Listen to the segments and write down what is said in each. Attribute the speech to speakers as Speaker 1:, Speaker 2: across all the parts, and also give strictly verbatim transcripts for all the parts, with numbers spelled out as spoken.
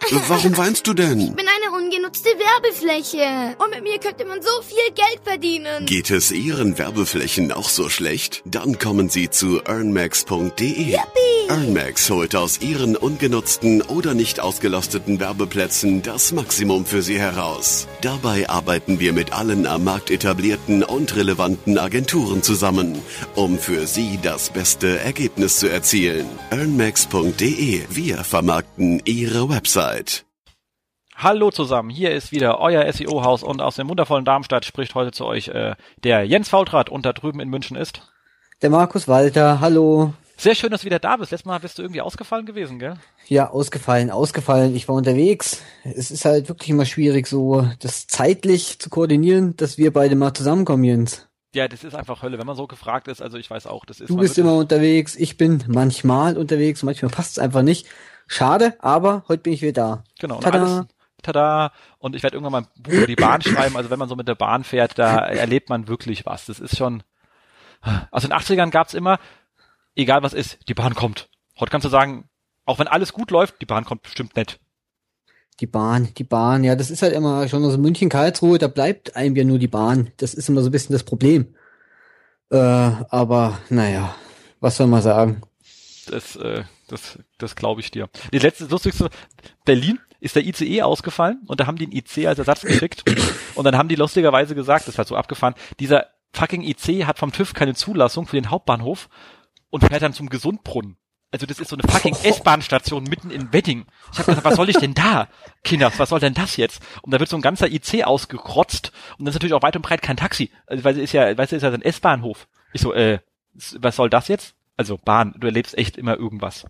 Speaker 1: Warum weinst du denn?
Speaker 2: Ich bin eine ungenutzte Werbefläche. Und mit mir könnte man so viel Geld verdienen.
Speaker 1: Geht es Ihren Werbeflächen auch so schlecht? Dann kommen Sie zu earnmax punkt de. earnmax holt aus Ihren ungenutzten oder nicht ausgelasteten Werbeplätzen das Maximum für Sie heraus. Dabei arbeiten wir mit allen am Markt etablierten und relevanten Agenturen zusammen, um für Sie das beste Ergebnis zu erzielen. earnmax punkt de. Wir vermarkten Ihre Website.
Speaker 3: Hallo zusammen, hier ist wieder euer S E O-Haus und aus dem wundervollen Darmstadt spricht heute zu euch äh, der Jens Faultrat und da drüben in München ist
Speaker 4: der Markus Walter. Hallo.
Speaker 3: Sehr schön, dass du wieder da bist. Letztes Mal bist du irgendwie ausgefallen gewesen, gell?
Speaker 4: Ja, ausgefallen, ausgefallen. Ich war unterwegs. Es ist halt wirklich immer schwierig, so das zeitlich zu koordinieren, dass wir beide mal zusammenkommen, Jens.
Speaker 3: Ja, das ist einfach Hölle, wenn man so gefragt ist. Also ich weiß auch, das ist...
Speaker 4: Du bist immer unterwegs, ich bin manchmal unterwegs, manchmal passt es einfach nicht. Schade, aber heute bin ich wieder da.
Speaker 3: Genau. Und
Speaker 4: Tada.
Speaker 3: alles, tada. Und ich werde irgendwann mal ein Buch über die Bahn schreiben. Also wenn man so mit der Bahn fährt, da erlebt man wirklich was. Das ist schon... Also in den achtzigern gab's immer, egal was ist, die Bahn kommt. Heute kannst du sagen, auch wenn alles gut läuft, die Bahn kommt bestimmt nicht.
Speaker 4: Die Bahn, die Bahn, ja, das ist halt immer schon so München-Karlsruhe, da bleibt einem ja nur die Bahn. Das ist immer so ein bisschen das Problem. Äh, aber, naja, was soll man sagen?
Speaker 3: Das, äh, das, das glaube ich dir. Die letzte, lustigste, Berlin ist der I C E ausgefallen und da haben die einen I C als Ersatz gekriegt und dann haben die lustigerweise gesagt, das ist halt so abgefahren, dieser fucking I C hat vom TÜV keine Zulassung für den Hauptbahnhof und fährt dann zum Gesundbrunnen. Also das ist so eine fucking S-Bahn-Station mitten in Wedding. Ich habe gesagt, was soll ich denn da? Kinders, was soll denn das jetzt? Und da wird so ein ganzer I C ausgerotzt und dann ist natürlich auch weit und breit kein Taxi. Also weil es ist ja, weißt du, ist ja so ein S-Bahnhof. Ich so, äh, was soll das jetzt? Also Bahn, du erlebst echt immer irgendwas.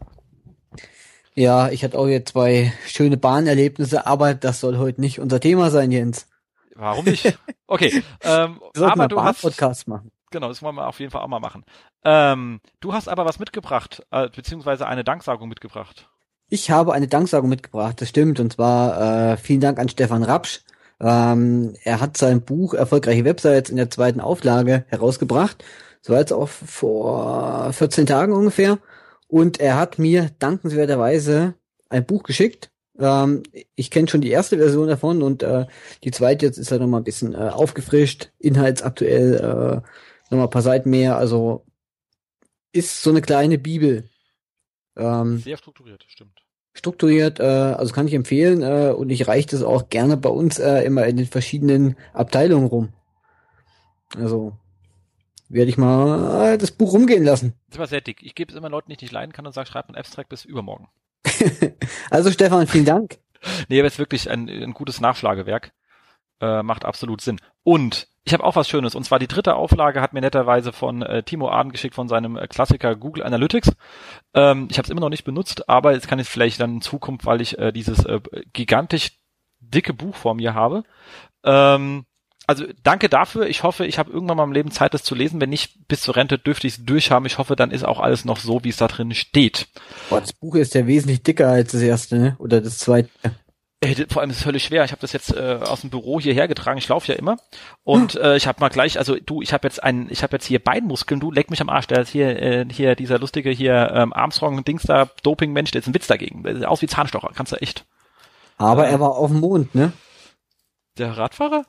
Speaker 4: Ja, ich hatte auch jetzt zwei schöne Bahnerlebnisse, aber das soll heute nicht unser Thema sein, Jens.
Speaker 3: Warum nicht? Okay, ähm, aber du hast
Speaker 4: Podcast machen.
Speaker 3: Genau, das wollen wir auf jeden Fall auch mal machen. Ähm, du hast aber was mitgebracht, äh, beziehungsweise eine Danksagung mitgebracht.
Speaker 4: Ich habe eine Danksagung mitgebracht, das stimmt. Und zwar äh, vielen Dank an Stefan Rapsch. Ähm, er hat sein Buch Erfolgreiche Websites in der zweiten Auflage herausgebracht. Das war jetzt auch vor vierzehn Tagen ungefähr. Und er hat mir dankenswerterweise ein Buch geschickt. Ähm, ich kenne schon die erste Version davon und äh, die zweite jetzt ist halt nochmal ein bisschen äh, aufgefrischt, inhaltsaktuell, äh, nochmal ein paar Seiten mehr, also ist so eine kleine Bibel. Ähm,
Speaker 3: Sehr strukturiert, stimmt.
Speaker 4: Strukturiert, äh, also kann ich empfehlen äh, und ich reiche das auch gerne bei uns äh, immer in den verschiedenen Abteilungen rum. Also werde ich mal äh, das Buch rumgehen lassen.
Speaker 3: Das war sehr dick. Ich gebe es immer Leuten, die ich nicht leiden kann und sage, schreibt ein Abstract bis übermorgen.
Speaker 4: Also Stefan, vielen Dank.
Speaker 3: Nee, aber es ist wirklich ein, ein gutes Nachschlagewerk. Äh, macht absolut Sinn. Und ich habe auch was Schönes. Und zwar die dritte Auflage hat mir netterweise von äh, Timo Aden geschickt von seinem äh, Klassiker Google Analytics. Ähm, ich habe es immer noch nicht benutzt, aber es kann jetzt vielleicht dann in Zukunft, weil ich äh, dieses äh, gigantisch dicke Buch vor mir habe. Ähm, also danke dafür. Ich hoffe, ich habe irgendwann mal im Leben Zeit, das zu lesen. Wenn nicht, bis zur Rente dürfte ich es durchhaben. Ich hoffe, dann ist auch alles noch so, wie es da drin steht.
Speaker 4: Boah, das Buch ist ja wesentlich dicker als das erste, ne? Oder das zweite.
Speaker 3: Vor allem ist es völlig schwer. Ich habe das jetzt äh, aus dem Büro hierher getragen. Ich laufe ja immer und äh, ich habe mal gleich, also du, ich habe jetzt einen, ich habe jetzt hier Beinmuskeln. Du leck mich am Arsch. Der ist hier, äh, hier dieser lustige hier ähm, Armstrong Dings da Doping Mensch. Der ist ein Witz dagegen. Der sieht aus wie Zahnstocher. Kannst du echt.
Speaker 4: Aber
Speaker 3: äh,
Speaker 4: er war auf dem Mond, ne?
Speaker 3: Der Radfahrer?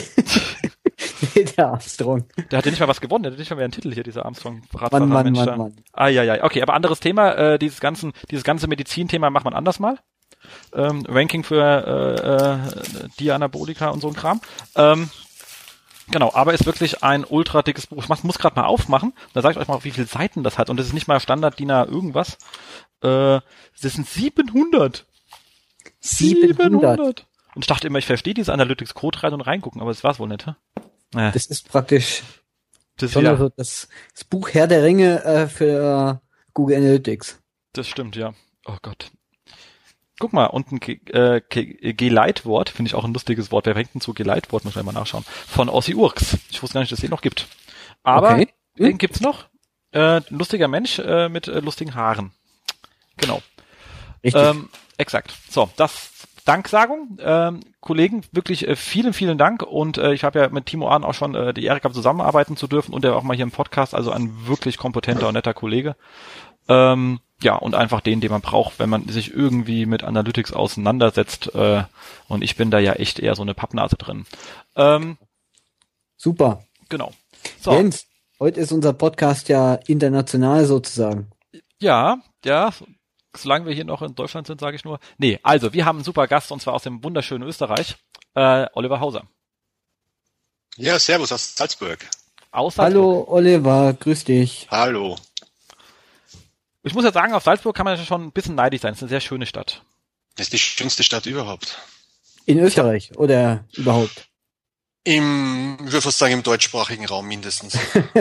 Speaker 4: Nee, der Armstrong.
Speaker 3: Der hatte nicht mal was gewonnen. Der hatte nicht mal mehr einen Titel hier, dieser Armstrong Radfahrer
Speaker 4: Mann, Mann,
Speaker 3: Mensch
Speaker 4: Mann,
Speaker 3: da.
Speaker 4: Mann.
Speaker 3: Ah ja ja. Okay, aber anderes Thema. Äh, dieses ganzen, dieses ganze Medizinthema macht man anders mal. Ähm, Ranking für äh, äh, Dianabolika und so ein Kram. Ähm, genau, aber ist wirklich ein ultra dickes Buch. Ich muss gerade mal aufmachen. Da sage ich euch mal, wie viele Seiten das hat. Und das ist nicht mal Standard D I N A irgendwas. Äh, das sind siebenhundert.
Speaker 4: siebenhundert.
Speaker 3: Und ich dachte immer, ich verstehe diese Analytics Code rein und reingucken, aber das war's wohl nicht. Hä? Äh,
Speaker 4: Das ist praktisch
Speaker 3: das,
Speaker 4: schon
Speaker 3: ja,
Speaker 4: also das, das Buch Herr der Ringe äh, für äh, Google Analytics.
Speaker 3: das stimmt, ja. Oh Gott. Guck mal, unten G- äh, G- Geleitwort, finde ich auch ein lustiges Wort. Wer fängt denn zu Geleitwort? Muss man mal nachschauen. Von Ossi Urks. Ich wusste gar nicht, dass es den noch gibt. Aber
Speaker 4: Okay.
Speaker 3: den gibt's noch. Äh, ein lustiger Mensch äh, mit äh, lustigen Haaren. Genau.
Speaker 4: Richtig.
Speaker 3: Ähm, exakt. So, das Danksagung. Ähm, Kollegen, wirklich äh, vielen, vielen Dank. Und äh, ich habe ja mit Timo Ahn auch schon äh, die Ehre gehabt, zusammenarbeiten zu dürfen und er auch mal hier im Podcast. Also ein wirklich kompetenter und netter Kollege. Ähm, ja, und einfach den, den man braucht, wenn man sich irgendwie mit Analytics auseinandersetzt. Äh, und ich bin da ja echt eher so eine Pappnase drin. Ähm,
Speaker 4: Super.
Speaker 3: Genau. So.
Speaker 4: Jens, heute ist unser Podcast ja international sozusagen.
Speaker 3: Ja, ja, solange wir hier noch in Deutschland sind, sage ich nur. Nee, also, wir haben einen super Gast, und zwar aus dem wunderschönen Österreich, äh, Oliver Hauser.
Speaker 5: Ja, servus aus Salzburg.
Speaker 3: Aus Salzburg.
Speaker 4: Hallo Oliver, grüß dich.
Speaker 5: Hallo.
Speaker 3: Ich muss ja sagen, auf Salzburg kann man ja schon ein bisschen neidisch sein. Es ist eine sehr schöne Stadt.
Speaker 5: Das ist die schönste Stadt überhaupt.
Speaker 4: In Österreich oder überhaupt?
Speaker 5: Im, ich würde fast sagen, im deutschsprachigen Raum mindestens.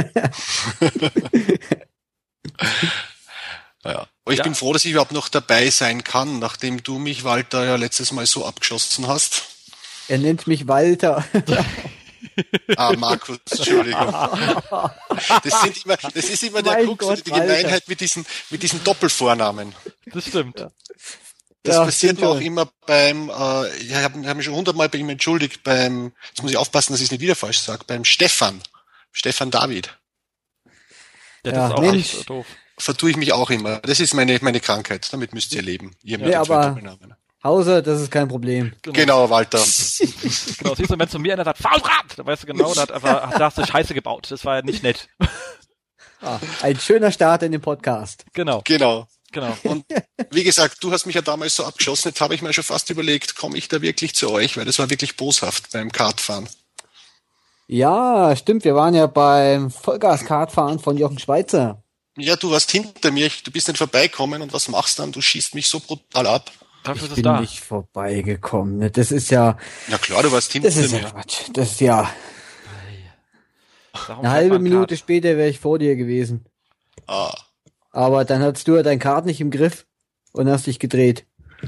Speaker 5: Ja. Aber ich
Speaker 3: Ja.
Speaker 5: bin froh, dass ich überhaupt noch dabei sein kann, nachdem du mich, Walter, ja letztes Mal so abgeschossen hast.
Speaker 4: Er nennt mich Walter.
Speaker 5: Ah, Markus, Entschuldigung. Das sind immer, das ist immer der
Speaker 4: Mein
Speaker 5: Krux,
Speaker 4: Gott,
Speaker 5: die
Speaker 4: Walter.
Speaker 5: Gemeinheit mit diesen, mit diesen Doppelvornamen.
Speaker 3: Das stimmt.
Speaker 4: Ja.
Speaker 5: Das
Speaker 4: Ja,
Speaker 5: passiert
Speaker 4: stimmt
Speaker 5: mir auch
Speaker 4: schon.
Speaker 5: immer beim, äh, ich habe hab mich schon hundertmal bei ihm entschuldigt, beim, jetzt muss ich aufpassen, dass ich es nicht wieder falsch sage, beim Stefan, Stefan David.
Speaker 3: Ja, das
Speaker 4: Ja,
Speaker 3: ist auch
Speaker 4: Mensch.
Speaker 3: echt doof.
Speaker 5: Vertue ich mich auch immer. Das ist meine, meine Krankheit. Damit müsst ihr leben. Ihr mit
Speaker 4: Nee,
Speaker 5: den zwei
Speaker 4: aber-
Speaker 5: Doppelnamen.
Speaker 4: Hauser, das ist kein Problem.
Speaker 5: Genau, Walter.
Speaker 3: Genau, siehst du, wenn zu mir einer sagt, Faulrad, da weißt du genau, da hat einfach, da hast du Scheiße gebaut. Das war nicht nett.
Speaker 4: Ah, ein schöner Start in den Podcast.
Speaker 3: Genau,
Speaker 5: Genau.
Speaker 3: genau.
Speaker 5: Und wie gesagt, du hast mich ja damals so abgeschossen. Jetzt habe ich mir schon fast überlegt, komme ich da wirklich zu euch? Weil das war wirklich boshaft beim Kartfahren.
Speaker 4: Ja, stimmt. Wir waren ja beim Vollgas-Kartfahren von Jochen Schweizer.
Speaker 5: Ja, du warst hinter mir, ich- du bist nicht vorbeikommen und was machst du dann? Du schießt mich so brutal ab.
Speaker 3: Dafür ist
Speaker 4: Ich
Speaker 3: es
Speaker 4: bin
Speaker 3: da.
Speaker 4: nicht vorbeigekommen. ne? Das ist ja,
Speaker 5: Ja klar, du warst hinter
Speaker 4: das ist ja
Speaker 5: mir.
Speaker 4: Quatsch. Das ist ja,
Speaker 3: Darum
Speaker 4: eine
Speaker 3: fährt
Speaker 4: halbe
Speaker 3: man
Speaker 4: Minute
Speaker 3: Kart.
Speaker 4: später wäre ich vor dir gewesen.
Speaker 5: Ah,
Speaker 4: Aber dann hattest du ja dein Kart nicht im Griff und hast dich gedreht.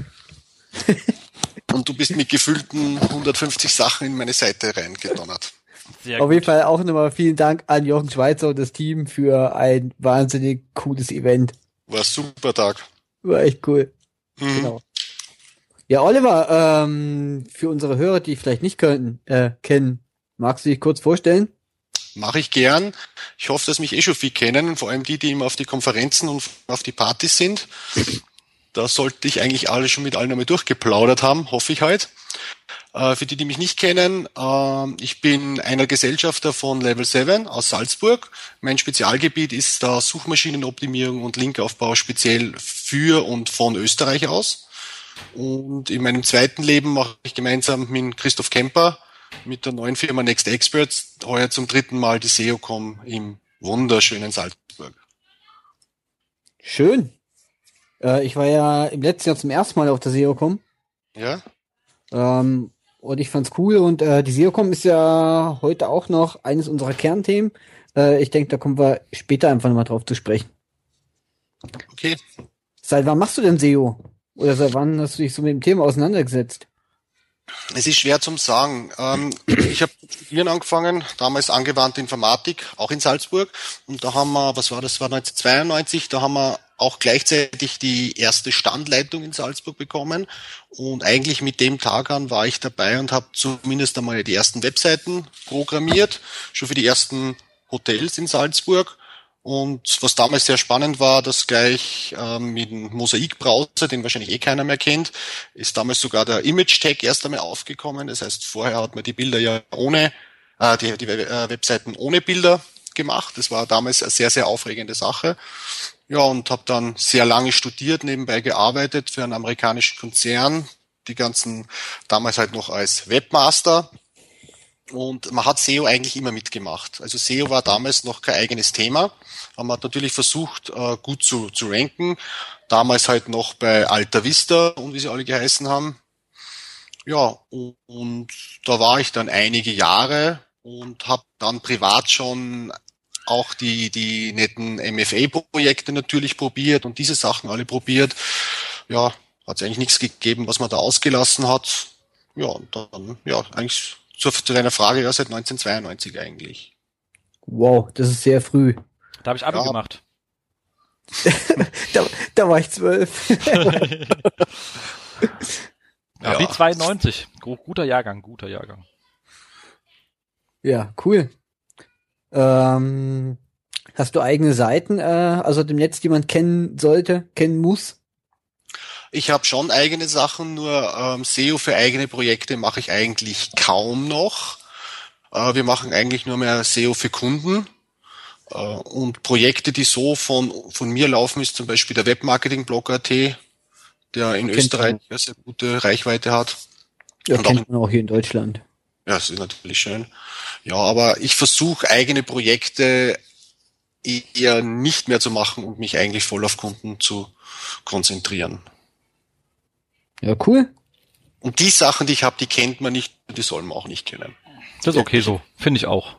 Speaker 5: und du bist mit gefühlten hundertfünfzig Sachen in meine Seite reingedonnert.
Speaker 3: Sehr
Speaker 4: Auf
Speaker 3: gut.
Speaker 4: jeden Fall auch nochmal vielen Dank an Jochen Schweizer und das Team für ein wahnsinnig cooles Event.
Speaker 5: War ein super Tag.
Speaker 4: War echt cool.
Speaker 5: Mhm.
Speaker 4: Genau. Ja, Oliver, ähm, für unsere Hörer, die vielleicht nicht können, äh, kennen, magst du dich kurz vorstellen?
Speaker 5: Mache ich gern. Ich hoffe, dass mich eh schon viel kennen, vor allem die, die immer auf die Konferenzen und auf die Partys sind. Da sollte ich eigentlich alle schon mit allen einmal durchgeplaudert haben, hoffe ich halt. Äh, für die, die mich nicht kennen, äh, ich bin einer Gesellschafter von Level sieben aus Salzburg. Mein Spezialgebiet ist da Suchmaschinenoptimierung und Linkaufbau speziell für und von Österreich aus. Und in meinem zweiten Leben mache ich gemeinsam mit Christoph Kemper mit der neuen Firma Next Experts heuer zum dritten Mal die SEOCom im wunderschönen Salzburg.
Speaker 4: Schön. Äh, ich war ja im letzten Jahr zum ersten Mal auf der SEOCom.
Speaker 5: Ja?
Speaker 4: Ähm, und ich fand's cool und äh, die SEOCom ist ja heute auch noch eines unserer Kernthemen. Äh, ich denke, da kommen wir später einfach nochmal drauf zu sprechen.
Speaker 5: Okay.
Speaker 4: Seit wann machst du denn S E O? Oder seit wann hast du dich so mit dem Thema auseinandergesetzt?
Speaker 5: Es ist schwer zum sagen. Ähm, ich habe studieren angefangen, damals angewandte Informatik, auch in Salzburg. Und da haben wir, was war das, war neunzehnhundertzweiundneunzig, da haben wir auch gleichzeitig die erste Standleitung in Salzburg bekommen. Und eigentlich mit dem Tag an war ich dabei und habe zumindest einmal die ersten Webseiten programmiert, schon für die ersten Hotels in Salzburg. Und was damals sehr spannend war, dass gleich ähm, mit dem Mosaik-Browser, den wahrscheinlich eh keiner mehr kennt, ist damals sogar der Image-Tag erst einmal aufgekommen. Das heißt, vorher hat man die Bilder ja ohne, äh, die, die äh, Webseiten ohne Bilder gemacht. Das war damals eine sehr, sehr aufregende Sache. Ja, und habe dann sehr lange studiert, nebenbei gearbeitet für einen amerikanischen Konzern, die ganzen, damals halt noch als Webmaster. Und man hat S E O eigentlich immer mitgemacht. Also S E O war damals noch kein eigenes Thema. Aber man hat natürlich versucht, gut zu, zu ranken. Damals halt noch bei Alta Vista und wie sie alle geheißen haben. Ja, und, und da war ich dann einige Jahre und habe dann privat schon auch die, die netten M F A-Projekte natürlich probiert und diese Sachen alle probiert. Ja, hat es eigentlich nichts gegeben, was man da ausgelassen hat. Ja, und dann, ja, eigentlich zu, zu deiner Frage, ja, seit neunzehnhundertzweiundneunzig eigentlich.
Speaker 4: Wow, das ist sehr früh.
Speaker 3: Da habe ich Abi
Speaker 5: Ja.
Speaker 3: gemacht.
Speaker 4: Da, da war ich zwölf.
Speaker 3: Abi
Speaker 5: Ja.
Speaker 3: zweiundneunzig. Gu- Guter Jahrgang, guter Jahrgang.
Speaker 4: Ja, cool. Ähm, Hast du eigene Seiten, äh, also dem Netz, die man kennen sollte, kennen muss?
Speaker 5: Ich habe schon eigene Sachen, nur ähm, S E O für eigene Projekte mache ich eigentlich kaum noch. Äh, wir machen eigentlich nur mehr S E O für Kunden. Äh, und Projekte, die so von von mir laufen, ist zum Beispiel der Webmarketing-Blog Punkt at, der in kennt Österreich eine sehr gute Reichweite hat.
Speaker 4: Ja, und kennt auch, man auch hier in Deutschland.
Speaker 5: Ja, das ist natürlich schön. Ja, aber ich versuche eigene Projekte eher nicht mehr zu machen und mich eigentlich voll auf Kunden zu konzentrieren.
Speaker 4: Ja, cool.
Speaker 5: Und die Sachen, die ich habe, die kennt man nicht, die soll man auch nicht kennen.
Speaker 3: Das ist okay so, finde ich auch.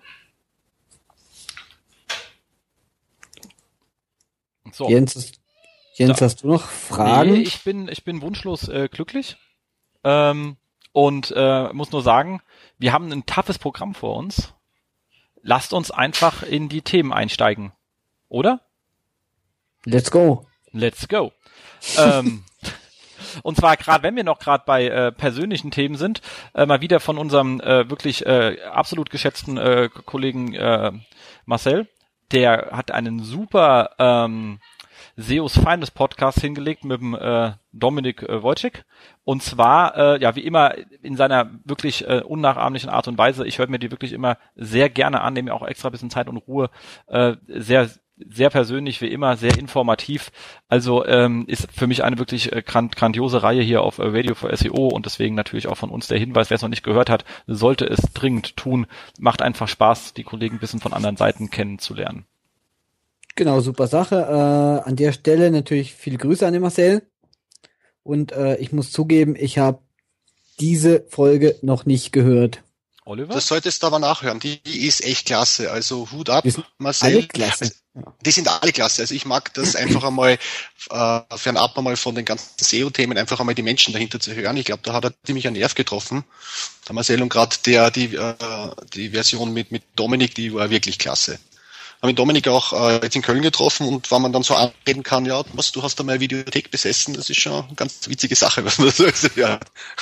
Speaker 4: So. Jens, Jens da, hast du noch Fragen?
Speaker 3: Nee, ich bin, ich bin wunschlos äh, glücklich ähm, und äh, muss nur sagen, wir haben ein toughes Programm vor uns. Lasst uns einfach in die Themen einsteigen, oder?
Speaker 4: Let's go.
Speaker 3: Let's go. ähm, Und zwar gerade, wenn wir noch gerade bei äh, persönlichen Themen sind, äh, mal wieder von unserem äh, wirklich äh, absolut geschätzten äh, Kollegen äh, Marcel. Der hat einen super ähm, S E O's Feindes Podcast hingelegt mit dem äh, Dominik äh, Wojcik. Und zwar, äh, ja, wie immer in seiner wirklich äh, unnachahmlichen Art und Weise. Ich höre mir die wirklich immer sehr gerne an, nehme mir auch extra ein bisschen Zeit und Ruhe. Äh, sehr sehr persönlich wie immer, sehr informativ. Also ähm, ist für mich eine wirklich äh, grand, grandiose Reihe hier auf äh, Radio for S E O und deswegen natürlich auch von uns der Hinweis, wer es noch nicht gehört hat, sollte es dringend tun. Macht einfach Spaß, die Kollegen ein bisschen von anderen Seiten kennenzulernen.
Speaker 4: Genau, super Sache. Äh, an der Stelle natürlich viele Grüße an den Marcel. Und äh, ich muss zugeben, ich habe diese Folge noch nicht gehört.
Speaker 5: Oliver? Das solltest du aber nachhören. Die, die ist echt klasse. Also Hut ab, Marcel.
Speaker 4: Alle klasse.
Speaker 5: Also, die sind alle klasse. Also ich mag das einfach einmal, äh, fernab einmal von den ganzen S E O-Themen, einfach einmal die Menschen dahinter zu hören. Ich glaube, da hat er ziemlich einen Nerv getroffen, der Marcel, und gerade der, die, äh, die Version mit, mit Dominik, die war wirklich klasse. Habe mit Dominik auch äh, jetzt in Köln getroffen und wenn man dann so anreden kann, ja, was, du hast da mal Videothek besessen, das ist schon eine ganz witzige Sache, was man so sagt, ja.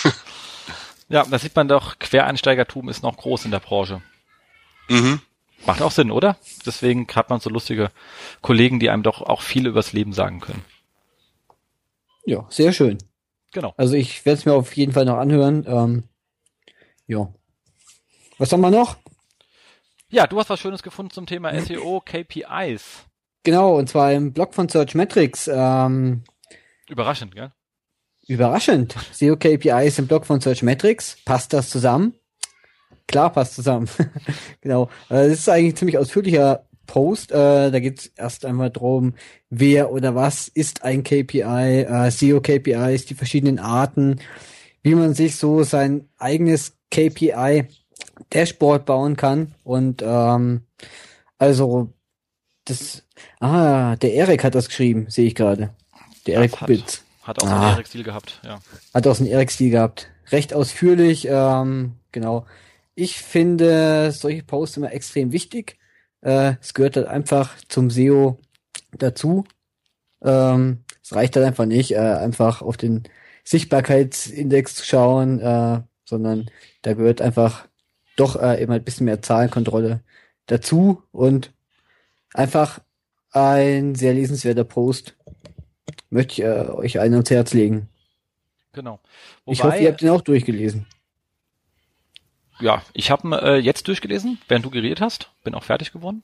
Speaker 3: Ja, da sieht man doch, Quereinsteigertum ist noch groß in der Branche.
Speaker 5: Mhm.
Speaker 3: Macht auch Sinn, oder? Deswegen hat man so lustige Kollegen, die einem doch auch viel übers Leben sagen können.
Speaker 4: Ja, sehr schön.
Speaker 3: Genau.
Speaker 4: Also ich werde es mir auf jeden Fall noch anhören. Ähm, ja. Was haben wir noch?
Speaker 3: Ja, du hast was Schönes gefunden zum Thema S E O K P Is.
Speaker 4: Genau, und zwar im Blog von Searchmetrics. Ähm,
Speaker 3: Überraschend, gell?
Speaker 4: Überraschend. S E O K P Is im Blog von Searchmetrics. Passt das zusammen? Klar, passt zusammen. Genau. Das ist eigentlich ein ziemlich ausführlicher Post. Äh, da geht's erst einmal drum, wer oder was ist ein K P I, äh, S E O K P Is, die verschiedenen Arten, wie man sich so sein eigenes K P I Dashboard bauen kann. Und ähm, also das, ah, der Erik hat das geschrieben, sehe ich gerade. Der Erik Kubitz.
Speaker 3: Hat auch
Speaker 4: ah,
Speaker 3: einen Erik-Stil gehabt, ja.
Speaker 4: Hat auch einen Erik-Stil gehabt. Recht ausführlich, ähm, genau. Ich finde solche Posts immer extrem wichtig. Äh, es gehört halt einfach zum S E O dazu. Ähm, es reicht halt einfach nicht, äh, einfach auf den Sichtbarkeitsindex zu schauen, äh, sondern da gehört einfach doch äh, immer ein bisschen mehr Zahlenkontrolle dazu und einfach ein sehr lesenswerter Post. Möchte ich äh, euch allen ans Herz legen.
Speaker 3: Genau.
Speaker 4: Wobei, ich hoffe, ihr habt ihn auch durchgelesen.
Speaker 3: Ja, ich habe ihn äh, jetzt durchgelesen, während du geredet hast. Bin auch fertig geworden.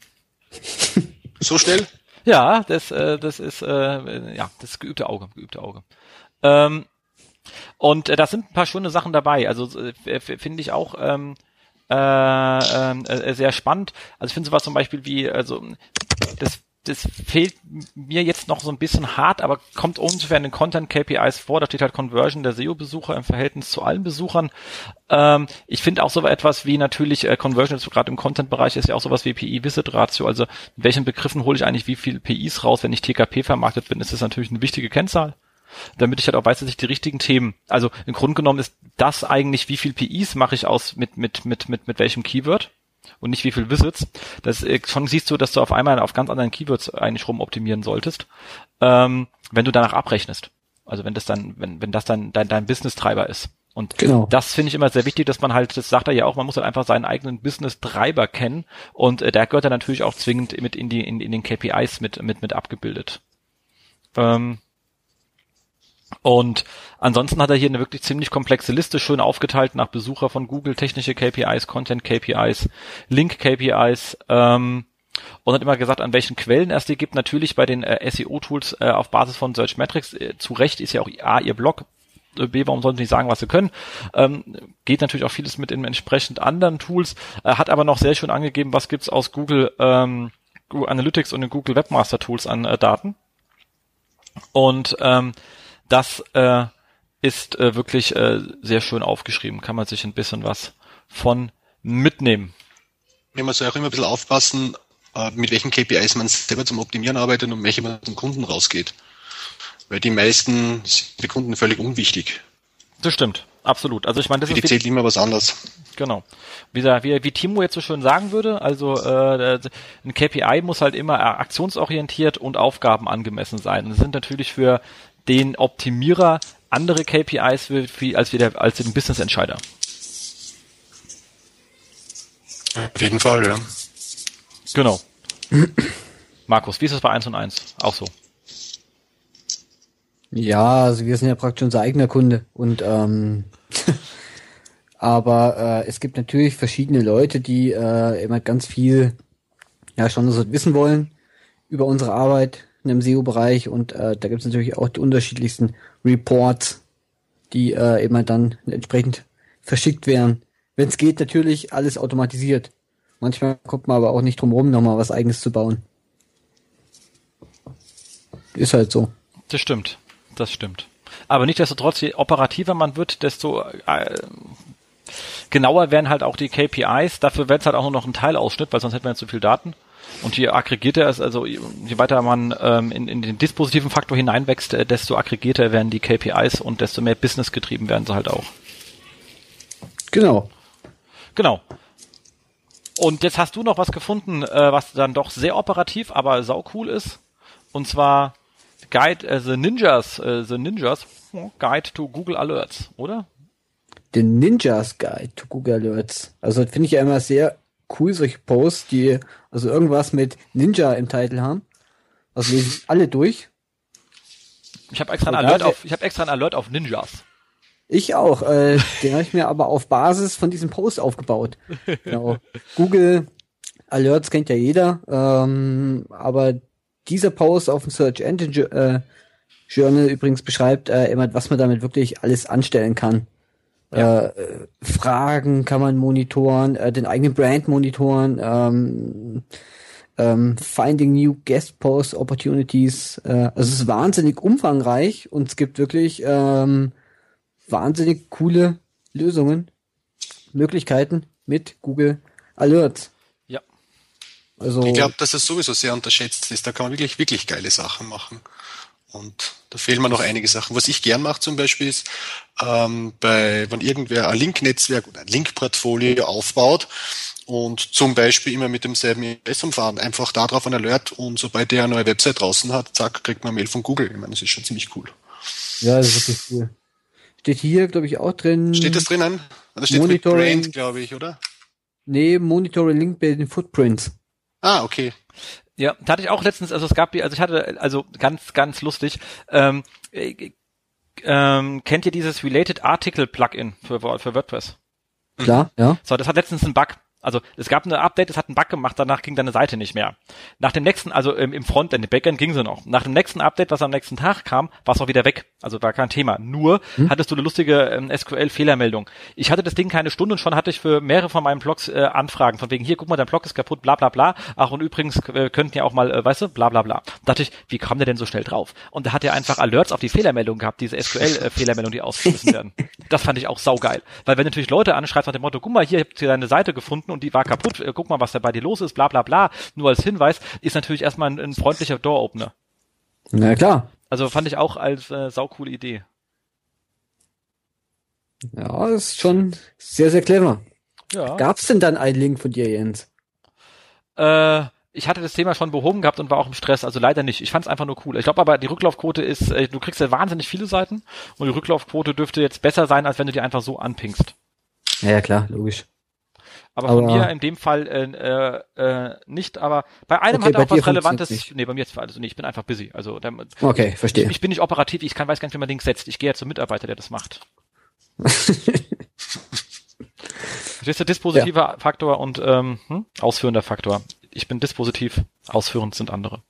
Speaker 5: So schnell?
Speaker 3: Ja, das, äh, das ist äh, ja das geübte Auge, geübte Auge. Ähm, und äh, da sind ein paar schöne Sachen dabei. Also äh, finde ich auch ähm, äh, äh, sehr spannend. Also ich finde sowas zum Beispiel wie, also das das fehlt mir jetzt noch so ein bisschen hart, aber kommt ungefähr in den Content-K P Is vor. Da steht halt Conversion der S E O-Besucher im Verhältnis zu allen Besuchern. Ähm, ich finde auch so etwas wie natürlich äh, Conversion, so gerade im Content-Bereich ist ja auch sowas wie P I-Visit-Ratio. Also mit welchen Begriffen hole ich eigentlich wie viel P Is raus? Wenn ich T K P vermarktet bin, ist das natürlich eine wichtige Kennzahl. Damit ich halt auch weiß, dass ich die richtigen Themen, also im Grunde genommen ist das eigentlich, wie viel P Is mache ich aus mit, mit, mit, mit, mit welchem Keyword? Und nicht wie viel Visits. Das äh, schon siehst du, dass du auf einmal auf ganz anderen Keywords eigentlich rumoptimieren solltest, ähm, wenn du danach abrechnest. Also wenn das dann, wenn wenn das dann dein dein Business-Treiber ist. Und
Speaker 4: genau.
Speaker 3: Das finde ich immer sehr wichtig, dass man halt, das sagt er ja auch, man muss halt einfach seinen eigenen Business-Treiber kennen und äh, der gehört dann natürlich auch zwingend mit in die in, in den K P Is mit mit mit abgebildet. Ähm, und ansonsten hat er hier eine wirklich ziemlich komplexe Liste, schön aufgeteilt nach Besucher von Google, technische K P Is, Content-K P Is, Link-K P Is, ähm, und hat immer gesagt, an welchen Quellen es die gibt. Natürlich bei den äh, S E O-Tools äh, auf Basis von Searchmetrics. Äh, zu Recht ist ja auch A, ihr Blog. B, warum sollen sie nicht sagen, was sie können? Ähm, geht natürlich auch vieles mit den entsprechend anderen Tools. Äh, hat aber noch sehr schön angegeben, was gibt's aus Google, ähm, Google Analytics und den Google Webmaster Tools an äh, Daten. Und ähm, das äh, ist äh, wirklich äh, sehr schön aufgeschrieben. Kann man sich ein bisschen was von mitnehmen.
Speaker 5: Man muss auch immer ein bisschen aufpassen, mit welchen K P Is man selber zum Optimieren arbeitet und welche man zum Kunden rausgeht. Weil die meisten sind für Kunden völlig unwichtig.
Speaker 3: Das stimmt, absolut. Also ich meine, das
Speaker 5: für
Speaker 3: ist
Speaker 5: die zählt immer was anderes.
Speaker 3: Genau. Wie, wie, wie Timo jetzt so schön sagen würde, also äh, ein K P I muss halt immer aktionsorientiert und Aufgaben angemessen sein. Und das sind natürlich für den Optimierer andere K P Is für, für, als, für der, als den Business-Entscheider.
Speaker 5: Auf jeden Fall, ja.
Speaker 3: Genau. Markus, wie ist es bei eins und eins? Auch so.
Speaker 4: Ja, also wir sind ja praktisch unser eigener Kunde und ähm, aber äh, es gibt natürlich verschiedene Leute, die äh, immer ganz viel ja schon so wissen wollen über unsere Arbeit in dem S E O-Bereich und äh, da gibt es natürlich auch die unterschiedlichsten Reports, die äh, immer dann entsprechend verschickt werden. Wenn es geht, natürlich alles automatisiert. Manchmal kommt man aber auch nicht drum rum, nochmal was Eigenes zu bauen. Ist halt so.
Speaker 3: Das stimmt. Das stimmt. Aber nichtsdestotrotz, je operativer man wird, desto äh, genauer werden halt auch die K P Is. Dafür wird es halt auch nur noch ein Teilausschnitt, weil sonst hätten wir jetzt zu viel Daten. Und je aggregierter es, also je weiter man ähm, in, in den dispositiven Faktor hineinwächst, äh, desto aggregierter werden die K P Is und desto mehr Business getrieben werden sie halt auch.
Speaker 4: Genau.
Speaker 3: Genau. Und jetzt hast du noch was gefunden, äh, was dann doch sehr operativ, aber saucool ist. Und zwar Guide äh, the Ninjas, äh, the Ninjas Guide to Google Alerts, oder?
Speaker 4: The Ninjas Guide to Google Alerts. Also das finde ich ja immer sehr cool, solche Posts, die also irgendwas mit Ninja im Titel haben. Also lesen alle durch.
Speaker 3: Ich habe extra ein Alert auf, ich habe extra ein Alert auf Ninjas.
Speaker 4: Ich auch. Äh, den habe ich mir aber auf Basis von diesem Post aufgebaut. Genau. Google Alerts kennt ja jeder, ähm, aber dieser Post auf dem Search Engine äh, Journal übrigens beschreibt äh, immer, was man damit wirklich alles anstellen kann. Ja. Äh, Fragen kann man monitoren, äh, den eigenen Brand monitoren, ähm, ähm, Finding New Guest Post Opportunities. Äh, also es ist wahnsinnig umfangreich und es gibt wirklich ähm, wahnsinnig coole Lösungen, Möglichkeiten mit Google Alerts.
Speaker 3: Ja.
Speaker 5: Also ich glaube, dass es sowieso sehr unterschätzt ist. Da kann man wirklich, wirklich geile Sachen machen. Und da fehlen mir noch einige Sachen. Was ich gern mache zum Beispiel ist, ähm, bei, wenn irgendwer ein Link-Netzwerk oder ein Link-Portfolio aufbaut und zum Beispiel immer mit demselben Impressum fahren, einfach da drauf ein Alert und sobald der eine neue Website draußen hat, zack, kriegt man eine Mail von Google. Ich meine, das ist schon ziemlich cool.
Speaker 4: Ja, das ist wirklich cool. Steht hier, glaube ich, auch drin.
Speaker 5: Steht das drinnen? Da steht
Speaker 4: Monitoring,
Speaker 5: Brand, glaube ich, oder?
Speaker 4: Nee, Monitoring Link Building Footprints.
Speaker 5: Ah, okay.
Speaker 3: Ja, da hatte ich auch letztens, also es gab, also ich hatte, also ganz, ganz lustig, ähm, äh, ähm, kennt ihr dieses Related Article Plugin für, für WordPress?
Speaker 4: Klar, ja.
Speaker 3: So, das hat letztens einen Bug. Also es gab eine Update, es hat einen Bug gemacht, danach ging deine Seite nicht mehr. Nach dem nächsten, also im, im Frontend, im Backend ging sie noch. Nach dem nächsten Update, was am nächsten Tag kam, war es auch wieder weg. Also war kein Thema. Nur hm? hattest du eine lustige ähm, S Q L-Fehlermeldung. Ich hatte das Ding keine Stunde und schon hatte ich für mehrere von meinen Blogs äh, Anfragen. Von wegen, hier, guck mal, dein Blog ist kaputt, bla bla bla. Ach, und übrigens äh, könnten ja auch mal, äh, weißt du, bla bla bla. Da dachte ich, wie kam der denn so schnell drauf? Und da hat er einfach Alerts auf die Fehlermeldung gehabt, diese S Q L-Fehlermeldung, die ausgeschmissen werden. Das fand ich auch saugeil. Weil wenn natürlich Leute anschreibst nach dem Motto, guck mal, hier habt ihr deine Seite gefunden und die war kaputt, guck mal, was da bei dir los ist, bla bla bla, nur als Hinweis, ist natürlich erstmal ein, ein freundlicher Door-Opener.
Speaker 4: Na klar.
Speaker 3: Also fand ich auch als äh, saucoole Idee.
Speaker 4: Ja, das ist schon sehr, sehr clever.
Speaker 3: Ja.
Speaker 4: Gab's denn dann einen Link von dir, Jens?
Speaker 3: Äh, ich hatte das Thema schon behoben gehabt und war auch im Stress, also leider nicht. Ich fand es einfach nur cool. Ich glaube aber, die Rücklaufquote ist, äh, du kriegst ja wahnsinnig viele Seiten und die Rücklaufquote dürfte jetzt besser sein, als wenn du die einfach so anpingst.
Speaker 4: Ja, ja klar, logisch.
Speaker 3: Aber,
Speaker 4: aber
Speaker 3: von mir in dem Fall äh, äh, nicht, aber bei einem
Speaker 4: okay,
Speaker 3: hat er auch was Relevantes.
Speaker 4: Nicht.
Speaker 3: Nee, bei mir jetzt, also nee, ich bin einfach busy. Also da,
Speaker 4: okay, verstehe.
Speaker 3: Ich, ich bin nicht operativ, ich kann weiß gar nicht, wie man Dings setzt. Ich gehe ja zum Mitarbeiter, der das macht. Verstehst du, dispositiver ja. Faktor und ähm, hm? ausführender Faktor. Ich bin dispositiv, ausführend sind andere.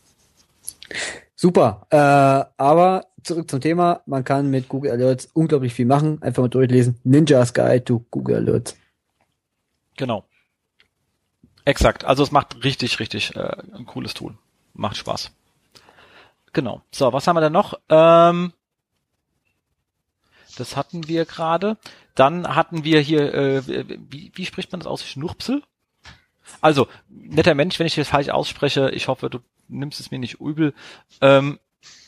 Speaker 4: Super, äh, aber zurück zum Thema. Man kann mit Google Alerts unglaublich viel machen. Einfach mal durchlesen. Ninja's Guide to Google Alerts.
Speaker 3: Genau. Exakt. Also es macht richtig, richtig äh, ein cooles Tool. Macht Spaß. Genau. So, was haben wir denn noch? Ähm, das hatten wir gerade. Dann hatten wir hier, äh, wie, wie spricht man das aus? Schnurpsel? Also, netter Mensch, wenn ich das falsch ausspreche, ich hoffe, du nimmst es mir nicht übel. Ähm,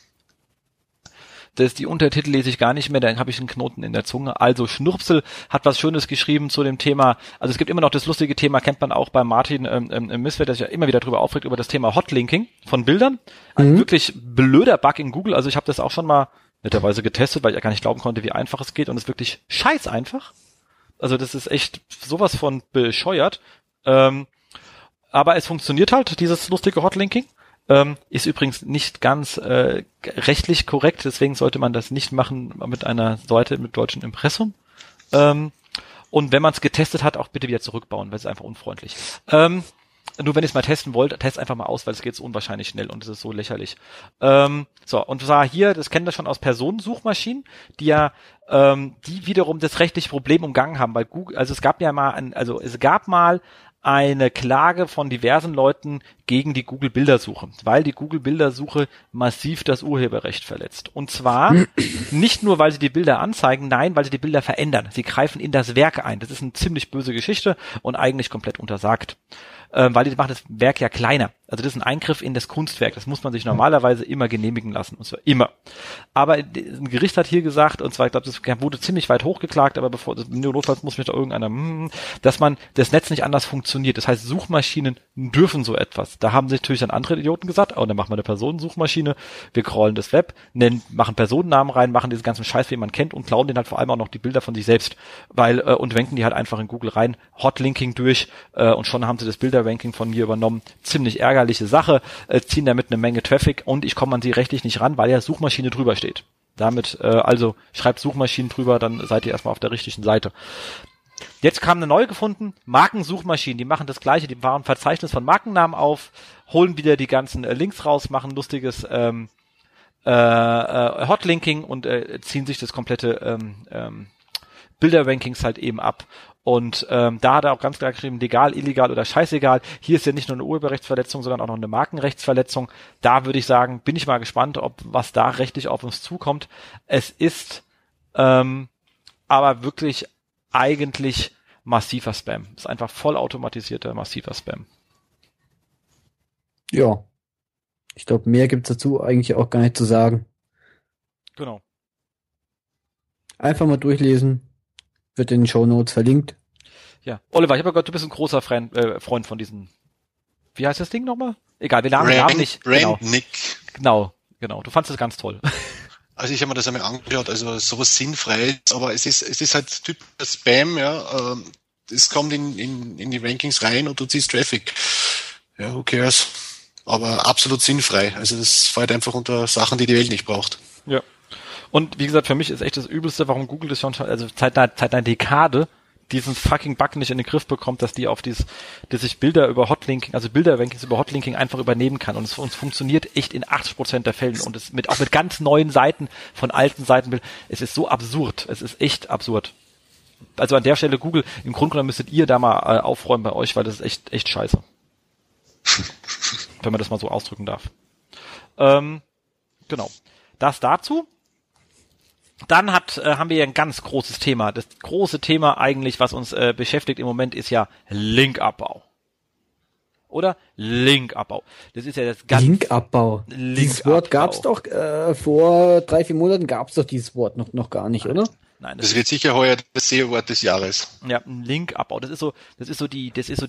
Speaker 3: das, die Untertitel lese ich gar nicht mehr, dann habe ich einen Knoten in der Zunge. Also Schnurpsel hat was Schönes geschrieben zu dem Thema, also es gibt immer noch das lustige Thema, kennt man auch bei Martin ähm, ähm, Missfeld, der sich ja immer wieder drüber aufregt, über das Thema Hotlinking von Bildern. Ein
Speaker 4: Mhm.
Speaker 3: wirklich blöder Bug in Google, also ich habe das auch schon mal netterweise getestet, weil ich ja gar nicht glauben konnte, wie einfach es geht und es ist wirklich scheiß einfach. Also das ist echt sowas von bescheuert. Ähm, aber es funktioniert halt, dieses lustige Hotlinking. Ähm, ist übrigens nicht ganz äh, rechtlich korrekt, deswegen sollte man das nicht machen mit einer Seite mit deutschem Impressum. Ähm, und wenn man es getestet hat, auch bitte wieder zurückbauen, weil es ist einfach unfreundlich. Ähm, nur wenn ihr es mal testen wollt, test einfach mal aus, weil es geht so unwahrscheinlich schnell und es ist so lächerlich. Ähm, so, und zwar hier, das kennen wir schon aus Personensuchmaschinen, die ja ähm, die wiederum das rechtliche Problem umgangen haben, weil Google, also es gab ja mal, ein, also es gab mal eine Klage von diversen Leuten gegen die Google-Bildersuche, weil die Google-Bildersuche massiv das Urheberrecht verletzt. Und zwar nicht nur, weil sie die Bilder anzeigen, nein, weil sie die Bilder verändern. Sie greifen in das Werk ein. Das ist eine ziemlich böse Geschichte und eigentlich komplett untersagt. Ähm, weil die machen das Werk ja kleiner. Also das ist ein Eingriff in das Kunstwerk. Das muss man sich normalerweise immer genehmigen lassen. Und zwar immer. Aber ein Gericht hat hier gesagt, und zwar, ich glaube, das wurde ziemlich weit hochgeklagt, aber bevor, notfalls muss mich da irgendeiner, dass man das Netz nicht anders funktioniert. Das heißt, Suchmaschinen dürfen so etwas. Da haben sich natürlich dann andere Idioten gesagt, oh, dann machen wir eine Personensuchmaschine, wir crawlen das Web, nennen, machen Personennamen rein, machen diesen ganzen Scheiß, wie man kennt, und klauen den halt vor allem auch noch die Bilder von sich selbst, weil, äh, und wenken die halt einfach in Google rein, Hotlinking durch, äh, und schon haben sie das Bilderranking von mir übernommen. Ziemlich ärgerliche Sache, äh, ziehen damit eine Menge Traffic und ich komme an sie rechtlich nicht ran, weil ja Suchmaschine drüber steht. Damit, äh, also schreibt Suchmaschinen drüber, dann seid ihr erstmal auf der richtigen Seite. Jetzt kam eine neue gefunden, Markensuchmaschinen, die machen das Gleiche, die bauen ein Verzeichnis von Markennamen auf, holen wieder die ganzen äh, Links raus, machen lustiges ähm, äh, äh, Hotlinking und äh, ziehen sich das komplette ähm, ähm, Bilderrankings halt eben ab. Und ähm, da hat er auch ganz klar geschrieben, legal, illegal oder scheißegal. Hier ist ja nicht nur eine Urheberrechtsverletzung, sondern auch noch eine Markenrechtsverletzung. Da würde ich sagen, bin ich mal gespannt, ob was da rechtlich auf uns zukommt. Es ist ähm, aber wirklich eigentlich massiver Spam. Es ist einfach vollautomatisierter, massiver Spam.
Speaker 4: Ja. Ich glaube, mehr gibt's dazu eigentlich auch gar nicht zu sagen.
Speaker 3: Genau.
Speaker 4: Einfach mal durchlesen. Wird in den Shownotes verlinkt.
Speaker 3: Ja. Oliver, ich habe gehört, du bist ein großer Freund, äh, Freund von diesen, wie heißt das Ding nochmal? Egal, wir namen den Namen nicht. Genau. genau, genau. Du fandest es ganz toll.
Speaker 5: Also ich habe mir das einmal angeschaut, also sowas sinnfrei, aber es ist es ist halt Typ Spam, ja. Ähm, es kommt in, in, in die Rankings rein und du ziehst Traffic. Ja, who cares? Aber absolut sinnfrei. Also das fällt einfach unter Sachen, die die Welt nicht braucht.
Speaker 3: Ja. Und wie gesagt, für mich ist echt das Übelste, warum Google das schon, also seit einer, seit einer Dekade diesen fucking Bug nicht in den Griff bekommt, dass die auf dieses, dass ich Bilder über Hotlinking, also Bilderrankings über Hotlinking einfach übernehmen kann. Und es uns funktioniert echt in achtzig Prozent der Fällen. Und es mit, auch mit ganz neuen Seiten von alten Seiten, es ist so absurd. Es ist echt absurd. Also an der Stelle Google, im Grunde genommen müsstet ihr da mal äh, aufräumen bei euch, weil das ist echt, echt scheiße. Wenn man das mal so ausdrücken darf. Ähm, genau. Das dazu. Dann hat, äh, haben wir ja ein ganz großes Thema. Das große Thema eigentlich, was uns äh, beschäftigt im Moment, ist ja Linkabbau. Oder? Linkabbau. Das ist ja das ganze...
Speaker 4: Linkabbau. Link dieses Wort gab's doch, äh, vor drei, vier Monaten gab's doch dieses Wort noch, noch gar nicht,
Speaker 3: Nein.
Speaker 4: oder?
Speaker 3: Nein,
Speaker 5: das, das wird sicher heuer das S E O-Wort des Jahres.
Speaker 3: Ja, ein Linkabbau. Das ist so, das ist so die, das ist so die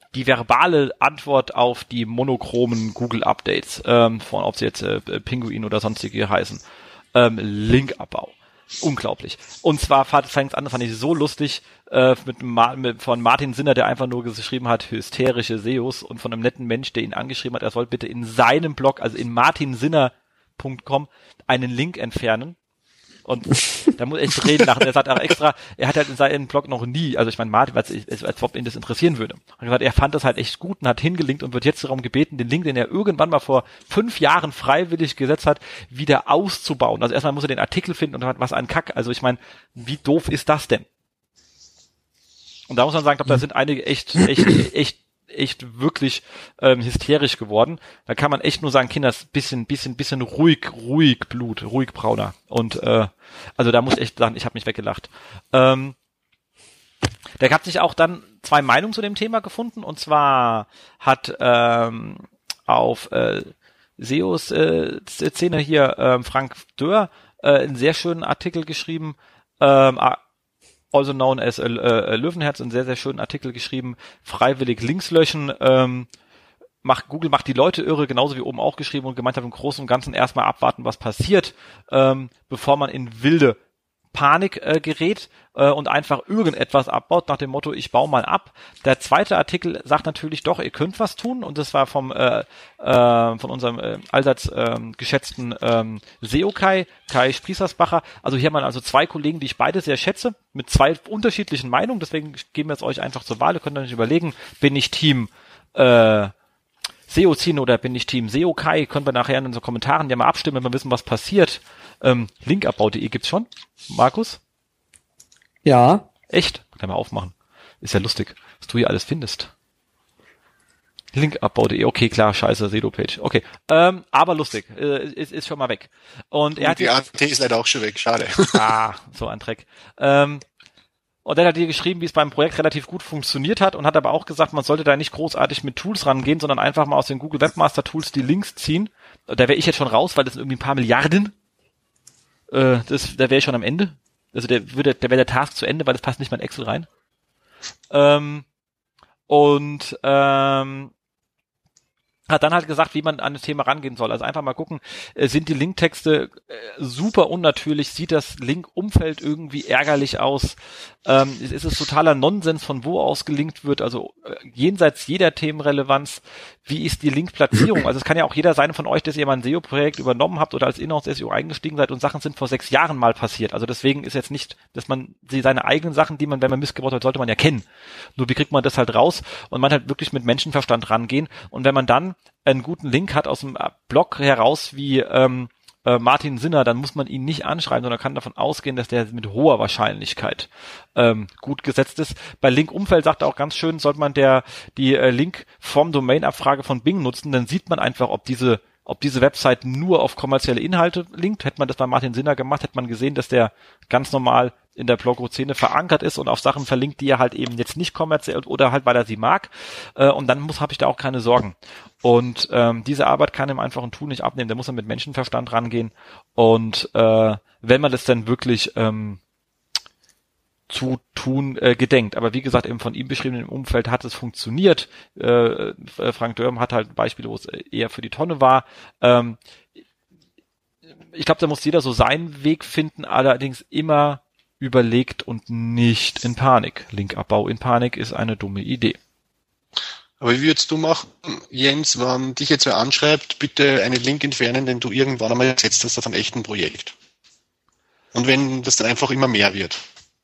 Speaker 3: die verbale Antwort auf die monochromen Google-Updates, ähm, von ob sie jetzt äh, Pinguin oder sonstige heißen. Ähm, Linkabbau. Unglaublich. Und zwar fängt es an, das fand ich so lustig, äh, mit, Ma- mit von Martin Sinner, der einfach nur geschrieben hat, hysterische S E Os, und von einem netten Mensch, der ihn angeschrieben hat, er soll bitte in seinem Blog, also in martinsinner punkt com, einen Link entfernen. Und da muss ich reden lachen. Er sagt auch extra, er hat halt in seinem Blog noch nie, also ich meine, Martin, als, als ob ihn das interessieren würde. Er hat gesagt, er fand das halt echt gut und hat hingelinkt und wird jetzt darum gebeten, den Link, den er irgendwann mal vor fünf Jahren freiwillig gesetzt hat, wieder auszubauen. Also erstmal muss er den Artikel finden und hat was ein Kack. Also ich meine, wie doof ist das denn? Und da muss man sagen, ich glaube, da sind einige echt, echt, echt, echt wirklich ähm, hysterisch geworden. Da kann man echt nur sagen, Kinder, bisschen, bisschen, bisschen ruhig, ruhig Blut, ruhig brauner. Und äh, also da muss ich echt sagen, ich habe mich weggelacht. Ähm, da hat sich auch dann zwei Meinungen zu dem Thema gefunden. Und zwar hat ähm, auf äh, S E O-Szene hier ähm, Frank Dörr äh, einen sehr schönen Artikel geschrieben, ähm, also known as äh, äh, Löwenherz, einen sehr, sehr schönen Artikel geschrieben, freiwillig Links löschen, ähm, macht, Google macht die Leute irre, genauso wie oben auch geschrieben, und gemeint hat, im Großen und Ganzen erstmal abwarten, was passiert, ähm, bevor man in wilde Panik äh, gerät äh, und einfach irgendetwas abbaut, nach dem Motto, ich baue mal ab. Der zweite Artikel sagt natürlich doch, ihr könnt was tun, und das war vom äh, äh, von unserem äh, allseits äh, geschätzten ähm, S E O Kai, Kai Sprießersbacher. Also hier haben wir also zwei Kollegen, die ich beide sehr schätze, mit zwei unterschiedlichen Meinungen, deswegen geben wir es euch einfach zur Wahl. Ihr könnt euch überlegen, bin ich Team äh, S E O-Zine oder bin ich Team S E O Kai? Können wir nachher in unseren Kommentaren ja mal abstimmen, wenn wir wissen, was passiert. Ähm, linkabbau punkt de gibt's schon, Markus?
Speaker 4: Ja.
Speaker 3: Echt? Kann mal aufmachen. Ist ja lustig, was du hier alles findest. linkabbau punkt de, okay, klar, scheiße, Sedo-Page. Okay, ähm, aber lustig, äh, ist, ist schon mal weg. Und er
Speaker 5: Und
Speaker 3: hat
Speaker 5: die A T ist leider auch schon weg, schade.
Speaker 3: Ah, so ein Dreck. Ähm, und dann hat er dir geschrieben, wie es beim Projekt relativ gut funktioniert hat, und hat aber auch gesagt, man sollte da nicht großartig mit Tools rangehen, sondern einfach mal aus den Google Webmaster Tools die Links ziehen. Da wäre ich jetzt schon raus, weil das sind irgendwie ein paar Milliarden. Äh, das, da wäre ich schon am Ende. Also der würde, der wäre der Task zu Ende, weil das passt nicht mal in Excel rein. Ähm, und ähm, hat dann halt gesagt, wie man an das Thema rangehen soll. Also einfach mal gucken, äh, sind die Linktexte äh, super unnatürlich, sieht das Link-Umfeld irgendwie ärgerlich aus, ähm, ist, ist es totaler Nonsens, von wo aus gelinkt wird, also äh, jenseits jeder Themenrelevanz, wie ist die Linkplatzierung? Also es kann ja auch jeder sein von euch, dass ihr mal ein S E O-Projekt übernommen habt oder als Inhouse-S E O eingestiegen seid und Sachen sind vor sechs Jahren mal passiert. Also deswegen ist jetzt nicht, dass man sie seine eigenen Sachen, die man, wenn man Mist gebaut hat, sollte man ja kennen. Nur wie kriegt man das halt raus? Und man halt wirklich mit Menschenverstand rangehen. Und wenn man dann einen guten Link hat aus dem Blog heraus wie ähm, äh, Martin Sinner, dann muss man ihn nicht anschreiben, sondern kann davon ausgehen, dass der mit hoher Wahrscheinlichkeit ähm, gut gesetzt ist. Bei Link-Umfeld sagt er auch ganz schön, sollte man der die äh, Link-From-Domain-Abfrage von Bing nutzen, dann sieht man einfach, ob diese ob diese Website nur auf kommerzielle Inhalte linkt. Hätte man das bei Martin Sinner gemacht, hätte man gesehen, dass der ganz normal in der Blogger-Szene verankert ist und auf Sachen verlinkt, die er halt eben jetzt nicht kommerziell oder halt, weil er sie mag. Äh, und dann muss habe ich da auch keine Sorgen. Und ähm, diese Arbeit kann ihm einfach ein Tool nicht abnehmen. Da muss er mit Menschenverstand rangehen. Und äh, wenn man das dann wirklich ähm, zu tun äh, gedenkt. Aber wie gesagt, im von ihm beschriebenen Umfeld hat es funktioniert. Äh, Frank Dörm hat halt Beispiele, wo es eher für die Tonne war. Ähm, ich glaube, da muss jeder so seinen Weg finden, allerdings immer überlegt und nicht in Panik. Linkabbau in Panik ist eine dumme Idee.
Speaker 5: Aber wie würdest du machen, Jens, wenn dich jetzt wer anschreibt, bitte einen Link entfernen, den du irgendwann einmal gesetzt hast auf einem echten Projekt? Und wenn das dann einfach immer mehr wird?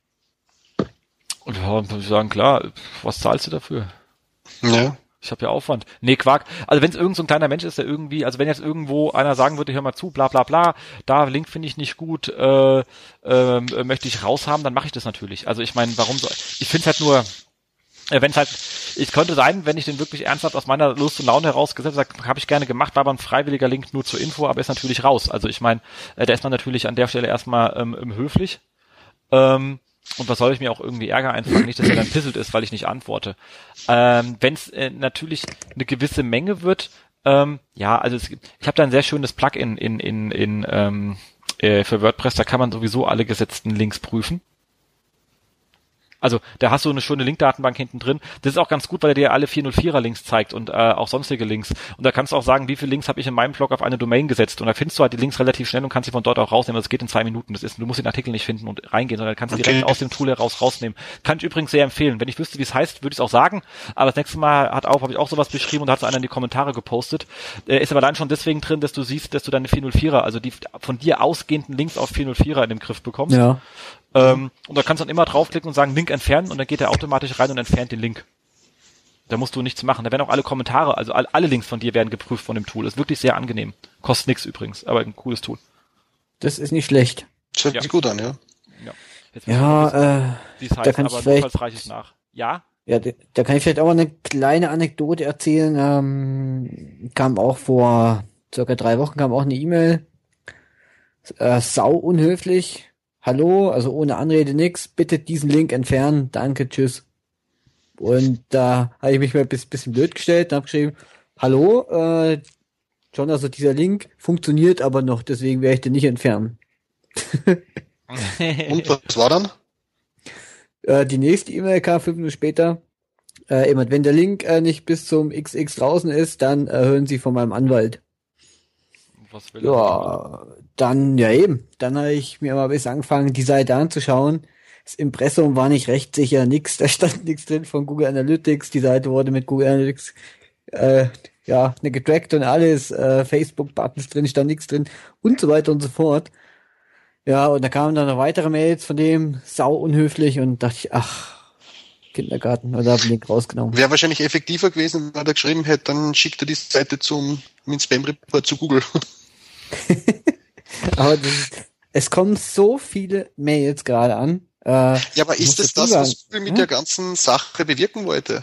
Speaker 3: Und ja, muss ich sagen, klar, was zahlst du dafür?
Speaker 5: Ja.
Speaker 3: Ich habe ja Aufwand. Nee, Quark. Also wenn es irgend so ein kleiner Mensch ist, der irgendwie, also wenn jetzt irgendwo einer sagen würde, hör mal zu, bla bla bla, da Link finde ich nicht gut, äh, äh, möchte ich raushaben, dann mache ich das natürlich. Also ich meine, warum so? Ich finde es halt nur, äh, wenn es halt, es könnte sein, wenn ich den wirklich ernsthaft aus meiner Lust und Laune herausgesetzt habe, habe ich gerne gemacht, war aber ein freiwilliger Link nur zur Info, aber ist natürlich raus. Also ich meine, äh, da ist man natürlich an der Stelle erstmal ähm, höflich. Ähm, Und was soll ich mir auch irgendwie Ärger einfangen? Nicht, dass er dann pisselt ist, weil ich nicht antworte. Ähm, wenn es äh, natürlich eine gewisse Menge wird, ähm, ja, also es, ich habe da ein sehr schönes Plugin in in in ähm, äh, für WordPress. Da kann man sowieso alle gesetzten Links prüfen. Also da hast du eine schöne Linkdatenbank hinten drin. Das ist auch ganz gut, weil er dir alle vierhundertvierer Links zeigt und äh, auch sonstige Links. Und da kannst du auch sagen, wie viele Links habe ich in meinem Blog auf eine Domain gesetzt. Und da findest du halt die Links relativ schnell und kannst sie von dort auch rausnehmen. Das geht in zwei Minuten. Das ist, du musst den Artikel nicht finden und reingehen, sondern kannst du
Speaker 5: okay.
Speaker 3: direkt aus dem Tool heraus rausnehmen. Kann ich übrigens sehr empfehlen. Wenn ich wüsste, wie es heißt, würde ich es auch sagen. Aber das nächste Mal hat auch, habe ich auch sowas beschrieben und da hat es einer in die Kommentare gepostet. Äh, ist aber dann schon deswegen drin, dass du siehst, dass du deine vierhundertvierer, also die von dir ausgehenden Links auf vierhundertvierer in dem Griff bekommst.
Speaker 4: Ja.
Speaker 3: Ähm, und da kannst du dann immer draufklicken und sagen, Link entfernen und dann geht er automatisch rein und entfernt den Link. Da musst du nichts machen. Da werden auch alle Kommentare, also all, alle Links von dir werden geprüft von dem Tool. Ist wirklich sehr angenehm. Kostet nichts übrigens, aber ein cooles Tool.
Speaker 4: Das ist nicht schlecht.
Speaker 5: Das hört
Speaker 3: Ja.
Speaker 5: sich gut an, ja.
Speaker 3: Ja, Jetzt
Speaker 4: Ja,
Speaker 3: wissen,
Speaker 4: äh,
Speaker 3: wie es heißt,
Speaker 4: da kann ich
Speaker 3: aber
Speaker 4: vielleicht-
Speaker 3: notfalls reiche ich nach. Ja?
Speaker 4: ja, da da kann ich vielleicht auch eine kleine Anekdote erzählen. Ähm, kam auch vor circa drei Wochen kam auch eine E-Mail. Äh, sau unhöflich. Hallo, also ohne Anrede nix. Bitte diesen Link entfernen. Danke, tschüss. Und da habe ich mich mal ein bisschen, bisschen blöd gestellt und habe geschrieben, hallo, äh, John, also dieser Link funktioniert aber noch, deswegen werde ich den nicht entfernen.
Speaker 5: Und was war dann?
Speaker 4: Äh, die nächste E-Mail kam fünf Minuten später. Äh, jemand, wenn der Link äh, nicht bis zum X X draußen ist, dann äh, hören Sie von meinem Anwalt.
Speaker 3: Was will er?
Speaker 4: Ja, dann, ja eben. Dann habe ich mir mal ein bisschen angefangen, die Seite anzuschauen. Das Impressum war nicht rechtssicher, nix, da stand nichts drin von Google Analytics. Die Seite wurde mit Google Analytics, äh, ja, ne getrackt und alles, äh, Facebook-Buttons drin, stand nichts drin und so weiter und so fort. Ja, und da kamen dann noch weitere Mails von dem, sau unhöflich und dachte ich, ach, Kindergarten, oder hab den Link rausgenommen.
Speaker 5: Wäre wahrscheinlich effektiver gewesen, wenn er geschrieben hätte, dann schickt er die Seite zum mit Spam-Report zu Google.
Speaker 4: Aber das ist, es kommen so viele Mails gerade an. Äh,
Speaker 5: Ja, aber
Speaker 4: ich
Speaker 5: ist
Speaker 4: muss
Speaker 5: das
Speaker 4: dazu
Speaker 5: das, was
Speaker 4: sagen,
Speaker 5: Google mit
Speaker 4: hm?
Speaker 5: der ganzen Sache bewirken wollte?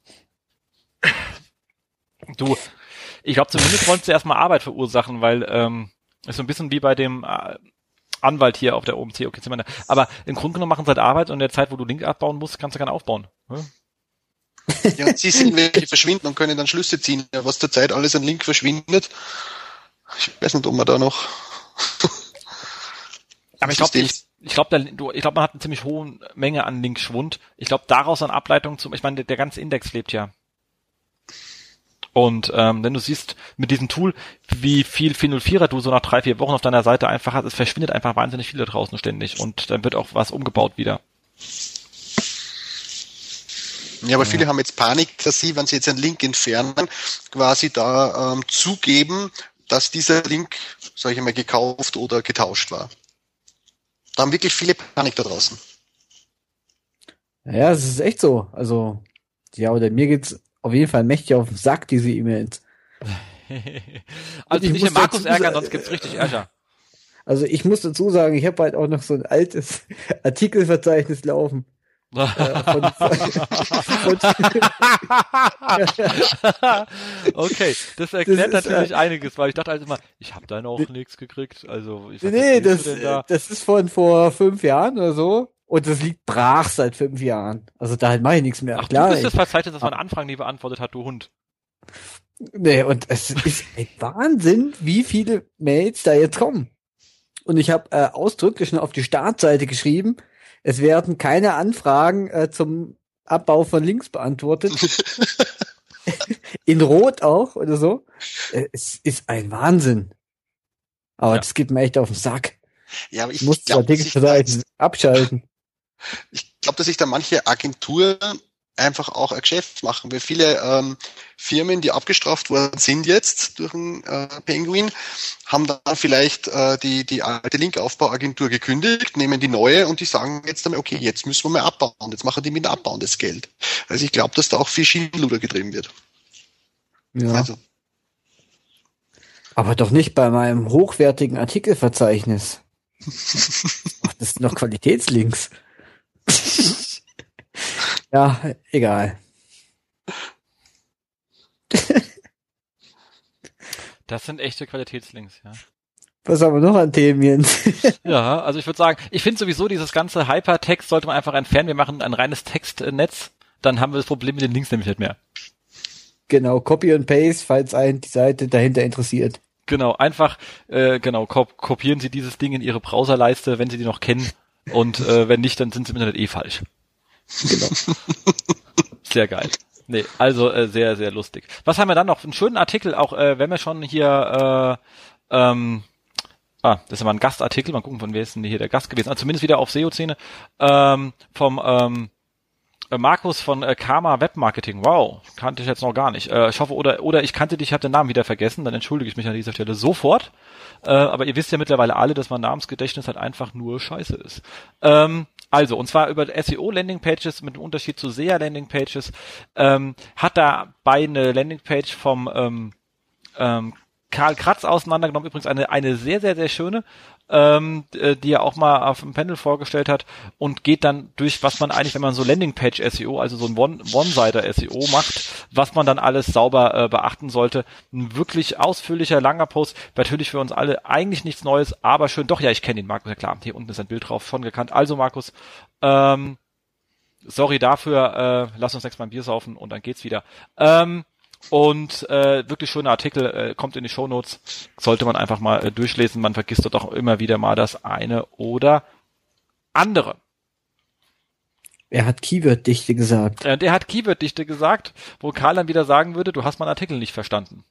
Speaker 3: Du, ich glaube, zumindest wollten sie erstmal Arbeit verursachen, weil ähm, ist so ein bisschen wie bei dem äh, Anwalt hier auf der O M C. Okay, aber im Grunde genommen machen sie halt Arbeit und in der Zeit, wo du Link abbauen musst, kannst du gerne aufbauen. Hm?
Speaker 5: Ja, und sie sehen, welche verschwinden und können dann Schlüsse ziehen. Ja, was zurzeit alles an Link verschwindet. Ich weiß nicht, ob man da noch.
Speaker 3: Aber ich glaube, ich, ich glaube, ich glaube, man hat eine ziemlich hohe Menge an Linkschwund. Ich glaube, daraus an Ableitung zum, ich meine, der, der ganze Index lebt ja. Und ähm, wenn du siehst mit diesem Tool, wie viel vierhundertvierer du so nach drei, vier Wochen auf deiner Seite einfach hast, es verschwindet einfach wahnsinnig viel da draußen ständig und dann wird auch was umgebaut wieder.
Speaker 5: Ja, aber viele haben jetzt Panik, dass sie, wenn sie jetzt einen Link entfernen, quasi da ähm, zugeben, dass dieser Link, sage ich mal, gekauft oder getauscht war. Da haben wirklich viele Panik da draußen.
Speaker 4: Ja, es ist echt so. Also, ja, oder mir geht's auf jeden Fall mächtig auf den Sack, diese E-Mails.
Speaker 3: Also
Speaker 4: ich
Speaker 3: nicht
Speaker 4: muss
Speaker 3: den Markus
Speaker 4: dazu
Speaker 3: ärgern,
Speaker 4: sagen-
Speaker 3: sonst gibt's richtig Ärger.
Speaker 4: Also ich muss dazu sagen, ich habe halt auch noch so ein altes Artikelverzeichnis laufen. Äh, von, von,
Speaker 3: Okay, das erklärt
Speaker 4: Das ist,
Speaker 3: natürlich
Speaker 4: äh,
Speaker 3: einiges, weil ich dachte halt immer, ich habe da noch nichts gekriegt. Also ich
Speaker 4: nee,
Speaker 3: was
Speaker 4: nee,
Speaker 3: erzählst
Speaker 4: das,
Speaker 3: du denn da?
Speaker 4: das ist von vor fünf Jahren oder so. Und das liegt brach seit fünf Jahren. Also da mache ich nichts mehr.
Speaker 3: Ach,
Speaker 4: Klar,
Speaker 3: du bist
Speaker 4: ich,
Speaker 3: das Verzeichnis, das man Anfragen nie beantwortet hat, du Hund.
Speaker 4: nee, und es ist ein Wahnsinn, wie viele Mails da jetzt kommen. Und ich habe äh, ausdrücklich schon auf die Startseite geschrieben, es werden keine Anfragen äh, zum Abbau von Links beantwortet. In Rot auch oder so. Äh, es ist ein Wahnsinn. Aber
Speaker 3: Ja.
Speaker 4: das geht mir echt auf den Sack.
Speaker 5: Ja, aber ich
Speaker 4: Ich muss das
Speaker 5: glaube, dass, ich da jetzt-
Speaker 4: Artikelverzeichnis abschalten.
Speaker 5: ich glaub, dass sich da manche Agenturen einfach auch ein Geschäft machen, weil viele ähm, Firmen, die abgestraft worden sind jetzt durch den äh, Penguin, haben dann vielleicht äh, die die alte Linkaufbauagentur gekündigt, nehmen die neue und die sagen jetzt einmal, okay, jetzt müssen wir mal abbauen, jetzt machen die mit dem Abbauen das Geld. Also ich glaube, dass da auch viel Schindluder getrieben wird.
Speaker 4: Ja.
Speaker 5: Also
Speaker 4: Aber doch nicht bei meinem hochwertigen Artikelverzeichnis. Ach, das sind noch Qualitätslinks. Ja, egal.
Speaker 3: Das sind echte Qualitätslinks, ja.
Speaker 4: Was haben wir noch an Themen, Jens?
Speaker 3: Ja, also ich würde sagen, ich finde sowieso dieses ganze Hypertext sollte man einfach entfernen. Wir machen ein reines Textnetz, dann haben wir das Problem mit den Links nämlich nicht mehr.
Speaker 4: Genau, Copy and Paste, falls einen die Seite dahinter interessiert.
Speaker 3: Genau, einfach, äh, genau, kop kopieren Sie dieses Ding in Ihre Browserleiste, wenn Sie die noch kennen und äh, wenn nicht, dann sind Sie im Internet eh falsch.
Speaker 4: Genau.
Speaker 3: Sehr geil. Nee, also äh, sehr, sehr lustig. Was haben wir dann noch? Einen schönen Artikel, auch äh, wenn wir schon hier äh, ähm, ah, das ist mal ein Gastartikel, mal gucken, von wer ist denn hier der Gast gewesen, also zumindest wieder auf S E O-Szene, ähm, vom ähm, Markus von äh, Karma Webmarketing. Wow, kannte ich jetzt noch gar nicht. Äh, ich hoffe, oder oder ich kannte dich, ich habe den Namen wieder vergessen, dann entschuldige ich mich an dieser Stelle sofort. Äh, aber ihr wisst ja mittlerweile alle, dass mein Namensgedächtnis halt einfach nur scheiße ist. Ähm, also, und zwar über S E O-Landingpages mit dem Unterschied zu S E A-Landingpages, ähm, hat dabei eine Landingpage vom ähm, ähm, Karl Kratz auseinandergenommen, übrigens eine eine sehr, sehr, sehr schöne, ähm, die er auch mal auf dem Panel vorgestellt hat und geht dann durch, was man eigentlich, wenn man so Landingpage-S E O, also so ein One- One-Sider-S E O macht, was man dann alles sauber äh, beachten sollte. Ein wirklich ausführlicher, langer Post, natürlich für uns alle eigentlich nichts Neues, aber schön. Doch, ja, ich kenne ihn, Markus, ja klar, hier unten ist ein Bild drauf, schon gekannt. Also Markus, ähm, sorry dafür, äh, lass uns nächstes Mal ein Bier saufen und dann geht's wieder. Ähm, Und äh, wirklich schöner Artikel, äh, kommt in die Shownotes, sollte man einfach mal äh, durchlesen, man vergisst dort auch immer wieder mal das eine oder andere.
Speaker 4: Er hat Keyword-Dichte gesagt.
Speaker 3: Äh, der hat Keyword-Dichte gesagt, wo Karl dann wieder sagen würde, du hast meinen Artikel nicht verstanden.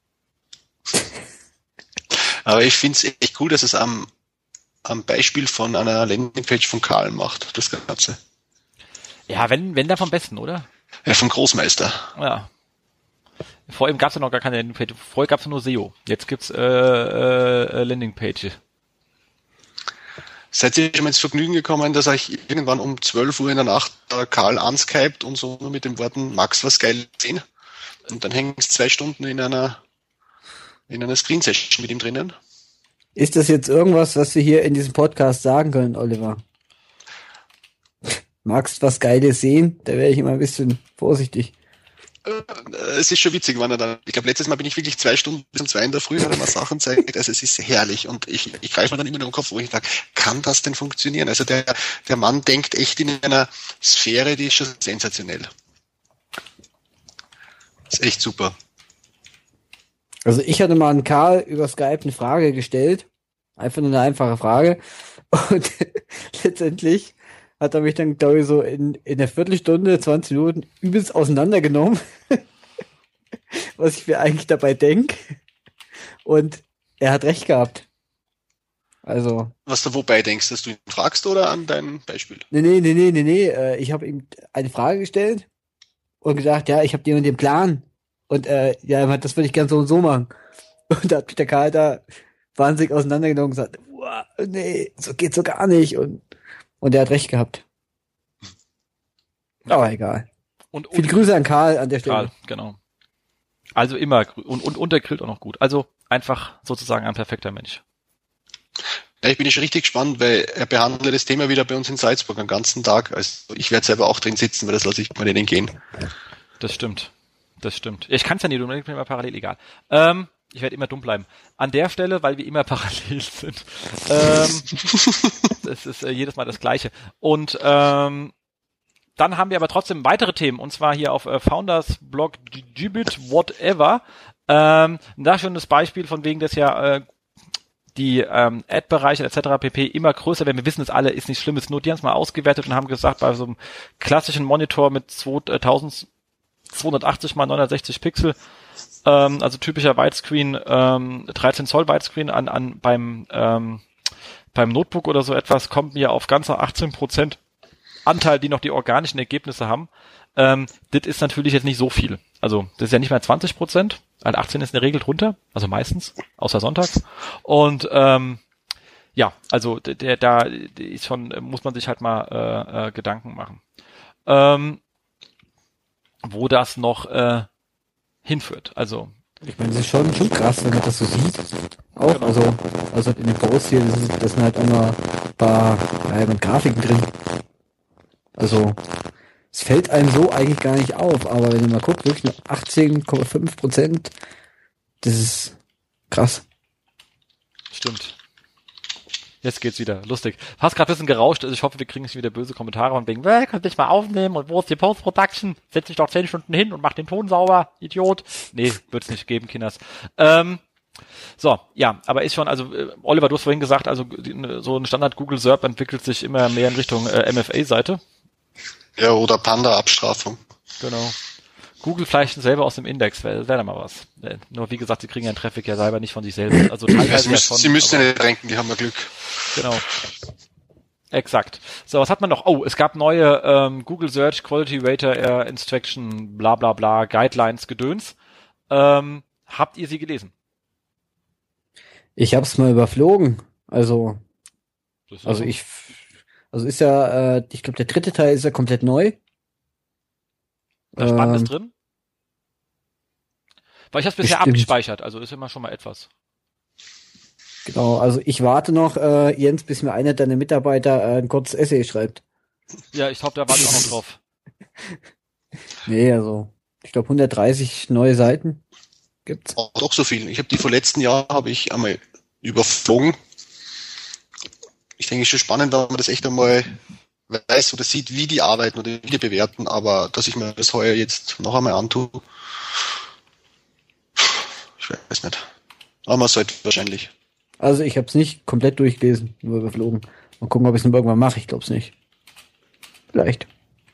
Speaker 5: Aber ich finde es echt cool, dass es am, am Beispiel von einer Landingpage von Karl macht, das Ganze.
Speaker 3: Ja, wenn, wenn der vom Besten, oder?
Speaker 5: Ja, vom Großmeister.
Speaker 3: Ja. Vor ihm gab es ja noch gar keine Landingpage. Vorher gab es nur S E O. Jetzt gibt's äh, äh, Landingpage.
Speaker 5: Seid ihr schon mal ins Vergnügen gekommen, dass euch irgendwann um zwölf Uhr in der Nacht der Karl anskypt und so nur mit den Worten Max, was geil sehen? Und dann hängen es zwei Stunden in einer in einer Screen-Session mit ihm drinnen.
Speaker 4: Ist das jetzt irgendwas, was wir hier in diesem Podcast sagen können, Oliver? Magst was Geiles sehen? Da wäre ich immer ein bisschen vorsichtig.
Speaker 5: Es ist schon witzig, wann er dann, ich glaube, letztes Mal bin ich wirklich zwei Stunden bis um zwei in der Früh, hat er mal Sachen zeigt, also es ist herrlich und ich, ich greife mir dann immer nur im Kopf, wo ich sage, kann das denn funktionieren? Also der, der Mann denkt echt in einer Sphäre, die ist schon sensationell. Das ist echt super.
Speaker 4: Also ich hatte mal an Karl über Skype eine Frage gestellt, einfach nur eine einfache Frage und letztendlich hat er mich dann, glaube ich, so in, in der Viertelstunde, zwanzig Minuten übelst auseinandergenommen, was ich mir eigentlich dabei denke. Und er hat recht gehabt. Also.
Speaker 5: Was du wobei denkst, dass du ihn fragst oder an dein Beispiel?
Speaker 4: Nee, nee, nee, nee, nee, nee. Ich habe ihm eine Frage gestellt und gesagt, ja, ich habe dir den Plan. Und äh, ja, das würde ich gern so und so machen. Und da hat mich der Karl da wahnsinnig auseinandergenommen und gesagt, wow, nee, so geht's so gar nicht. Und Und er hat recht gehabt. Aber egal.
Speaker 3: Und, und
Speaker 4: Viele Grüße an Karl an der Stelle.
Speaker 3: Karl, genau. Also immer, und, und, und der grillt auch noch gut. Also einfach sozusagen ein perfekter Mensch.
Speaker 5: Ja, ich bin schon richtig gespannt, weil er behandelt das Thema wieder bei uns in Salzburg den ganzen Tag. Also ich werde selber auch drin sitzen, weil das lasse ich mal denen gehen.
Speaker 3: Das stimmt. Das stimmt. Ich kann es ja nicht, du bist immer parallel, egal. Ähm, ich werde immer dumm bleiben. An der Stelle, weil wir immer parallel sind. Ähm, das ist äh, jedes Mal das Gleiche. Und ähm, dann haben wir aber trotzdem weitere Themen, und zwar hier auf äh, Founders Blog Gibbet Whatever. Ähm, ein sehr schönes Beispiel von wegen, dass ja äh, die ähm, Ad-Bereiche et cetera pp. Immer größer werden. Wir wissen es alle, ist nichts Schlimmes. Nur die haben es mal ausgewertet und haben gesagt, bei so einem klassischen Monitor mit zweitausendzweihundertachtzig mal neunhundertsechzig Pixel, ähm, also typischer Widescreen, ähm, dreizehn Zoll Widescreen an, an beim ähm, beim Notebook oder so etwas, kommt mir auf ganze achtzehn Prozent Anteil, die noch die organischen Ergebnisse haben. Ähm, das ist natürlich jetzt nicht so viel. Also das ist ja nicht mehr zwanzig Prozent, also achtzehn ist in der Regel drunter, also meistens, außer sonntags. Und ähm, ja, also der da ist schon, muss man sich halt mal äh, äh, Gedanken machen, ähm, wo das noch äh, hinführt. Also
Speaker 4: ich meine, das ist schon, schon krass, wenn man das so sieht. Auch, genau. also, also in den Posts hier, das, ist, das sind halt immer ein paar ja, mit Grafiken drin. Also, es fällt einem so eigentlich gar nicht auf, aber wenn ihr mal guckt, wirklich nur achtzehn Komma fünf Prozent, das ist krass.
Speaker 3: Stimmt. Jetzt geht's wieder. Lustig. Hast gerade ein bisschen gerauscht, also ich hoffe, wir kriegen nicht wieder böse Kommentare von wegen, äh, könnt ihr mal aufnehmen und wo ist die Post-Production? Setz dich doch zehn Stunden hin und mach den Ton sauber, Idiot. Nee, wird's nicht geben, Kinders. Ähm, so, ja, aber ist schon, also äh, Oliver, du hast vorhin gesagt, also so ein Standard Google S E R P entwickelt sich immer mehr in Richtung äh, M F A-Seite.
Speaker 5: Ja, oder Panda-Abstrafung.
Speaker 3: Genau. Google vielleicht selber aus dem Index, wäre wär da mal was. Äh, nur wie gesagt, sie kriegen ja den Traffic ja selber nicht von sich selbst. Also teilweise
Speaker 5: ja, sie
Speaker 3: ja
Speaker 5: müssen,
Speaker 3: schon,
Speaker 5: sie müssen
Speaker 3: aber,
Speaker 5: ja nicht ranken, die haben ja Glück.
Speaker 3: Genau. Exakt. So, was hat man noch? Oh, es gab neue ähm, Google Search Quality Rater Air Instruction, bla bla bla, Guidelines, Gedöns. Ähm, habt ihr sie gelesen?
Speaker 4: Ich hab's mal überflogen. Also, also
Speaker 3: so.
Speaker 4: ich, also ist ja, äh, ich glaube, der dritte Teil ist ja komplett neu.
Speaker 3: Das Spannende
Speaker 4: Ähm,
Speaker 3: ist drin. Weil ich hab's bisher
Speaker 4: bestimmt.
Speaker 3: abgespeichert, also ist immer schon mal etwas.
Speaker 4: Genau, also ich warte noch, äh, Jens, bis mir einer deiner Mitarbeiter äh, ein kurzes Essay schreibt.
Speaker 3: Ja, ich glaube, da warte ich auch noch drauf.
Speaker 4: Nee, also, ich glaube hundertdreißig neue Seiten gibt's.
Speaker 5: Auch doch so viel. Ich habe die vor letzten Jahr habe ich einmal überflogen. Ich denke, es ist schon spannend, wenn man das echt einmal weiß oder sieht, wie die arbeiten oder wie die bewerten, aber dass ich mir das heuer jetzt noch einmal antue, ich weiß nicht. Aber man sollte wahrscheinlich.
Speaker 4: Also ich habe es nicht komplett durchgelesen, nur überflogen. Mal gucken, ob ich es noch irgendwann mache. Ich glaube es nicht. Vielleicht.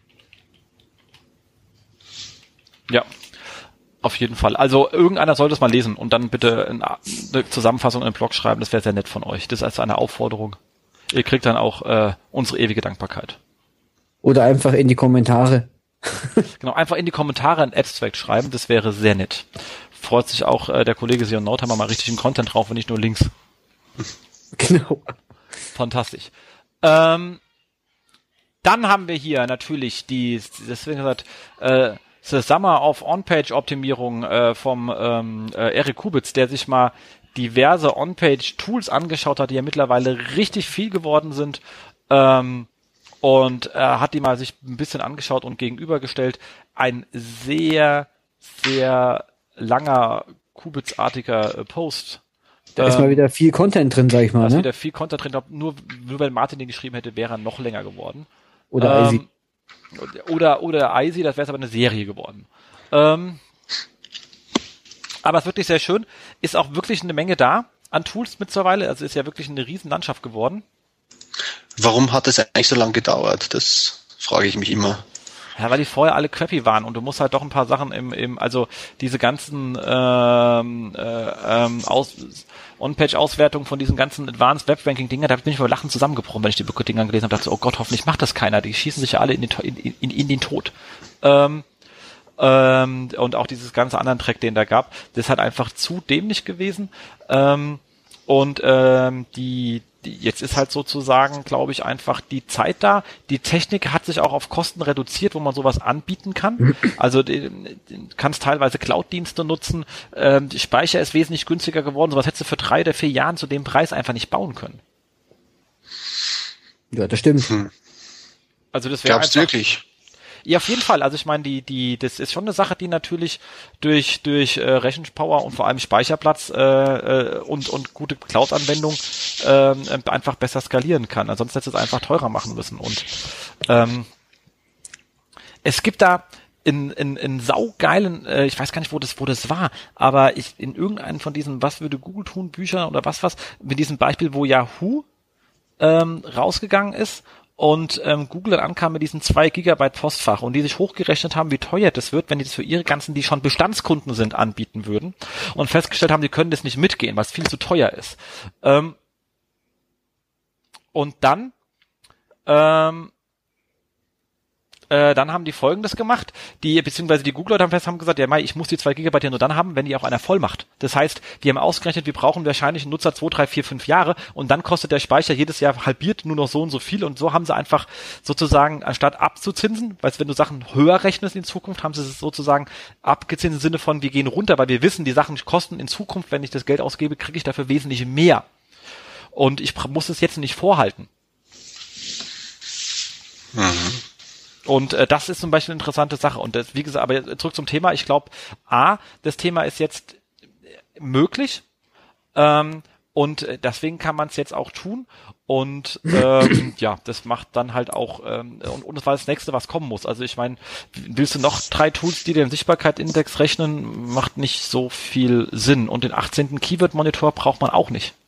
Speaker 3: Ja, auf jeden Fall. Also irgendeiner sollte es mal lesen und dann bitte eine Zusammenfassung in den Blog schreiben. Das wäre sehr nett von euch. Das ist also eine Aufforderung. Ihr kriegt dann auch äh, unsere ewige Dankbarkeit.
Speaker 4: Oder einfach in die Kommentare.
Speaker 3: Genau, einfach in die Kommentare ein Abstract schreiben. Das wäre sehr nett. Freut sich auch äh, der Kollege Sion Nordhammer mal richtig einen Content drauf und nicht nur Links.
Speaker 4: Genau.
Speaker 3: Fantastisch. Ähm, dann haben wir hier natürlich die, deswegen gesagt, äh, The Summer of On-Page-Optimierung äh, vom ähm, äh, Erik Kubitz, der sich mal diverse On-Page-Tools angeschaut hat, die ja mittlerweile richtig viel geworden sind, ähm, und er äh, hat die mal sich ein bisschen angeschaut und gegenübergestellt. Ein sehr, sehr langer Kubitz-artiger äh, Post.
Speaker 4: Da ähm, ist mal wieder viel Content drin, sag ich mal. Da
Speaker 3: ist
Speaker 4: ne?
Speaker 3: wieder viel Content drin. Nur, nur wenn Martin den geschrieben hätte, wäre er noch länger geworden.
Speaker 4: Oder
Speaker 3: ähm,
Speaker 4: Eisi.
Speaker 3: Oder, oder Eisi, das wäre jetzt aber eine Serie geworden. Ähm, aber es ist wirklich sehr schön. Ist auch wirklich eine Menge da an Tools mittlerweile. Also ist ja wirklich eine riesen Landschaft geworden.
Speaker 5: Warum hat es eigentlich so lange gedauert? Das frage ich mich immer.
Speaker 3: Ja, weil die vorher alle crappy waren und du musst halt doch ein paar Sachen im, im also diese ganzen ähm, äh, ähm, Aus, On-Page-Auswertung von diesen ganzen Advanced Web-Ranking-Dinger, da bin ich vor Lachen zusammengebrochen, wenn ich die Dinger gelesen habe, dachte so, oh Gott, hoffentlich macht das keiner, die schießen sich ja alle in den, in, in, in den Tod. Ähm, ähm, und auch dieses ganze anderen Track, den da gab, das ist halt einfach zu dämlich gewesen. Ähm, und ähm, die Jetzt ist halt sozusagen, glaube ich, einfach die Zeit da. Die Technik hat sich auch auf Kosten reduziert, wo man sowas anbieten kann. Also du kannst teilweise Cloud-Dienste nutzen. Ähm, die Speicher ist wesentlich günstiger geworden. Sowas hättest du für drei oder vier Jahren zu dem Preis einfach nicht bauen können.
Speaker 4: Ja, das stimmt.
Speaker 5: Hm.
Speaker 3: Also das wäre
Speaker 5: Glaubst du wirklich?
Speaker 3: Ja, auf jeden Fall. Also ich meine, die, die, das ist schon eine Sache, die natürlich durch durch äh, Rechenpower und vor allem Speicherplatz äh, äh, und und gute Cloud-Anwendung äh, einfach besser skalieren kann. Ansonsten hätte es einfach teurer machen müssen. Und ähm, es gibt da in in, in saugeilen, äh, ich weiß gar nicht, wo das wo das war, aber ich in irgendeinem von diesen Was würde Google tun Büchern oder was was mit diesem Beispiel, wo Yahoo ähm, rausgegangen ist. Und ähm, Google dann ankam mit diesen zwei Gigabyte Postfach und die sich hochgerechnet haben, wie teuer das wird, wenn die das für ihre ganzen, die schon Bestandskunden sind, anbieten würden und festgestellt haben, die können das nicht mitgehen, weil es viel zu teuer ist. Ähm, und dann ähm, äh, dann haben die Folgendes gemacht, die beziehungsweise die Google-Leute haben fest haben gesagt, ja Mai, ich muss die zwei Gigabyte ja nur dann haben, wenn die auch einer voll macht. Das heißt, die haben ausgerechnet, wir brauchen wahrscheinlich einen Nutzer zwei, drei, vier, fünf Jahre und dann kostet der Speicher jedes Jahr halbiert nur noch so und so viel und so haben sie einfach sozusagen, anstatt abzuzinsen, weil wenn du Sachen höher rechnest in Zukunft, haben sie es sozusagen abgezinst im Sinne von, wir gehen runter, weil wir wissen, die Sachen kosten in Zukunft, wenn ich das Geld ausgebe, kriege ich dafür wesentlich mehr. Und ich muss es jetzt nicht vorhalten.
Speaker 5: Mhm.
Speaker 3: Und äh, das ist zum Beispiel eine interessante Sache. Und das, wie gesagt, aber zurück zum Thema. Ich glaube, A, das Thema ist jetzt möglich ähm, und deswegen kann man es jetzt auch tun. Und ähm, ja, das macht dann halt auch, ähm, und, und das war das Nächste, was kommen muss. Also ich meine, willst du noch drei Tools, die den Sichtbarkeit-Index rechnen, macht nicht so viel Sinn. Und den achtzehnten Keyword-Monitor braucht man auch nicht.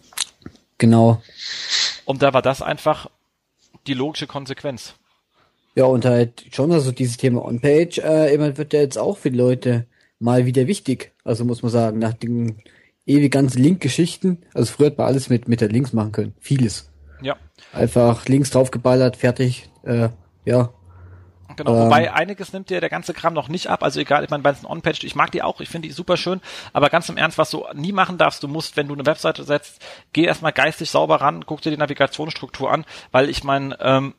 Speaker 4: Genau.
Speaker 3: Und da war das einfach die logische Konsequenz.
Speaker 4: Ja, und halt schon, also dieses Thema On-Page, äh, immer wird ja jetzt auch für die Leute mal wieder wichtig. Also muss man sagen, nach den ewig ganzen Link-Geschichten, also früher hat man alles mit, mit der Links machen können. Vieles.
Speaker 3: Ja.
Speaker 4: Einfach Links draufgeballert, fertig, äh, ja.
Speaker 3: Genau,
Speaker 4: Ähm,
Speaker 3: wobei einiges nimmt dir der ganze Kram noch nicht ab, also egal, ich meine, bei diesen On-Page, ich mag die auch, ich finde die super schön, aber ganz im Ernst, was du nie machen darfst, du musst, wenn du eine Webseite setzt, geh erstmal geistig sauber ran, guck dir die Navigationsstruktur an, weil ich meine, ähm,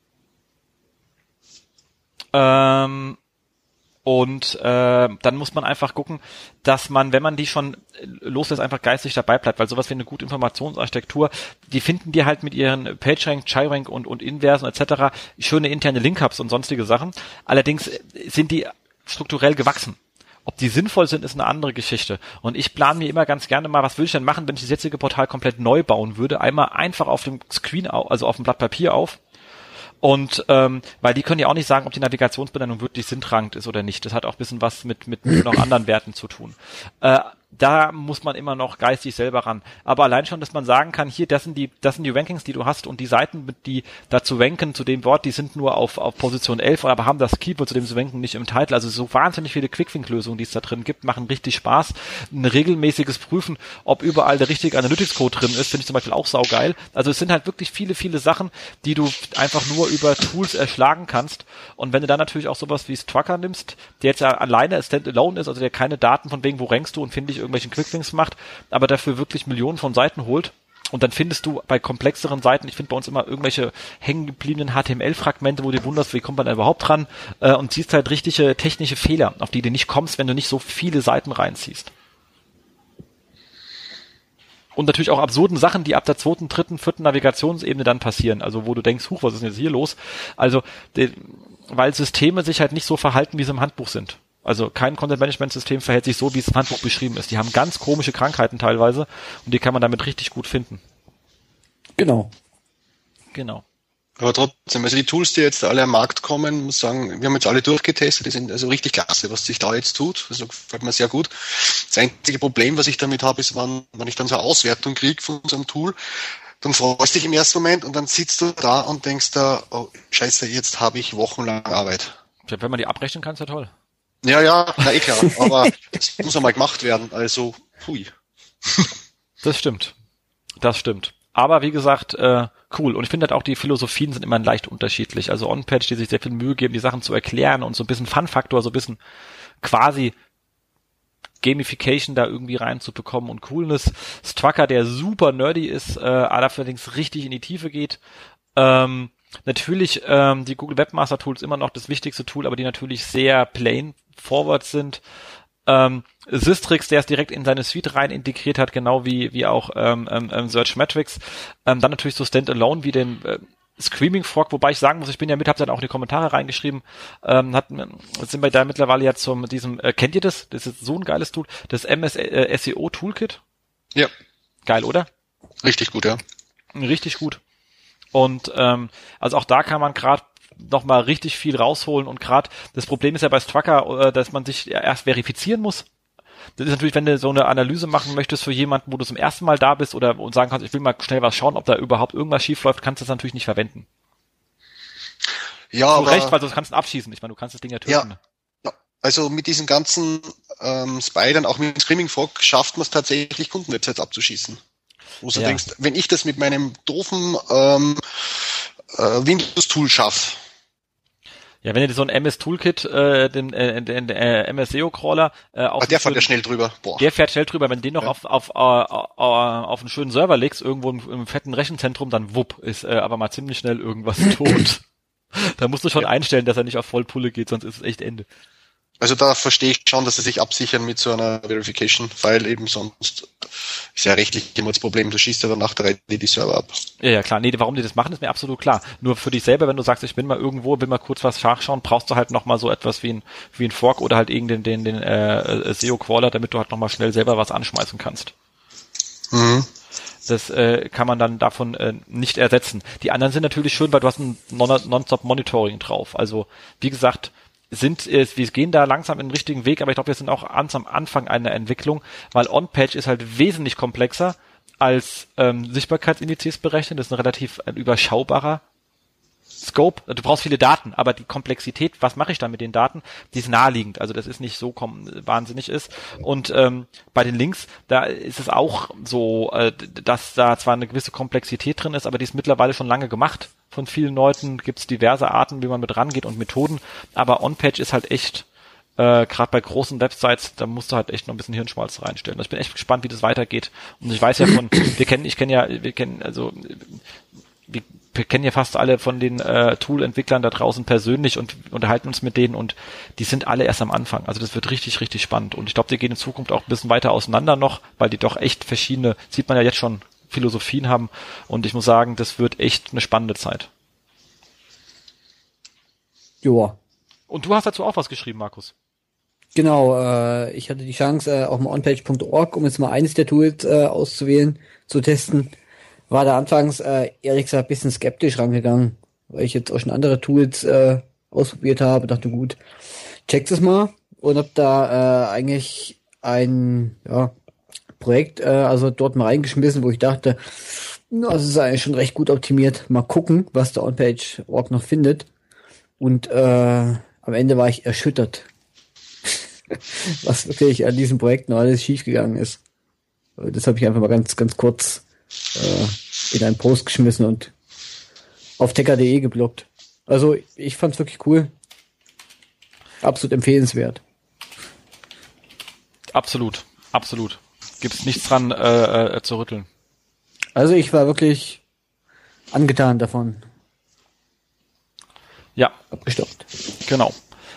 Speaker 3: ähm, und äh, dann muss man einfach gucken, dass man, wenn man die schon loslässt, einfach geistig dabei bleibt, weil sowas wie eine gute Informationsarchitektur, die finden dir halt mit ihren PageRank, ChiRank und, und Inversen et cetera schöne interne Link-Hubs und sonstige Sachen. Allerdings sind die strukturell gewachsen. Ob die sinnvoll sind, ist eine andere Geschichte. Und ich plane mir immer ganz gerne mal, was würde ich denn machen, wenn ich das jetzige Portal komplett neu bauen würde? Einmal einfach auf dem Screen, also auf dem Blatt Papier auf. Und ähm, weil die können ja auch nicht sagen, ob die Navigationsbenennung wirklich sinntragend ist oder nicht. Das hat auch ein bisschen was mit mit noch anderen Werten zu tun. Äh, da muss man immer noch geistig selber ran. Aber allein schon, dass man sagen kann, hier, das sind die, das sind die Rankings, die du hast und die Seiten, die dazu ranken zu dem Wort, die sind nur auf auf Position elf, aber haben das Keyword zu dem sie ranken nicht im Titel. Also so wahnsinnig viele Quick-Think-Lösungen, die es da drin gibt, machen richtig Spaß. Ein regelmäßiges Prüfen, ob überall der richtige Analytics-Code drin ist, finde ich zum Beispiel auch saugeil. Also es sind halt wirklich viele, viele Sachen, die du einfach nur über Tools erschlagen kannst. Und wenn du dann natürlich auch sowas wie Strucker nimmst, der jetzt ja alleine standalone ist, also der keine Daten von wegen, wo rankst du und finde ich irgendwelchen Quicklinks macht, aber dafür wirklich Millionen von Seiten holt. Und dann findest du bei komplexeren Seiten, ich finde bei uns immer irgendwelche hängen gebliebenen H T M L-Fragmente, wo du wunderst, wie kommt man da überhaupt dran, äh, und siehst halt richtige technische Fehler, auf die du nicht kommst, wenn du nicht so viele Seiten reinziehst. Und natürlich auch absurden Sachen, die ab der zweiten, dritten, vierten Navigationsebene dann passieren. Also wo du denkst, huch, was ist denn jetzt hier los? Also, die, weil Systeme sich halt nicht so verhalten, wie sie im Handbuch sind. Also kein Content-Management-System verhält sich so, wie es im Handbuch beschrieben ist. Die haben ganz komische Krankheiten teilweise und die kann man damit richtig gut finden.
Speaker 4: Genau.
Speaker 3: Genau.
Speaker 5: Aber trotzdem, also die Tools, die jetzt alle am Markt kommen, muss sagen, wir haben jetzt alle durchgetestet, die sind also richtig klasse, was sich da jetzt tut. Also gefällt mir sehr gut. Das einzige Problem, was ich damit habe, ist, wenn, wenn ich dann so eine Auswertung kriege von so einem Tool, dann freust du dich im ersten Moment und dann sitzt du da und denkst da, oh scheiße, jetzt habe ich wochenlang Arbeit.
Speaker 3: Wenn man die abrechnen kann, ist ja toll.
Speaker 5: Ja, ja, na eh klar, aber das muss einmal gemacht werden, also hui.
Speaker 3: Das stimmt. Das stimmt. Aber wie gesagt, äh, cool. Und ich finde halt auch, die Philosophien sind immer leicht unterschiedlich. Also On-Page, die sich sehr viel Mühe geben, die Sachen zu erklären und so ein bisschen Fun-Faktor, so ein bisschen quasi Gamification da irgendwie reinzubekommen und Coolness. Strucker, der super nerdy ist, äh, allerdings richtig in die Tiefe geht. Ähm, natürlich ähm, die Google Webmaster Tools immer noch das wichtigste Tool, aber die natürlich sehr plain forward sind. Ähm, Systrix, der es direkt in seine Suite rein integriert hat, genau wie wie auch ähm, ähm, Searchmetrics. Ähm, dann natürlich so Standalone wie den äh, Screaming Frog, wobei ich sagen muss, ich bin ja mit, hab dann auch in die Kommentare reingeschrieben, ähm, hat, sind wir da mittlerweile ja zum diesem, äh, kennt ihr das? Das ist so ein geiles Tool, das M S äh, S E O Toolkit.
Speaker 5: Ja.
Speaker 3: Geil, oder?
Speaker 5: Richtig gut, ja.
Speaker 3: Richtig gut. Und ähm, also auch da kann man gerade noch mal richtig viel rausholen und gerade das Problem ist ja bei Strucker, äh, dass man sich erst verifizieren muss. Das ist natürlich, wenn du so eine Analyse machen möchtest für jemanden, wo du zum ersten Mal da bist oder und sagen kannst, ich will mal schnell was schauen, ob da überhaupt irgendwas schief läuft, kannst du das natürlich nicht verwenden.
Speaker 5: Ja,
Speaker 3: Zu
Speaker 5: aber
Speaker 3: Recht, weil du kannst ihn abschießen. Ich meine, du kannst das Ding ja töten.
Speaker 5: Ja, also mit diesen ganzen ähm, Spidern, auch mit dem Screaming Frog, schafft man es tatsächlich, Kundenwebsites abzuschießen. Wo du
Speaker 3: Ja.
Speaker 5: denkst, wenn ich das mit meinem doofen ähm, äh, Windows-Tool schaffe.
Speaker 3: Ja, wenn ihr so ein M S Toolkit, äh, den, äh, den äh, M S E O Crawler, äh, auf
Speaker 5: Ah, der
Speaker 3: einen
Speaker 5: fährt ja
Speaker 3: schönen-
Speaker 5: schnell drüber. Boah.
Speaker 3: der fährt schnell drüber, wenn du den noch
Speaker 5: Ja.
Speaker 3: auf auf äh, äh, auf einen schönen Server legst, irgendwo im, im fetten Rechenzentrum, dann wupp, ist äh, aber mal ziemlich schnell irgendwas tot. Da musst du schon
Speaker 5: Ja.
Speaker 3: einstellen, dass er nicht auf Vollpulle geht, sonst ist es echt Ende.
Speaker 5: Also da verstehe ich schon, dass sie sich absichern mit so einer Verification, weil eben sonst ist ja rechtlich immer das Problem, du schießt ja dann nach der Reihe die Server ab.
Speaker 3: Ja, ja, klar. Nee, warum die das machen, ist mir absolut klar. Nur für dich selber, wenn du sagst, ich bin mal irgendwo, will mal kurz was nachschauen, brauchst du halt noch mal so etwas wie ein wie ein Fork oder halt irgendeinen den den äh, S E O Crawler, damit du halt noch mal schnell selber was anschmeißen kannst.
Speaker 5: Mhm.
Speaker 3: Das äh, kann man dann davon äh, nicht ersetzen. Die anderen sind natürlich schön, weil du hast ein Non- Non-Stop-Monitoring drauf. Also, wie gesagt, sind äh, wir gehen da langsam in den richtigen Weg, aber ich glaube, wir sind auch ganz am Anfang einer Entwicklung, weil On-Page ist halt wesentlich komplexer als ähm, Sichtbarkeitsindizes berechnen. Das ist ein relativ ein überschaubarer Scope, du brauchst viele Daten, aber die Komplexität, was mache ich dann mit den Daten, die ist naheliegend, also das ist nicht so kom- wahnsinnig ist. Und ähm, bei den Links, da ist es auch so, äh, dass da zwar eine gewisse Komplexität drin ist, aber die ist mittlerweile schon lange gemacht. Von vielen Leuten gibt es diverse Arten, wie man mit rangeht und Methoden, aber On-Page ist halt echt, äh, gerade bei großen Websites, da musst du halt echt noch ein bisschen Hirnschmalz reinstellen. Ich bin echt gespannt, wie das weitergeht. Und ich weiß ja von, wir kennen, ich kenne ja, wir kennen, also wir, wir kennen ja fast alle von den äh, Tool-Entwicklern da draußen persönlich und unterhalten uns mit denen und die sind alle erst am Anfang. Also das wird richtig, richtig spannend. Und ich glaube, die gehen in Zukunft auch ein bisschen weiter auseinander noch, weil die doch echt verschiedene, sieht man ja jetzt schon, Philosophien haben. Und ich muss sagen, das wird echt eine spannende Zeit.
Speaker 4: Joa.
Speaker 3: Und du hast dazu auch was geschrieben, Markus.
Speaker 4: Genau, äh, ich hatte die Chance, äh, auch mal onpage punkt org, um jetzt mal eines der Tools äh, auszuwählen, zu testen. War da anfangs, äh, ehrlich gesagt, ein bisschen skeptisch rangegangen, weil ich jetzt auch schon andere Tools äh, ausprobiert habe. Dachte, gut, check's es mal. Und hab da äh, eigentlich ein, ja, Projekt, äh, also dort mal reingeschmissen, wo ich dachte, na, das ist eigentlich schon recht gut optimiert. Mal gucken, was der onpage punkt org noch findet. Und äh, am Ende war ich erschüttert, was wirklich an diesem Projekt noch alles schiefgegangen ist. Das habe ich einfach mal ganz, ganz kurz äh, in einen Post geschmissen und auf tecker punkt de geblockt. Also ich fand's wirklich cool. Absolut empfehlenswert.
Speaker 3: Absolut, absolut. Gibt's nichts dran äh, äh, zu rütteln.
Speaker 4: Also ich war wirklich angetan davon.
Speaker 3: Ja.
Speaker 4: Abgestoppt.
Speaker 3: Genau.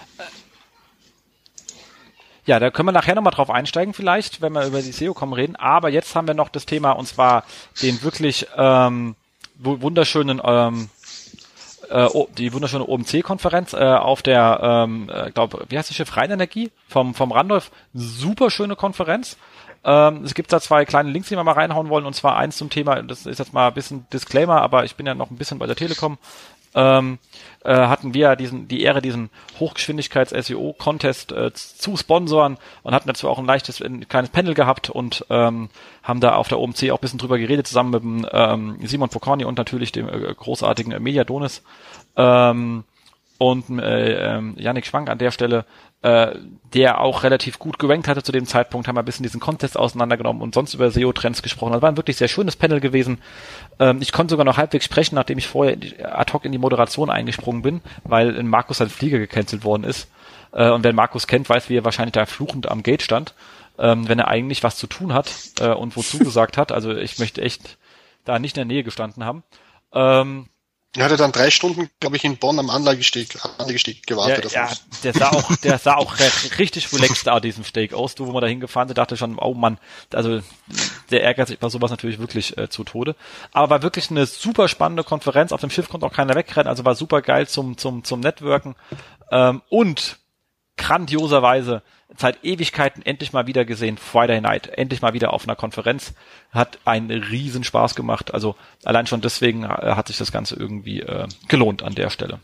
Speaker 3: Ja, da können wir nachher nochmal drauf einsteigen vielleicht, wenn wir über die S E O kommen reden. Aber jetzt haben wir noch das Thema, und zwar den wirklich ähm, wunderschönen, ähm, äh, die wunderschöne O M C-Konferenz äh, auf der, ähm, äh, glaube, wie heißt das Schiff? Rheinenergie vom, vom Randolph. Super schöne Konferenz. Ähm, es gibt da zwei kleine Links, die wir mal reinhauen wollen, und zwar eins zum Thema, das ist jetzt mal ein bisschen Disclaimer, aber ich bin ja noch ein bisschen bei der Telekom. Ähm, äh, hatten wir diesen die Ehre, diesen Hochgeschwindigkeits-S E O-Contest äh, zu sponsoren und hatten dazu auch ein leichtes, ein kleines Panel gehabt und ähm, haben da auf der O M C auch ein bisschen drüber geredet, zusammen mit dem ähm, Simon Pokorny und natürlich dem äh, großartigen äh, Mediadonis ähm, und äh, äh, Yannick Schwank an der Stelle, äh, der auch relativ gut gerankt hatte zu dem Zeitpunkt, haben wir ein bisschen diesen Contest auseinandergenommen und sonst über S E O-Trends gesprochen. Das war ein wirklich sehr schönes Panel gewesen. Ähm, ich konnte sogar noch halbwegs sprechen, nachdem ich vorher ad hoc in die Moderation eingesprungen bin, weil in Markus sein Flieger gecancelt worden ist. Äh, und wer Markus kennt, weiß, wie er wahrscheinlich da fluchend am Gate stand, ähm, wenn er eigentlich was zu tun hat äh, und wozu gesagt hat. Also ich möchte echt da nicht in der Nähe gestanden haben. Ähm,
Speaker 5: Er hatte dann drei Stunden, glaube ich, in Bonn am Anlagesteg, Anlagesteg gewartet.
Speaker 3: Ja, ja, der sah auch, der sah auch richtig relaxed an diesem Steg aus. Du, wo wir da hingefahren sind, dachte schon, oh Mann, also der ärgert sich bei sowas natürlich wirklich äh, zu Tode. Aber war wirklich eine super spannende Konferenz. Auf dem Schiff konnte auch keiner wegrennen, also war super geil zum zum zum Networken. Ähm, und grandioserweise seit Ewigkeiten endlich mal wieder gesehen, Friday Night, endlich mal wieder auf einer Konferenz, hat einen riesen Spaß gemacht, also allein schon deswegen äh, hat sich das Ganze irgendwie äh, gelohnt an der Stelle.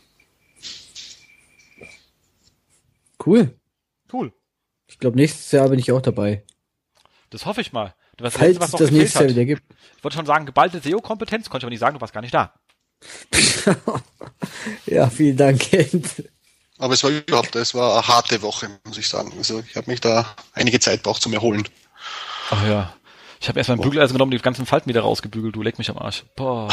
Speaker 4: Cool.
Speaker 3: Cool.
Speaker 4: Ich glaube, nächstes Jahr bin ich auch dabei.
Speaker 3: Das hoffe ich mal. Was
Speaker 4: Falls
Speaker 3: letzte, was
Speaker 4: es
Speaker 3: noch
Speaker 4: das
Speaker 3: gefehlt
Speaker 4: nächste Jahr
Speaker 3: hat.
Speaker 4: wieder gibt.
Speaker 3: Ich wollte schon sagen, geballte S E O-Kompetenz, konnte ich aber nicht sagen, du warst gar nicht da.
Speaker 4: Ja, vielen Dank, Kent.
Speaker 5: Aber es war überhaupt, es war eine harte Woche, muss ich sagen. Also ich habe mich da einige Zeit braucht zum Erholen.
Speaker 3: Ach ja. Ich habe erstmal ein Bügeleisen genommen, die ganzen Falten wieder rausgebügelt, du leck mich am Arsch. Boah.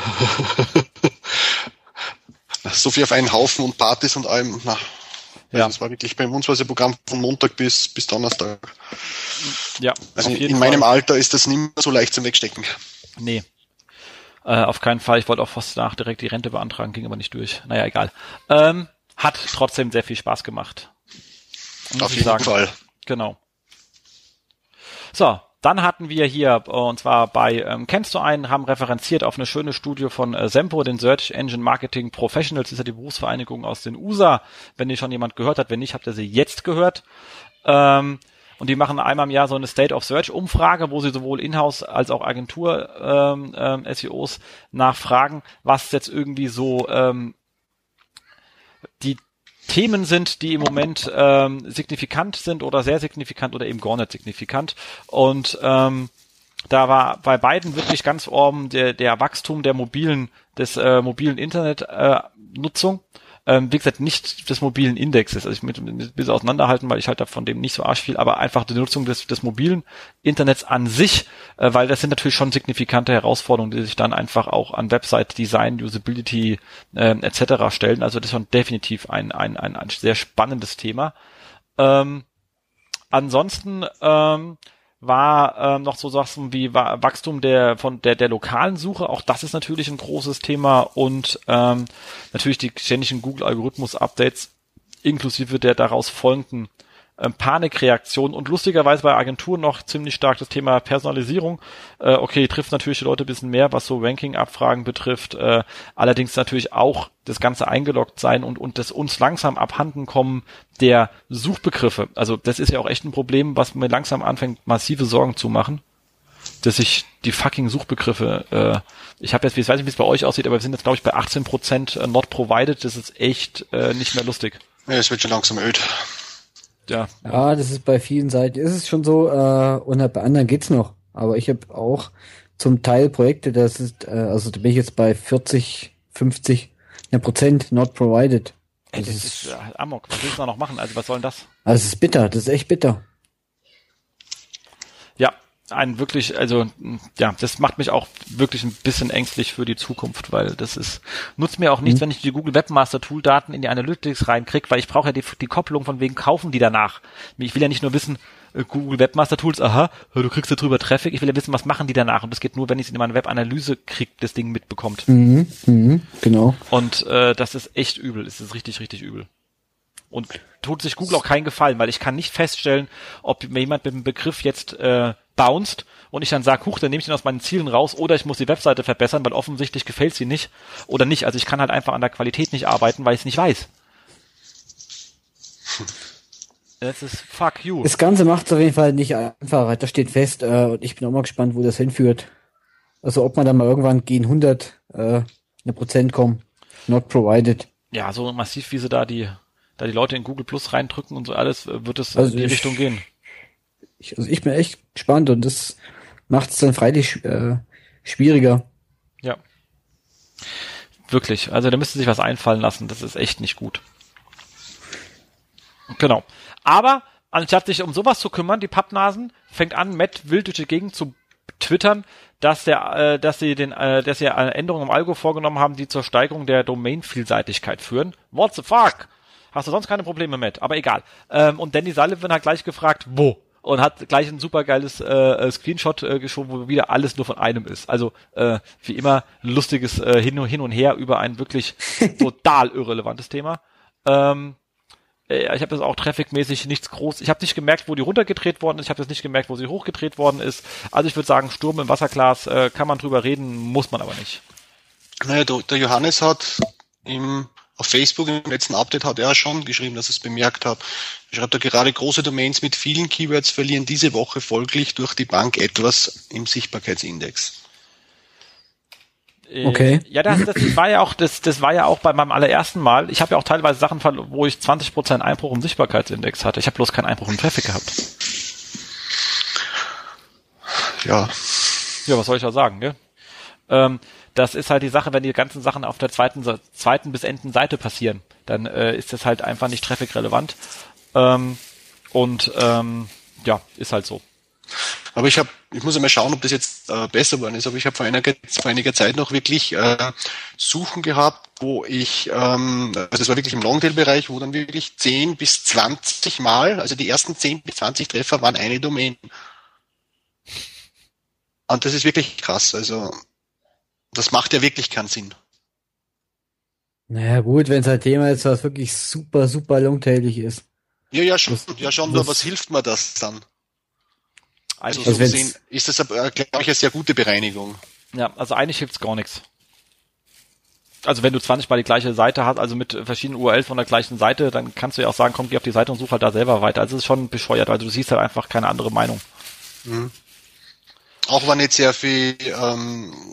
Speaker 5: So viel auf einen Haufen und Partys und allem. Na,
Speaker 3: Ja.
Speaker 5: also es war wirklich, bei uns war das ein Programm von Montag bis bis Donnerstag.
Speaker 3: Ja,
Speaker 5: Also
Speaker 3: auf
Speaker 5: in
Speaker 3: jeden
Speaker 5: meinem
Speaker 3: Fall.
Speaker 5: Alter ist das nicht mehr so leicht zum Wegstecken.
Speaker 3: Nee. Äh, auf keinen Fall. Ich wollte auch fast nach direkt die Rente beantragen, ging aber nicht durch. Naja, egal. Ähm, hat trotzdem sehr viel Spaß gemacht. Muss
Speaker 5: Auf
Speaker 3: ich
Speaker 5: jeden
Speaker 3: sagen.
Speaker 5: Fall.
Speaker 3: Genau. So, dann hatten wir hier, äh, und zwar bei ähm, Kennst du einen, haben referenziert auf eine schöne Studie von äh, Sempo, den Search Engine Marketing Professionals, das ist ja die Berufsvereinigung aus den U S A. Wenn die schon jemand gehört hat, wenn nicht, habt ihr sie jetzt gehört. Ähm, und die machen einmal im Jahr so eine State of Search Umfrage, wo sie sowohl Inhouse als auch Agentur ähm, ähm, S E Os nachfragen, was jetzt irgendwie so ähm, die Themen sind, die im Moment ähm, signifikant sind oder sehr signifikant oder eben gar nicht signifikant. Und ähm, da war bei beiden wirklich ganz oben der, der Wachstum der mobilen, des äh, mobilen Internet-Nutzung. Äh, ähm, wie gesagt, nicht des mobilen Indexes. Also ich mit, mit ein bisschen auseinanderhalten, weil ich halt da von dem nicht so arsch viel, aber einfach die Nutzung des, des mobilen Internets an sich, äh, weil das sind natürlich schon signifikante Herausforderungen, die sich dann einfach auch an Website-Design, Usability äh, et cetera stellen. Also das ist schon definitiv ein, ein, ein, ein sehr spannendes Thema. Ähm, ansonsten ähm, war ähm, noch so Sachen wie Wachstum der von der der lokalen Suche, auch das ist natürlich ein großes Thema und ähm, natürlich die ständigen Google-Algorithmus-Updates inklusive der daraus folgenden ähm, Panikreaktionen und lustigerweise bei Agenturen noch ziemlich stark das Thema Personalisierung. Äh, okay, trifft natürlich die Leute ein bisschen mehr, was so Ranking-Abfragen betrifft, äh, allerdings natürlich auch das ganze eingeloggt sein und und das uns langsam abhanden kommen der Suchbegriffe. Also das ist ja auch echt ein Problem, was mir langsam anfängt, massive Sorgen zu machen, dass ich die fucking Suchbegriffe, äh, ich habe jetzt, ich weiß nicht, wie es bei euch aussieht, aber wir sind jetzt, glaube ich, bei achtzehn Prozent not provided. Das ist echt äh, nicht mehr lustig.
Speaker 5: Ja, es wird schon langsam öd.
Speaker 3: Ja.
Speaker 4: Ja, das ist bei vielen Seiten, ist es schon so, äh, und bei anderen geht's noch. Aber ich habe auch zum Teil Projekte, das ist, äh, also da bin ich jetzt bei vierzig, fünfzig Prozent not provided.
Speaker 3: Ey, das, das ist äh, Amok. Was willst du da noch machen? Also was soll denn das?
Speaker 4: Also es ist bitter, das ist echt bitter.
Speaker 3: Ja, ein wirklich, also ja, das macht mich auch wirklich ein bisschen ängstlich für die Zukunft, weil das ist, nutzt mir auch nichts, mhm. wenn ich die Google Webmaster Tool Daten in die Analytics reinkriege, weil ich brauche ja die, die Kopplung von wegen kaufen die danach. Ich will ja nicht nur wissen, Google Webmaster Tools, aha, du kriegst da drüber Traffic, ich will ja wissen, was machen die danach und das geht nur, wenn ich es in meine Webanalyse kriege, das Ding mitbekommt.
Speaker 4: Mhm, mhm, genau.
Speaker 3: Und äh, das ist echt übel, das ist richtig, richtig übel. Und tut sich Google auch keinen Gefallen, weil ich kann nicht feststellen, ob mir jemand mit dem Begriff jetzt äh, bounced und ich dann sage, huch, dann nehme ich den aus meinen Zielen raus oder ich muss die Webseite verbessern, weil offensichtlich gefällt sie nicht oder nicht. Also ich kann halt einfach an der Qualität nicht arbeiten, weil ich es nicht weiß. Das ist fuck you.
Speaker 4: Das Ganze macht es auf jeden Fall nicht einfacher. Das steht fest äh, und ich bin auch mal gespannt, wo das hinführt. Also ob man dann mal irgendwann gegen hundert äh, eine Prozent kommen. Not provided.
Speaker 3: Ja, so massiv wie sie da die da die Leute in Google Plus reindrücken und so alles, wird es
Speaker 4: also
Speaker 3: in die
Speaker 4: ich,
Speaker 3: Richtung gehen.
Speaker 4: Ich, also ich bin echt gespannt und das macht es dann freilich äh, schwieriger.
Speaker 3: Ja. Wirklich. Also da müsste sich was einfallen lassen. Das ist echt nicht gut. Genau. Aber anstatt sich um sowas zu kümmern, die Pappnasen, fängt an, Matt wild durch die Gegend zu twittern, dass der, äh, dass sie den, äh, dass sie eine Änderung im Algo vorgenommen haben, die zur Steigerung der Domain-Vielseitigkeit führen. What the fuck? Hast du sonst keine Probleme mit? Aber egal. Ähm, und Danny Sullivan hat gleich gefragt, wo? Und hat gleich ein super geiles äh, Screenshot äh, geschoben, wo wieder alles nur von einem ist. Also äh, wie immer ein lustiges äh, Hin und Hin und Her über ein wirklich total irrelevantes Thema. Ähm, äh, ich habe das auch trafficmäßig nichts groß. Ich habe nicht gemerkt, wo die runtergedreht worden ist. Ich habe jetzt nicht gemerkt, wo sie hochgedreht worden ist. Also ich würde sagen, Sturm im Wasserglas, äh, kann man drüber reden, muss man aber nicht.
Speaker 5: Naja, der, der Johannes hat im auf Facebook im letzten Update hat er schon geschrieben, dass er es bemerkt hat. Er schreibt da gerade, große Domains mit vielen Keywords verlieren diese Woche folglich durch die Bank etwas im Sichtbarkeitsindex.
Speaker 4: Okay.
Speaker 3: Ja, das, das war ja auch, das, das war ja auch bei meinem allerersten Mal. Ich habe ja auch teilweise Sachen, wo ich zwanzig Prozent Einbruch im Sichtbarkeitsindex hatte. Ich habe bloß keinen Einbruch im Traffic gehabt.
Speaker 5: Ja.
Speaker 3: Ja, was soll ich da sagen, gell? Ähm, das ist halt die Sache, wenn die ganzen Sachen auf der zweiten, zweiten bis enden Seite passieren, dann äh, ist das halt einfach nicht traffic-relevant. Ähm, und ähm, ja, ist halt so.
Speaker 5: Aber ich habe, ich muss ja mal schauen, ob das jetzt äh, besser geworden ist, aber ich habe vor einiger, vor einiger Zeit noch wirklich äh, Suchen gehabt, wo ich, ähm, also das war wirklich im Longtail-Bereich, wo dann wirklich zehn bis zwanzig Mal, also die ersten zehn bis zwanzig Treffer waren eine Domain. Und das ist wirklich krass, also das macht ja wirklich keinen Sinn.
Speaker 4: Naja gut, wenn es ein Thema ist, was wirklich super, super longtailig ist.
Speaker 5: Ja, ja, schon,
Speaker 4: das,
Speaker 5: ja schon, nur was hilft mir das dann? Also,
Speaker 3: also
Speaker 5: so gesehen ist das, glaube ich, eine sehr gute Bereinigung.
Speaker 3: Ja, also eigentlich hilft's gar nichts. Also wenn du zwanzig Mal die gleiche Seite hast, also mit verschiedenen U R Ls von der gleichen Seite, dann kannst du ja auch sagen, komm, geh auf die Seite und such halt da selber weiter. Also es ist schon bescheuert, also du siehst halt einfach keine andere Meinung.
Speaker 5: Mhm. Auch wenn jetzt sehr viel ähm,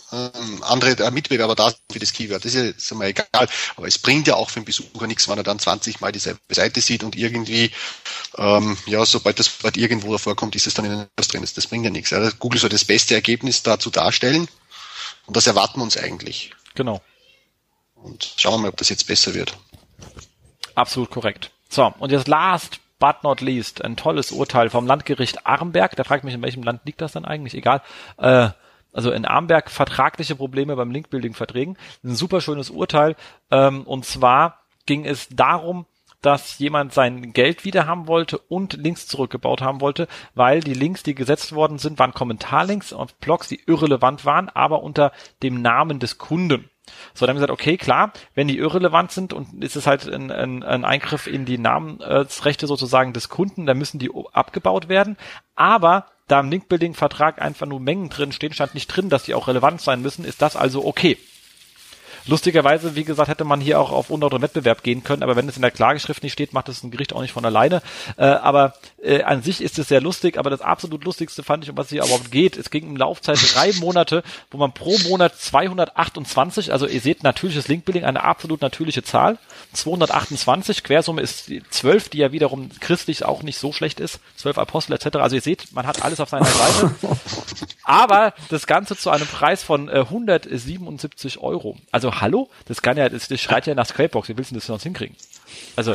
Speaker 5: ähm, andere äh, Mitbewerber da sind für das Keyword. Das ist ja ist mal egal. Aber es bringt ja auch für den Besucher nichts, wenn er dann zwanzig Mal dieselbe Seite sieht und irgendwie, ähm, ja, sobald das Wort irgendwo davor kommt, ist es dann in etwas drin. Das, das bringt ja nichts. Ja. Google soll das beste Ergebnis dazu darstellen und das erwarten wir uns eigentlich.
Speaker 3: Genau.
Speaker 5: Und schauen wir mal, ob das jetzt besser wird.
Speaker 3: Absolut korrekt. So, und jetzt last but not least, ein tolles Urteil vom Landgericht Aremberg. Da frage ich mich, in welchem Land liegt das dann eigentlich? Egal. Äh, also in Aremberg vertragliche Probleme beim Link-Building-Verträgen. Ein super schönes Urteil. Ähm, und zwar ging es darum, dass jemand sein Geld wieder haben wollte und Links zurückgebaut haben wollte, weil die Links, die gesetzt worden sind, waren Kommentarlinks auf Blogs, die irrelevant waren, aber unter dem Namen des Kunden. So, dann haben wir gesagt, okay, klar, wenn die irrelevant sind und ist es halt ein, ein, ein Eingriff in die Namensrechte sozusagen des Kunden, dann müssen die abgebaut werden. Aber da im Link-Building-Vertrag einfach nur Mengen drin stehen, stand nicht drin, dass die auch relevant sein müssen, ist das also okay. Lustigerweise, wie gesagt, hätte man hier auch auf unlauteren Wettbewerb gehen können, aber wenn es in der Klageschrift nicht steht, macht es ein Gericht auch nicht von alleine. Äh, aber äh, an sich ist es sehr lustig, aber das absolut Lustigste fand ich, um was es hier überhaupt geht, es ging um Laufzeit drei Monate, wo man pro Monat zweihundertachtundzwanzig, also ihr seht natürliches Linkbuilding, eine absolut natürliche Zahl, zweihundertachtundzwanzig, Quersumme ist zwölf, die ja wiederum christlich auch nicht so schlecht ist, zwölf Apostel et cetera. Also ihr seht, man hat alles auf seiner Seite, aber das Ganze zu einem Preis von äh, hundertsiebenundsiebzig Euro. Also hallo? Das kann ja, das, das schreit ja nach Scrapebox. Wie willst du das sonst hinkriegen? Also.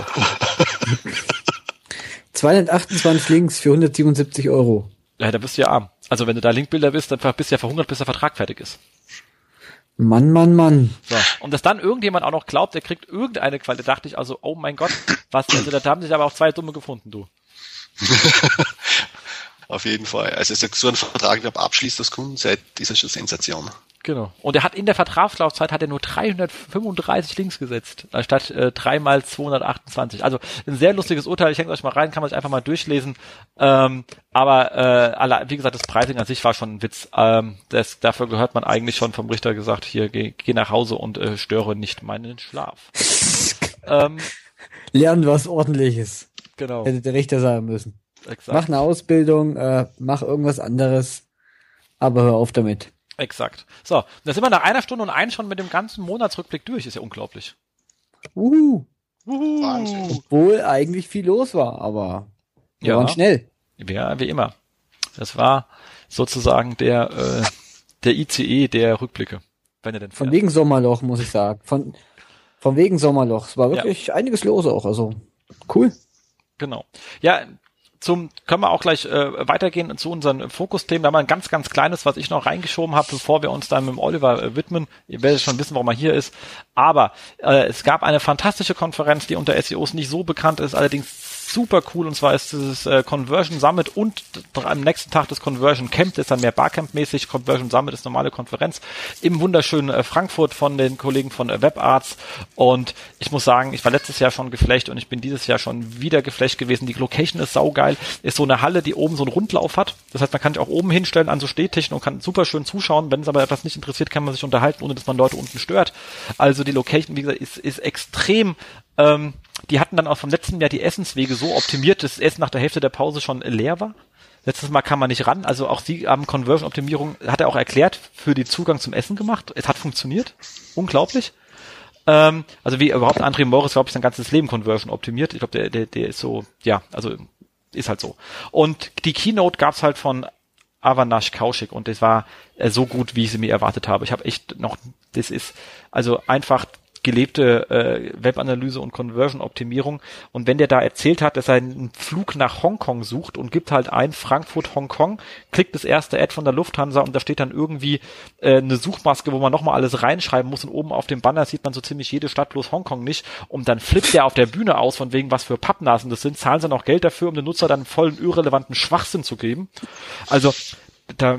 Speaker 4: zweihundertachtundzwanzig Links für hundertsiebenundsiebzig Euro.
Speaker 3: Ja, da bist du ja arm. Also wenn du da Linkbilder bist, dann bist du ja verhungert, bis der Vertrag fertig ist.
Speaker 4: Mann, Mann, Mann.
Speaker 3: So. Und dass dann irgendjemand auch noch glaubt, er kriegt irgendeine Qualität, dachte ich also, oh mein Gott, was, also da haben sich aber auch zwei Dumme gefunden, du.
Speaker 5: Auf jeden Fall. Also so ein Vertrag, der abschließt das Kundenseite, ist ja schon Sensation.
Speaker 3: Genau. Und er hat in der Vertragslaufzeit hat er nur dreihundertfünfunddreißig Links gesetzt, anstatt äh, drei mal zweihundertachtundzwanzig. Also ein sehr lustiges Urteil. Ich hänge euch mal rein, kann man sich einfach mal durchlesen. Ähm, aber äh, alle, wie gesagt, das Pricing an sich war schon ein Witz. Ähm, das, dafür gehört man eigentlich schon vom Richter gesagt, hier, geh, geh nach Hause und äh, störe nicht meinen Schlaf. ähm,
Speaker 4: Lernen was Ordentliches.
Speaker 3: Genau.
Speaker 4: Hätte der Richter sagen müssen.
Speaker 3: Exakt.
Speaker 4: Mach eine Ausbildung, äh, mach irgendwas anderes, aber hör auf damit.
Speaker 3: Exakt. So, da sind wir nach einer Stunde und eins schon mit dem ganzen Monatsrückblick durch. Ist ja unglaublich.
Speaker 4: Uhu.
Speaker 3: Uhu.
Speaker 5: Wahnsinn.
Speaker 4: Obwohl eigentlich viel los war, aber wir
Speaker 3: Ja.
Speaker 4: waren schnell.
Speaker 3: Ja, wie immer. Das war sozusagen der äh, der I C E der Rückblicke. Wenn er denn
Speaker 4: Von
Speaker 3: fährt.
Speaker 4: wegen Sommerloch, muss ich sagen. Von, von wegen Sommerloch. Es war wirklich einiges los auch. Also cool.
Speaker 3: Genau. Ja, zum können wir auch gleich äh, weitergehen zu unseren Fokusthemen. Da haben wir ein ganz, ganz kleines, was ich noch reingeschoben habe, bevor wir uns dann mit dem Oliver äh, widmen. Ihr werdet schon wissen, warum er hier ist. Aber äh, es gab eine fantastische Konferenz, die unter S E Os nicht so bekannt ist, allerdings super cool, und zwar ist dieses äh, Conversion Summit und am nächsten Tag das Conversion Camp, das ist dann mehr Barcamp-mäßig. Conversion Summit ist normale Konferenz im wunderschönen äh, Frankfurt von den Kollegen von äh, WebArts, und ich muss sagen, ich war letztes Jahr schon geflecht und ich bin dieses Jahr schon wieder geflecht gewesen. Die Location ist saugeil, ist so eine Halle, die oben so einen Rundlauf hat, das heißt, man kann sich auch oben hinstellen an so Stehtischen und kann super schön zuschauen. Wenn es aber etwas nicht interessiert, kann man sich unterhalten, ohne dass man Leute unten stört. Also die Location, wie gesagt, ist, ist extrem. Ähm, die hatten dann auch vom letzten Jahr die Essenswege so optimiert, dass das Essen nach der Hälfte der Pause schon leer war. Letztes Mal kam man nicht ran, also auch sie haben Conversion-Optimierung, hat er auch erklärt, für den Zugang zum Essen gemacht. Es hat funktioniert. Unglaublich. Ähm, also wie überhaupt André Morris, glaube ich, sein ganzes Leben Conversion optimiert. Ich glaube, der, der, der ist so, ja, also ist halt so. Und die Keynote gab's halt von Avinash Kaushik und das war äh, so gut, wie ich sie mir erwartet habe. Ich habe echt noch, das ist also einfach gelebte äh, Webanalyse und Conversion-Optimierung. Und wenn der da erzählt hat, dass er einen Flug nach Hongkong sucht und gibt halt ein Frankfurt-Hongkong, klickt das erste Ad von der Lufthansa und da steht dann irgendwie äh, eine Suchmaske, wo man nochmal alles reinschreiben muss, und oben auf dem Banner sieht man so ziemlich jede Stadt, bloß Hongkong nicht, und dann flippt der auf der Bühne aus, von wegen, was für Pappnasen das sind, zahlen sie noch Geld dafür, um den Nutzer dann vollen irrelevanten Schwachsinn zu geben. Also da,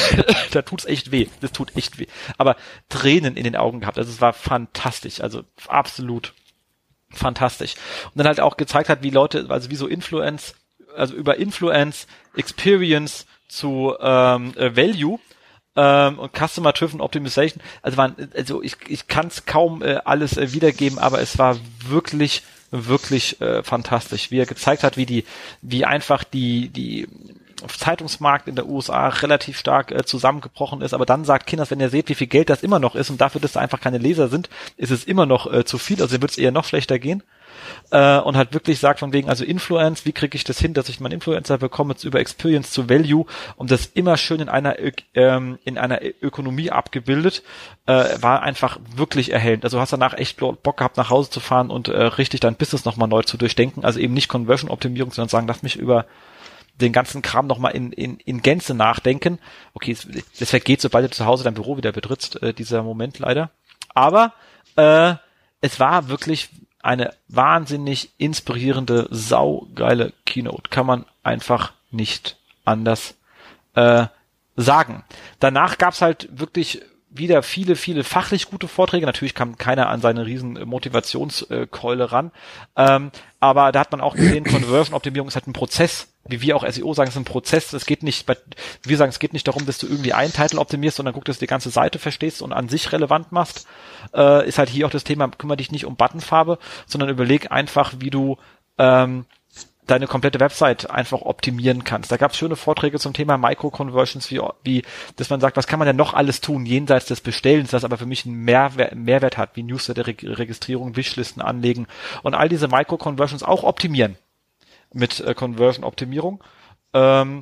Speaker 3: da tut's echt weh. Das tut echt weh. Aber Tränen in den Augen gehabt. Also es war fantastisch. Also absolut fantastisch. Und dann halt auch gezeigt hat, wie Leute, also wie so Influence, also über Influence, Experience zu ähm, Value ähm, und Customer Driven Optimization. Also waren, also ich, ich kann es kaum äh, alles äh, wiedergeben, aber es war wirklich, wirklich äh, fantastisch, wie er gezeigt hat, wie die, wie einfach die, die Zeitungsmarkt in der U S A relativ stark äh, zusammengebrochen ist, aber dann sagt Kinders, wenn ihr seht, wie viel Geld das immer noch ist und dafür, dass da einfach keine Leser sind, ist es immer noch äh, zu viel, also wird es eher noch schlechter gehen. Äh, und halt wirklich sagt von wegen, also Influence, wie kriege ich das hin, dass ich meinen Influencer bekomme, jetzt über Experience zu Value, und das immer schön in einer Ö- ähm, in einer Ökonomie abgebildet, äh, war einfach wirklich erhellend. Also du hast danach echt Bock gehabt, nach Hause zu fahren und äh, richtig dein Business nochmal neu zu durchdenken, also eben nicht Conversion-Optimierung, sondern sagen, lass mich über den ganzen Kram nochmal in, in, in Gänze nachdenken. Okay, es, es vergeht, sobald du zu Hause dein Büro wieder betrittst, äh, dieser Moment leider. Aber äh, es war wirklich eine wahnsinnig inspirierende, saugeile Keynote. Kann man einfach nicht anders äh, sagen. Danach gab's halt wirklich wieder viele, viele fachlich gute Vorträge. Natürlich kam keiner an seine riesen Motivationskeule ran. Ähm, aber da hat man auch gesehen, Conversion-Optimierung ist halt ein Prozess. Wie wir auch S E O sagen, es ist ein Prozess. Es geht nicht, bei, wir sagen, es geht nicht darum, dass du irgendwie einen Titel optimierst, sondern guck, dass du die ganze Seite verstehst und an sich relevant machst. Äh, ist halt hier auch das Thema, kümmere dich nicht um Buttonfarbe, sondern überleg einfach, wie du ähm, deine komplette Website einfach optimieren kannst. Da gab es schöne Vorträge zum Thema Micro-Conversions, wie, wie, dass man sagt, was kann man denn noch alles tun, jenseits des Bestellens, das aber für mich einen Mehrwert, Mehrwert hat, wie Newsletter-Registrierung, Wishlisten anlegen und all diese Micro-Conversions auch optimieren mit äh, Conversion-Optimierung. Ähm,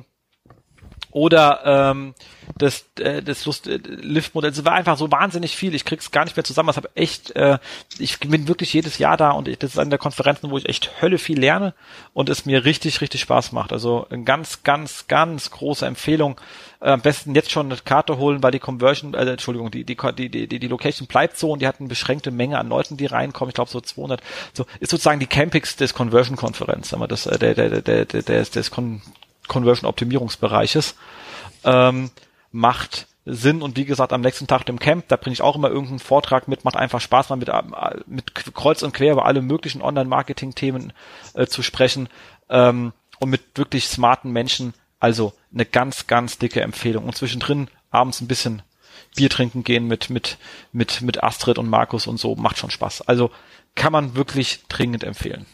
Speaker 3: oder ähm, das, äh, das Lust, äh, Lift-Modell. Es war einfach so wahnsinnig viel. Ich krieg's gar nicht mehr zusammen. Das habe echt, äh, ich bin wirklich jedes Jahr da und ich, das ist eine der Konferenzen, wo ich echt Hölle viel lerne und es mir richtig, richtig Spaß macht. Also eine ganz, ganz, ganz große Empfehlung. Äh, am besten jetzt schon eine Karte holen, weil die Conversion, äh, Entschuldigung, die, die, die, die, die Location bleibt so und die hat eine beschränkte Menge an Leuten, die reinkommen. Ich glaube so zweihundert. So ist sozusagen die Campix des Conversion-Konferenz, sagen wir das, äh, der, der, der, der, der, des, des Con- Conversion-Optimierungsbereiches. Ähm, macht Sinn und wie gesagt, am nächsten Tag im Camp, da bringe ich auch immer irgendeinen Vortrag mit, macht einfach Spaß, mal mit, mit kreuz und quer über alle möglichen Online-Marketing-Themen äh, zu sprechen ähm, und mit wirklich smarten Menschen, also eine ganz, ganz dicke Empfehlung. Und zwischendrin abends ein bisschen Bier trinken gehen mit, mit, mit, mit Astrid und Markus und so, macht schon Spaß. Also kann man wirklich dringend empfehlen.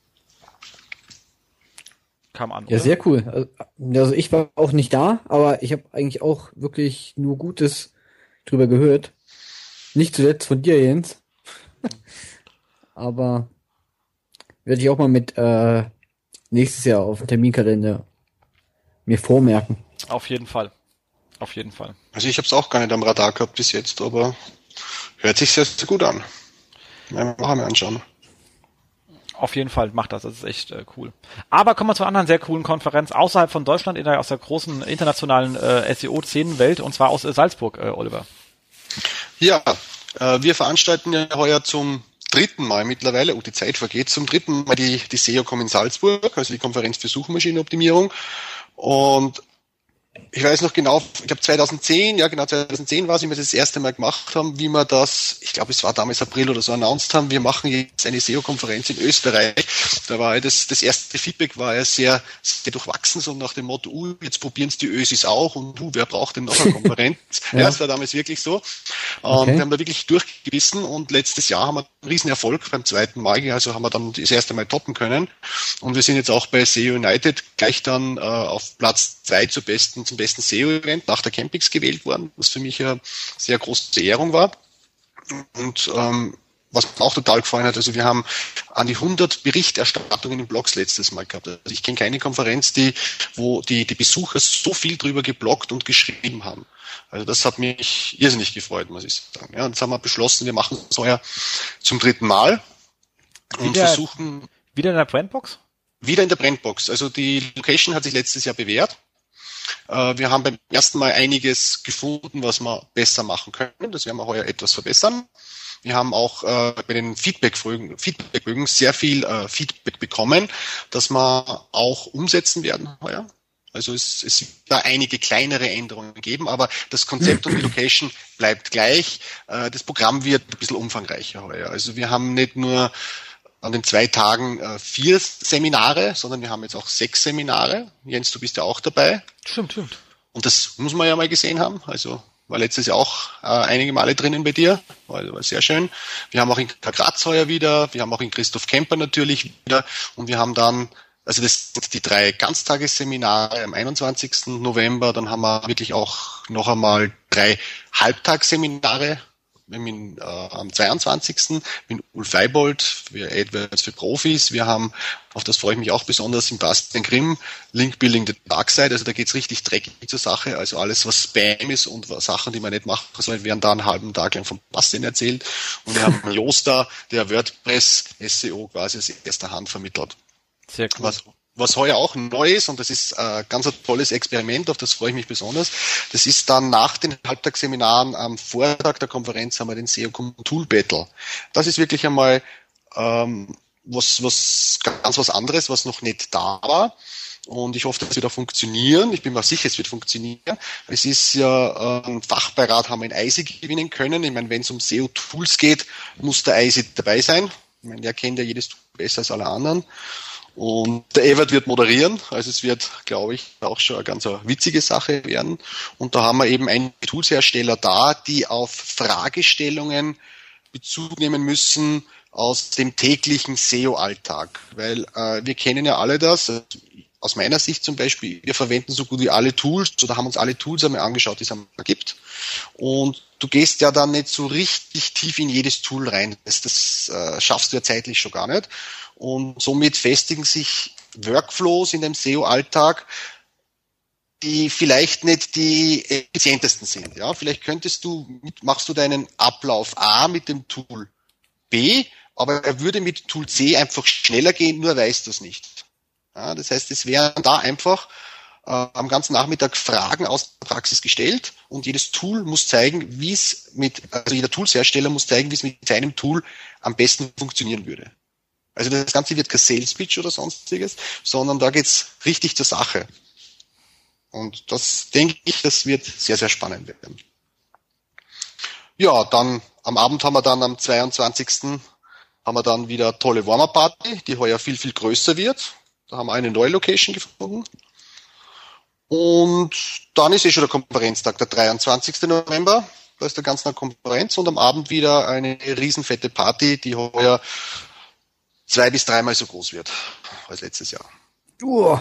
Speaker 3: Kam an,
Speaker 4: ja, oder? Sehr cool. Also ich war auch nicht da, aber ich habe eigentlich auch wirklich nur Gutes drüber gehört. Nicht zuletzt von dir, Jens. Aber werde ich auch mal mit äh, nächstes Jahr auf dem Terminkalender mir vormerken.
Speaker 3: Auf jeden Fall. Auf jeden Fall.
Speaker 5: Also ich habe es auch gar nicht am Radar gehabt bis jetzt, aber hört sich sehr, sehr gut an. Mal mal anschauen.
Speaker 3: Auf jeden Fall, macht das, das ist echt äh, cool. Aber kommen wir zu einer anderen sehr coolen Konferenz außerhalb von Deutschland, in der, aus der großen internationalen äh, S E O-Szenenwelt, und zwar aus äh, Salzburg, äh, Oliver.
Speaker 5: Ja, äh, wir veranstalten ja heuer zum dritten Mal mittlerweile, oh, die Zeit vergeht, zum dritten Mal die, die S E O-Com in Salzburg, also die Konferenz für Suchmaschinenoptimierung. Und ich weiß noch genau, ich glaube zweitausendzehn, ja genau zweitausendzehn war es, wie wir das, das erste Mal gemacht haben, wie wir das, ich glaube es war damals April oder so, announced haben, wir machen jetzt eine S E O-Konferenz in Österreich. Da war ja das, das erste Feedback war ja sehr, sehr durchwachsen, so nach dem Motto, uh, jetzt probieren es die Ösis auch und uh, wer braucht denn noch eine Konferenz? ja. ja, es war damals wirklich so. Okay. Und wir haben da wirklich durchgebissen und letztes Jahr haben wir einen riesen Erfolg beim zweiten Mal, also haben wir dann das erste Mal toppen können. Und wir sind jetzt auch bei S E O United gleich dann äh, auf Platz zwei zur besten zum besten S E O-Event nach der Campix gewählt worden, was für mich eine sehr große Ehrung war. Und ähm, was mir auch total gefallen hat, also wir haben an die hundert Berichterstattungen in Blogs letztes Mal gehabt. Also ich kenne keine Konferenz, die, wo die, die Besucher so viel drüber gebloggt und geschrieben haben. Also das hat mich irrsinnig gefreut, muss ich sagen. Ja, und jetzt haben wir beschlossen, wir machen es heuer zum dritten Mal und
Speaker 3: wieder,
Speaker 5: versuchen...
Speaker 3: Wieder in der Brandbox?
Speaker 5: Wieder in der Brandbox. Also die Location hat sich letztes Jahr bewährt. Wir haben beim ersten Mal einiges gefunden, was wir besser machen können. Das werden wir heuer etwas verbessern. Wir haben auch äh, bei den Feedback-Bögen Feedback sehr viel äh, Feedback bekommen, das wir auch umsetzen werden heuer. Also es, es wird da einige kleinere Änderungen geben, aber das Konzept und die Location bleibt gleich. Äh, das Programm wird ein bisschen umfangreicher heuer. Also wir haben nicht nur an den zwei Tagen äh, vier Seminare, sondern wir haben jetzt auch sechs Seminare. Jens, du bist ja auch dabei.
Speaker 3: Stimmt, stimmt.
Speaker 5: Und das muss man ja mal gesehen haben. Also war letztes Jahr auch äh, einige Male drinnen bei dir. War, war sehr schön. Wir haben auch in Karl Graz heuer wieder. Wir haben auch in Christoph Kemper natürlich wieder. Und wir haben dann Also das sind die drei Ganztagesseminare am einundzwanzigsten November, dann haben wir wirklich auch noch einmal drei Halbtagsseminare mit, äh, am zweiundzwanzigsten mit Ulf Weibold für AdWords für Profis. Wir haben, auf das freue ich mich auch besonders, Sebastian Grimm, Link Building the Dark Side. Also da geht's richtig dreckig zur Sache. Also alles, was Spam ist und Sachen, die man nicht machen soll, werden da einen halben Tag lang von Bastian erzählt. Und wir haben Josta, der WordPress S E O quasi aus erster Hand vermittelt.
Speaker 3: Sehr cool.
Speaker 5: Was, was heuer auch neu ist, und das ist äh, ganz ein tolles Experiment, auf das freue ich mich besonders, das ist dann nach den Halbtagsseminaren am Vortag der Konferenz haben wir den S E O Tool Battle. Das ist wirklich einmal ähm, was, was ganz was anderes, was noch nicht da war. Und ich hoffe, das wird auch funktionieren. Ich bin mir sicher, es wird funktionieren. Es ist ja äh, ein Fachbeirat, haben wir in I S I gewinnen können. Ich meine, wenn es um S E O-Tools geht, muss der I S I dabei sein. Ich meine, der kennt ja jedes Tool besser als alle anderen. Und der Evert wird moderieren, also es wird, glaube ich, auch schon eine ganz witzige Sache werden. Und da haben wir eben einen Toolshersteller da, die auf Fragestellungen Bezug nehmen müssen aus dem täglichen S E O-Alltag. Weil äh, wir kennen ja alle das, also aus meiner Sicht zum Beispiel, wir verwenden so gut wie alle Tools, oder haben uns alle Tools einmal angeschaut, die es einmal gibt. Und du gehst ja dann nicht so richtig tief in jedes Tool rein. Das, das äh, schaffst du ja zeitlich schon gar nicht. Und somit festigen sich Workflows in dem S E O-Alltag, die vielleicht nicht die effizientesten sind. Ja, vielleicht könntest du, machst du deinen Ablauf A mit dem Tool B, aber er würde mit Tool C einfach schneller gehen, nur weißt du es nicht. Ja, das heißt, es wären da einfach äh, am ganzen Nachmittag Fragen aus der Praxis gestellt und jedes Tool muss zeigen, wie es mit, also jeder Toolshersteller muss zeigen, wie es mit seinem Tool am besten funktionieren würde. Also das Ganze wird kein Sales Pitch oder sonstiges, sondern da geht's richtig zur Sache. Und das denke ich, das wird sehr, sehr spannend werden. Ja, dann am Abend haben wir dann am zweiundzwanzigsten haben wir dann wieder tolle Warm-Up-Party, die heuer viel, viel größer wird. Da haben wir eine neue Location gefunden. Und dann ist eh schon der Konferenztag, der dreiundzwanzigsten November. Da ist der ganze Konferenz und am Abend wieder eine riesenfette Party, die heuer zwei bis dreimal so groß wird als letztes Jahr.
Speaker 4: Uh.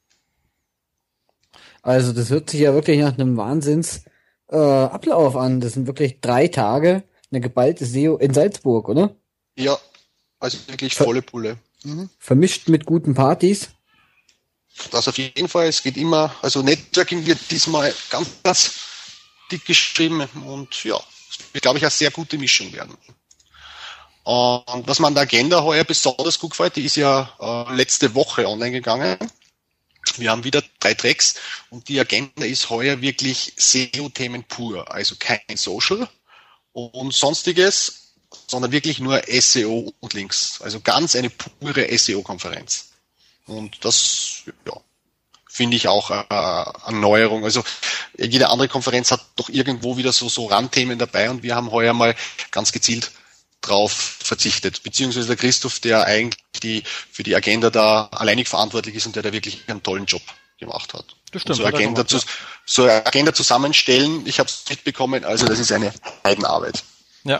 Speaker 4: Also das hört sich ja wirklich nach einem Wahnsinns äh, Ablauf an. Das sind wirklich drei Tage, eine geballte S E O in Salzburg, oder?
Speaker 5: Ja, also wirklich volle Pulle. Mhm.
Speaker 4: Vermischt mit guten Partys.
Speaker 5: Das auf jeden Fall. Es geht immer, also Networking wird diesmal ganz, ganz dick geschrieben und ja, es wird, glaube ich, eine sehr gute Mischung werden. Und was mir an der Agenda heuer besonders gut gefällt, die ist ja äh, letzte Woche online gegangen. Wir haben wieder drei Tracks und die Agenda ist heuer wirklich S E O-Themen pur, also kein Social und sonstiges, sondern wirklich nur S E O und Links. Also ganz eine pure S E O-Konferenz. Und das, ja, finde ich auch äh, eine Neuerung. Also jede andere Konferenz hat doch irgendwo wieder so, so Randthemen dabei und wir haben heuer mal ganz gezielt drauf verzichtet, beziehungsweise der Christoph, der eigentlich die, für die Agenda da alleinig verantwortlich ist und der da wirklich einen tollen Job gemacht hat.
Speaker 3: Das stimmt.
Speaker 5: So eine Agenda, zu, so eine Agenda zusammenstellen, ich habe es mitbekommen, also das ist eine Heidenarbeit.
Speaker 3: Ja.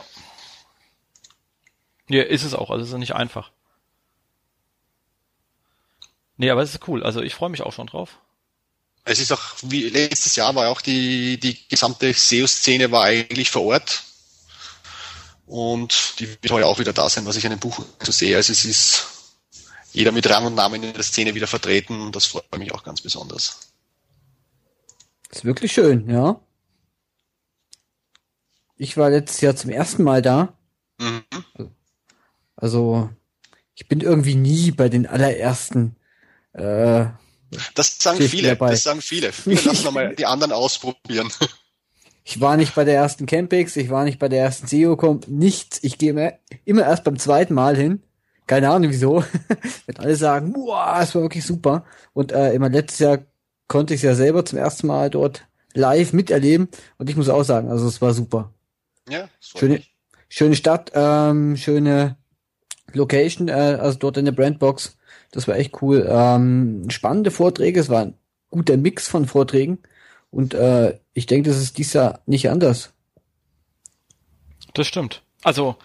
Speaker 3: Ja, ist es auch, also es ist nicht einfach. Nee, aber es ist cool, also ich freue mich auch schon drauf.
Speaker 5: Es ist auch, wie letztes Jahr war auch die, die gesamte S E O-Szene war eigentlich vor Ort. Und die wird heute auch wieder da sein, was ich an dem Buch so sehe. Also es ist jeder mit Rang und Namen in der Szene wieder vertreten und das freut mich auch ganz besonders.
Speaker 4: Das ist wirklich schön, ja. Ich war letztes Jahr zum ersten Mal da.
Speaker 5: Mhm.
Speaker 4: Also ich bin irgendwie nie bei den allerersten. Äh,
Speaker 5: das sagen viele, dabei. das sagen viele. Wir lassen nochmal die anderen ausprobieren.
Speaker 4: Ich war nicht bei der ersten Campix, ich war nicht bei der ersten S E O-Com, nichts. Ich gehe immer, immer erst beim zweiten Mal hin. Keine Ahnung wieso. Wenn alle sagen, wow, es war wirklich super. Und äh, immer letztes Jahr konnte ich es ja selber zum ersten Mal dort live miterleben. Und ich muss auch sagen, also es war super.
Speaker 5: Ja,
Speaker 4: schöne, schöne Stadt, ähm, schöne Location, äh, also dort in der Brandbox. Das war echt cool. Ähm, spannende Vorträge, es war ein guter Mix von Vorträgen. Und äh, ich denke, das ist dies Jahr nicht anders.
Speaker 3: Das stimmt. Also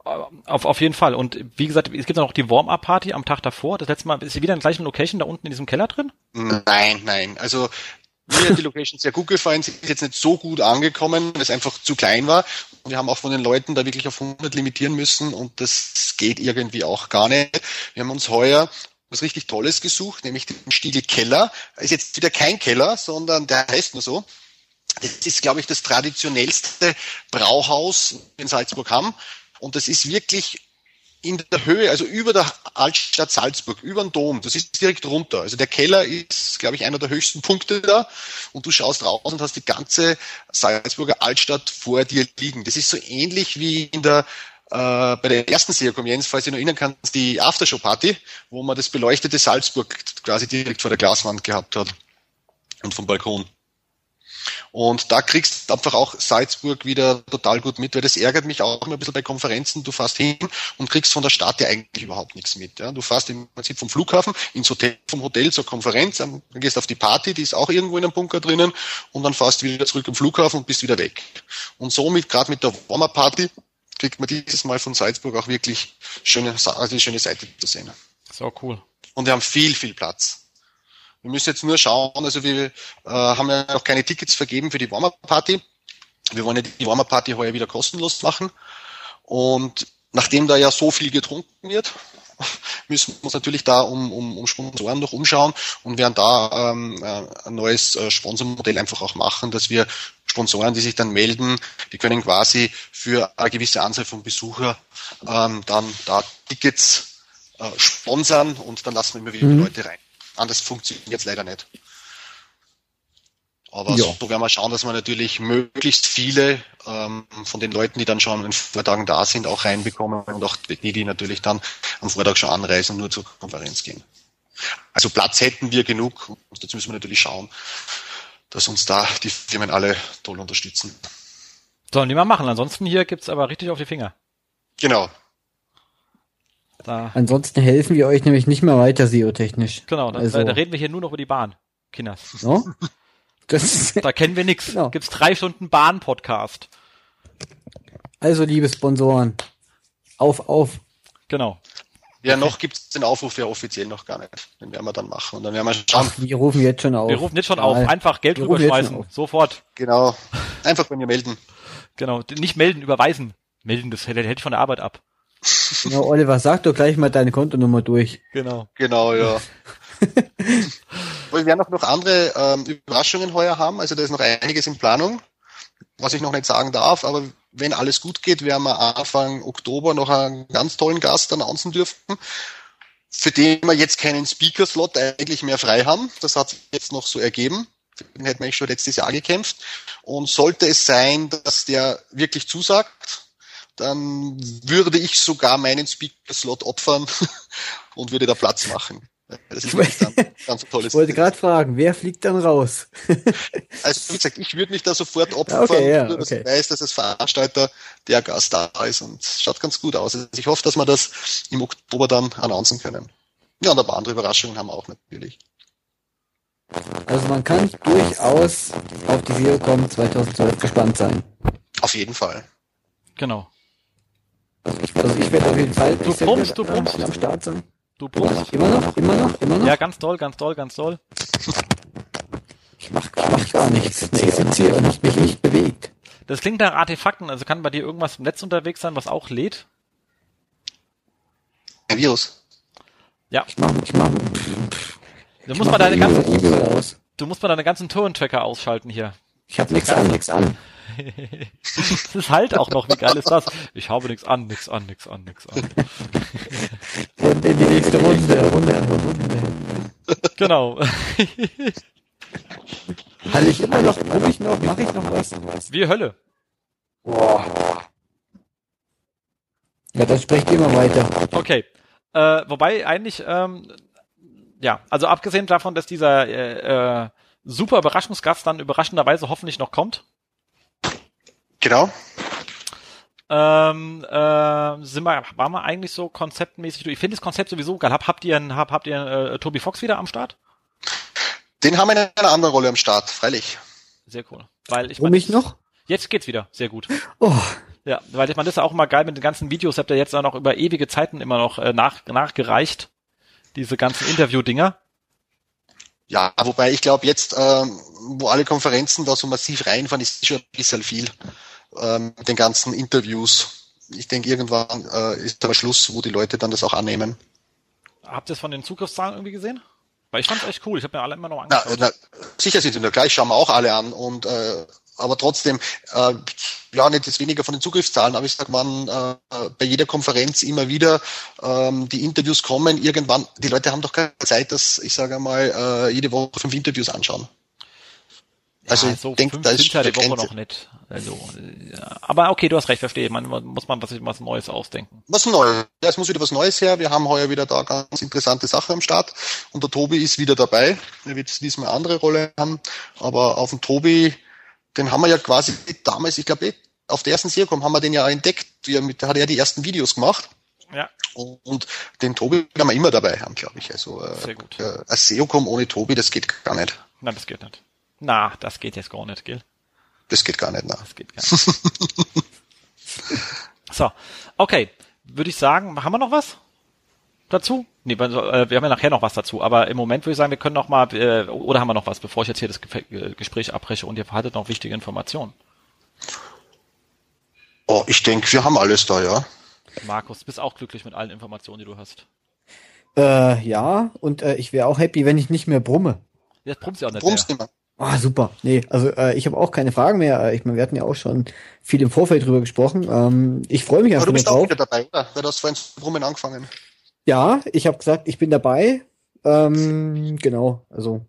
Speaker 3: Auf, auf jeden Fall. Und wie gesagt, es gibt noch die Warm-Up-Party am Tag davor. Das letzte Mal, ist sie wieder in der gleichen Location da unten in diesem Keller drin?
Speaker 5: Nein, nein. Also mir hat die Location sehr gut gefallen. Sie ist jetzt nicht so gut angekommen, weil es einfach zu klein war. Und wir haben auch von den Leuten da wirklich auf hundert limitieren müssen und das geht irgendwie auch gar nicht. Wir haben uns heuer was richtig Tolles gesucht, nämlich den Stiegl Keller. Ist jetzt wieder kein Keller, sondern der heißt nur so. Das ist, glaube ich, das traditionellste Brauhaus in Salzburg haben. Und das ist wirklich in der Höhe, also über der Altstadt Salzburg, über den Dom. Das ist direkt runter. Also der Keller ist, glaube ich, einer der höchsten Punkte da. Und du schaust raus und hast die ganze Salzburger Altstadt vor dir liegen. Das ist so ähnlich wie in der äh, bei der ersten SEA-Konferenz, falls du noch erinnern kannst, die Aftershow-Party, wo man das beleuchtete Salzburg quasi direkt vor der Glaswand gehabt hat und vom Balkon. Und da kriegst du einfach auch Salzburg wieder total gut mit, weil das ärgert mich auch immer ein bisschen bei Konferenzen. Du fährst hin und kriegst von der Stadt ja eigentlich überhaupt nichts mit. Ja. Du fährst im Prinzip vom Flughafen ins Hotel, vom Hotel zur Konferenz, dann gehst auf die Party, die ist auch irgendwo in einem Bunker drinnen und dann fährst du wieder zurück am Flughafen und bist wieder weg. Und somit, gerade mit der Warm-Up-Party, kriegt man dieses Mal von Salzburg auch wirklich schöne, also die schöne Seite zu sehen.
Speaker 3: So cool.
Speaker 5: Und wir haben viel, viel Platz. Wir müssen jetzt nur schauen, also wir äh, haben ja noch keine Tickets vergeben für die Warm-Up-Party. Wir wollen ja die Warm-Up-Party heuer wieder kostenlos machen. Und nachdem da ja so viel getrunken wird, müssen wir uns natürlich da um, um, um Sponsoren noch umschauen und werden da ähm, ein neues äh, Sponsormodell einfach auch machen, dass wir Sponsoren, die sich dann melden, die können quasi für eine gewisse Anzahl von Besuchern ähm, dann da Tickets äh, sponsern und dann lassen wir immer wieder mhm. die Leute rein. Anders funktioniert jetzt leider nicht. Aber ja. so werden wir schauen, dass wir natürlich möglichst viele ähm, von den Leuten, die dann schon an den Vortagen da sind, auch reinbekommen und auch die, die natürlich dann am Vortag schon anreisen und nur zur Konferenz gehen. Also Platz hätten wir genug. Und dazu müssen wir natürlich schauen, dass uns da die Firmen alle toll unterstützen.
Speaker 3: Sollen die mal machen. Ansonsten hier gibt's aber richtig auf die Finger.
Speaker 5: Genau.
Speaker 3: Da.
Speaker 4: Ansonsten helfen wir euch nämlich nicht mehr weiter S E O-technisch.
Speaker 3: Genau, da,
Speaker 4: also.
Speaker 3: da reden wir hier nur noch über die Bahn, Kinders.
Speaker 4: No? Das
Speaker 3: da kennen wir nix.
Speaker 4: Genau.
Speaker 3: Gibt's drei Stunden Bahn-Podcast.
Speaker 4: Also, liebe Sponsoren, auf, auf.
Speaker 3: Genau.
Speaker 5: Ja, noch gibt's den Aufruf ja offiziell noch gar nicht. Den werden wir dann machen und dann werden wir schauen.
Speaker 4: Ach, wir rufen jetzt schon auf.
Speaker 3: Wir rufen jetzt schon auf. Einfach Geld
Speaker 4: wir
Speaker 3: rüberschmeißen. Sofort.
Speaker 5: Genau. Einfach bei mir melden.
Speaker 3: Genau. Nicht melden, überweisen. Melden, das hält ich von der Arbeit ab.
Speaker 4: Genau, Oliver, sag doch gleich mal deine Kontonummer durch.
Speaker 3: Genau.
Speaker 5: Genau, ja. Wir werden auch noch andere ähm, Überraschungen heuer haben, also da ist noch einiges in Planung, was ich noch nicht sagen darf, aber wenn alles gut geht, werden wir Anfang Oktober noch einen ganz tollen Gast announcen dürfen, für den wir jetzt keinen Speaker-Slot eigentlich mehr frei haben. Das hat sich jetzt noch so ergeben. Den hätten wir eigentlich schon letztes Jahr gekämpft. Und sollte es sein, dass der wirklich zusagt, dann würde ich sogar meinen Speaker-Slot opfern und würde da Platz machen. Das ist dann ganz ein tolles.
Speaker 4: Ich wollte gerade fragen, wer fliegt dann raus?
Speaker 5: Also wie gesagt, ich würde mich da sofort opfern,
Speaker 4: okay, ja,
Speaker 5: nur dass
Speaker 4: okay.
Speaker 5: ich weiß, dass als Veranstalter der Gast da ist und es schaut ganz gut aus. Also ich hoffe, dass wir das im Oktober dann announcen können. Ja, und ein paar andere Überraschungen haben wir auch natürlich.
Speaker 4: Also man kann durchaus auf die SEOCom zweitausendzwölf gespannt sein.
Speaker 5: Auf jeden Fall.
Speaker 3: Genau.
Speaker 4: Also ich, also ich werde auf jeden Fall
Speaker 3: Du brummst, du brummst.
Speaker 4: am Start sein.
Speaker 3: Du brummst.
Speaker 4: Immer noch, immer noch, immer noch.
Speaker 3: Ja, ganz toll, ganz toll, ganz toll.
Speaker 4: Ich mach, ich mach gar nichts. Nee, ich sitze hier und hab mich nicht bewegt.
Speaker 3: Das klingt nach Artefakten, also kann bei dir irgendwas im Netz unterwegs sein, was auch lädt?
Speaker 5: Ein Virus.
Speaker 3: Ja.
Speaker 4: Ich mach, ich mach,
Speaker 3: Du musst mal deine ganzen,
Speaker 4: E-Mail aus.
Speaker 3: du musst mal deine ganzen Tourentracker ausschalten hier.
Speaker 4: Ich hab nix an, nix an.
Speaker 3: Das ist halt auch noch, wie geil ist das? Ich habe nix an, nix an, nix an, nix an.
Speaker 4: Und in die nächste Runde, Runde, Runde.
Speaker 3: Genau.
Speaker 4: Halte ich immer noch, probe ich noch, mache ich noch was?
Speaker 3: Wie Hölle.
Speaker 4: Boah. Ja, dann sprecht ihr mal weiter.
Speaker 3: Okay. Äh, wobei eigentlich, ähm, ja, also abgesehen davon, dass dieser äh, äh, super Überraschungsgast dann überraschenderweise hoffentlich noch kommt.
Speaker 5: Genau.
Speaker 3: Ähm, äh, sind wir, waren wir eigentlich so konzeptmäßig durch. Ich finde das Konzept sowieso geil. Hab, habt ihr, einen, hab, habt ihr äh, Tobi Fox wieder am Start?
Speaker 5: Den haben wir in einer anderen Rolle am Start, freilich.
Speaker 3: Sehr cool. Weil ich
Speaker 4: Wo mich noch?
Speaker 3: Jetzt geht's wieder. Sehr gut.
Speaker 4: Oh.
Speaker 3: Ja, weil ich meine, das ist auch immer geil mit den ganzen Videos, habt ihr jetzt auch noch über ewige Zeiten immer noch äh, nach, nachgereicht, diese ganzen Interview-Dinger.
Speaker 5: Ja, wobei ich glaube jetzt, ähm, wo alle Konferenzen da so massiv reinfahren, ist schon ein bisschen viel ähm, mit den ganzen Interviews. Ich denke, irgendwann äh, ist aber Schluss, wo die Leute dann das auch annehmen.
Speaker 3: Habt ihr es von den Zugriffszahlen irgendwie gesehen? Weil ich fand's echt cool, ich habe mir alle immer noch angeschaut.
Speaker 5: Na, na, sicher sind sie nur gleich, schauen wir auch alle an. Und äh, aber trotzdem, äh, ja, nicht jetzt weniger von den Zugriffszahlen, aber ich sag man, äh, bei jeder Konferenz immer wieder ähm, die Interviews kommen, irgendwann, die Leute haben doch keine Zeit, dass, ich sage mal, äh, jede Woche fünf Interviews anschauen. Also
Speaker 3: ja,
Speaker 5: ich
Speaker 3: so
Speaker 5: denke,
Speaker 3: fünf
Speaker 5: da ist
Speaker 3: sind ja die Woche
Speaker 5: Grenze.
Speaker 3: noch nicht. Also, ja. Aber okay, du hast recht, verstehe. Man muss man was, was Neues ausdenken.
Speaker 5: Was Neues. Ja, es muss wieder was Neues her. Wir haben heuer wieder da ganz interessante Sache am Start. Und der Tobi ist wieder dabei. Er wird diesmal eine andere Rolle haben. Aber auf den Tobi, den haben wir ja quasi damals, ich glaube, auf der ersten SEOCom haben wir den ja entdeckt. Wir mit, da hat er ja die ersten Videos gemacht.
Speaker 3: Ja.
Speaker 5: Und den Tobi werden wir immer dabei haben, glaube ich. Also,
Speaker 3: sehr gut.
Speaker 5: Äh, ein SEOCom ohne Tobi, das geht gar nicht.
Speaker 3: Nein, das geht nicht. Na, das geht jetzt gar nicht, gell?
Speaker 5: Das geht gar nicht, nein.
Speaker 3: Das geht gar nicht. So, okay. Würde ich sagen, haben wir noch was dazu? Nee, wir haben ja nachher noch was dazu, aber im Moment würde ich sagen, wir können noch mal, äh, oder haben wir noch was, bevor ich jetzt hier das Gespräch abbreche und ihr verhaltet noch wichtige Informationen?
Speaker 5: Oh, ich denke, wir haben alles da, ja.
Speaker 3: Markus, du bist auch glücklich mit allen Informationen, die du hast.
Speaker 4: Äh, ja, und äh, ich wäre auch happy, wenn ich nicht mehr brumme.
Speaker 3: Jetzt brummst du auch nicht
Speaker 5: Brummst
Speaker 3: mehr.
Speaker 5: nicht mehr.
Speaker 4: Ah, super. Nee, also äh, ich habe auch keine Fragen mehr. Ich meine, wir hatten ja auch schon viel im Vorfeld drüber gesprochen. Ähm, ich freue mich
Speaker 5: Aber
Speaker 4: einfach
Speaker 5: du bist
Speaker 4: drauf.
Speaker 5: auch wieder dabei, oder? Weil du hast vorhin zu brummen angefangen.
Speaker 4: Ja, ich habe gesagt, ich bin dabei. Ähm, genau, also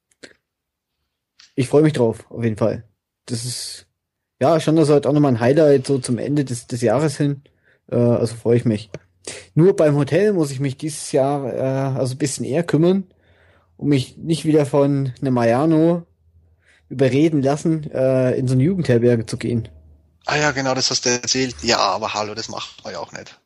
Speaker 4: ich freue mich drauf, auf jeden Fall. Das ist ja schon das halt auch nochmal ein Highlight so zum Ende des, des Jahres hin. Äh, also freue ich mich. Nur beim Hotel muss ich mich dieses Jahr äh, also ein bisschen eher kümmern, um mich nicht wieder von einem Mariano überreden lassen, äh, in so eine Jugendherberge zu gehen.
Speaker 5: Ah ja, genau, das hast du erzählt. Ja, aber hallo, das macht man ja auch nicht.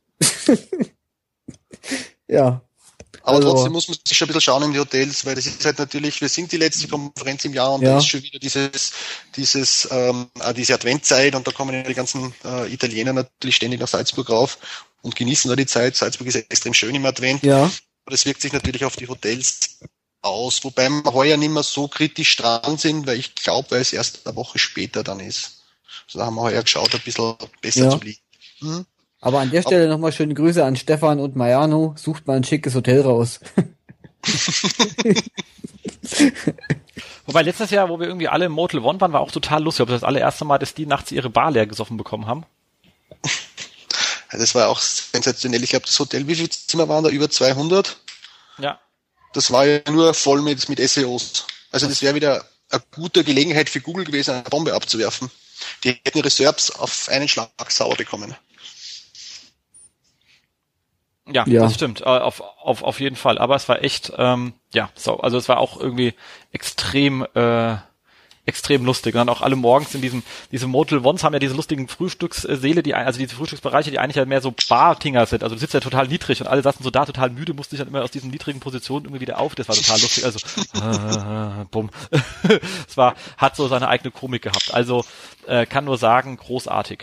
Speaker 4: Ja.
Speaker 5: Aber
Speaker 4: Also,
Speaker 5: trotzdem muss man sich schon ein bisschen schauen in die Hotels, weil das ist halt natürlich, wir sind die letzte Konferenz im Jahr und
Speaker 4: ja.
Speaker 5: da ist schon wieder dieses, dieses, ähm, diese Adventzeit und da kommen ja die ganzen äh, Italiener natürlich ständig nach Salzburg rauf und genießen da die Zeit. Salzburg ist extrem schön im Advent.
Speaker 4: Ja.
Speaker 5: Aber das wirkt sich natürlich auf die Hotels aus, wobei wir heuer nicht mehr so kritisch dran sind, weil ich glaube, weil es erst eine Woche später dann ist. Also da haben wir heuer geschaut, ein bisschen besser
Speaker 4: Ja.
Speaker 5: zu liegen. Hm?
Speaker 4: Aber an der Stelle nochmal schöne Grüße an Stefan und Mariano. Sucht mal ein schickes Hotel raus.
Speaker 3: Wobei letztes Jahr, wo wir irgendwie alle im Motel One waren, war auch total lustig. Ich glaube, das allererste Mal, dass die nachts ihre Bar leer gesoffen bekommen haben.
Speaker 5: Ja, das war auch sensationell. Ich glaube, das Hotel, wie viele Zimmer waren da? Über zweihundert?
Speaker 3: Ja.
Speaker 5: Das war ja nur voll mit, mit S E Os. Also das wäre wieder eine gute Gelegenheit für Google gewesen, eine Bombe abzuwerfen. Die hätten ihre Serbs auf einen Schlag sauer bekommen.
Speaker 3: Ja,
Speaker 4: Ja.
Speaker 3: das stimmt, äh, auf, auf, auf jeden Fall. Aber es war echt, ähm, ja, so, also es war auch irgendwie extrem, äh, extrem lustig. Und dann auch alle morgens in diesem, diese Motel Ones haben ja diese lustigen Frühstückssäle, die, ein- also diese Frühstücksbereiche, die eigentlich ja mehr so Bartinger sind. Also du sitzt ja total niedrig und alle saßen so da total müde, musste ich dann immer aus diesen niedrigen Positionen irgendwie wieder auf. Das war total lustig. Also, äh, bumm. Es war, hat so seine eigene Komik gehabt. Also, äh, kann nur sagen, großartig.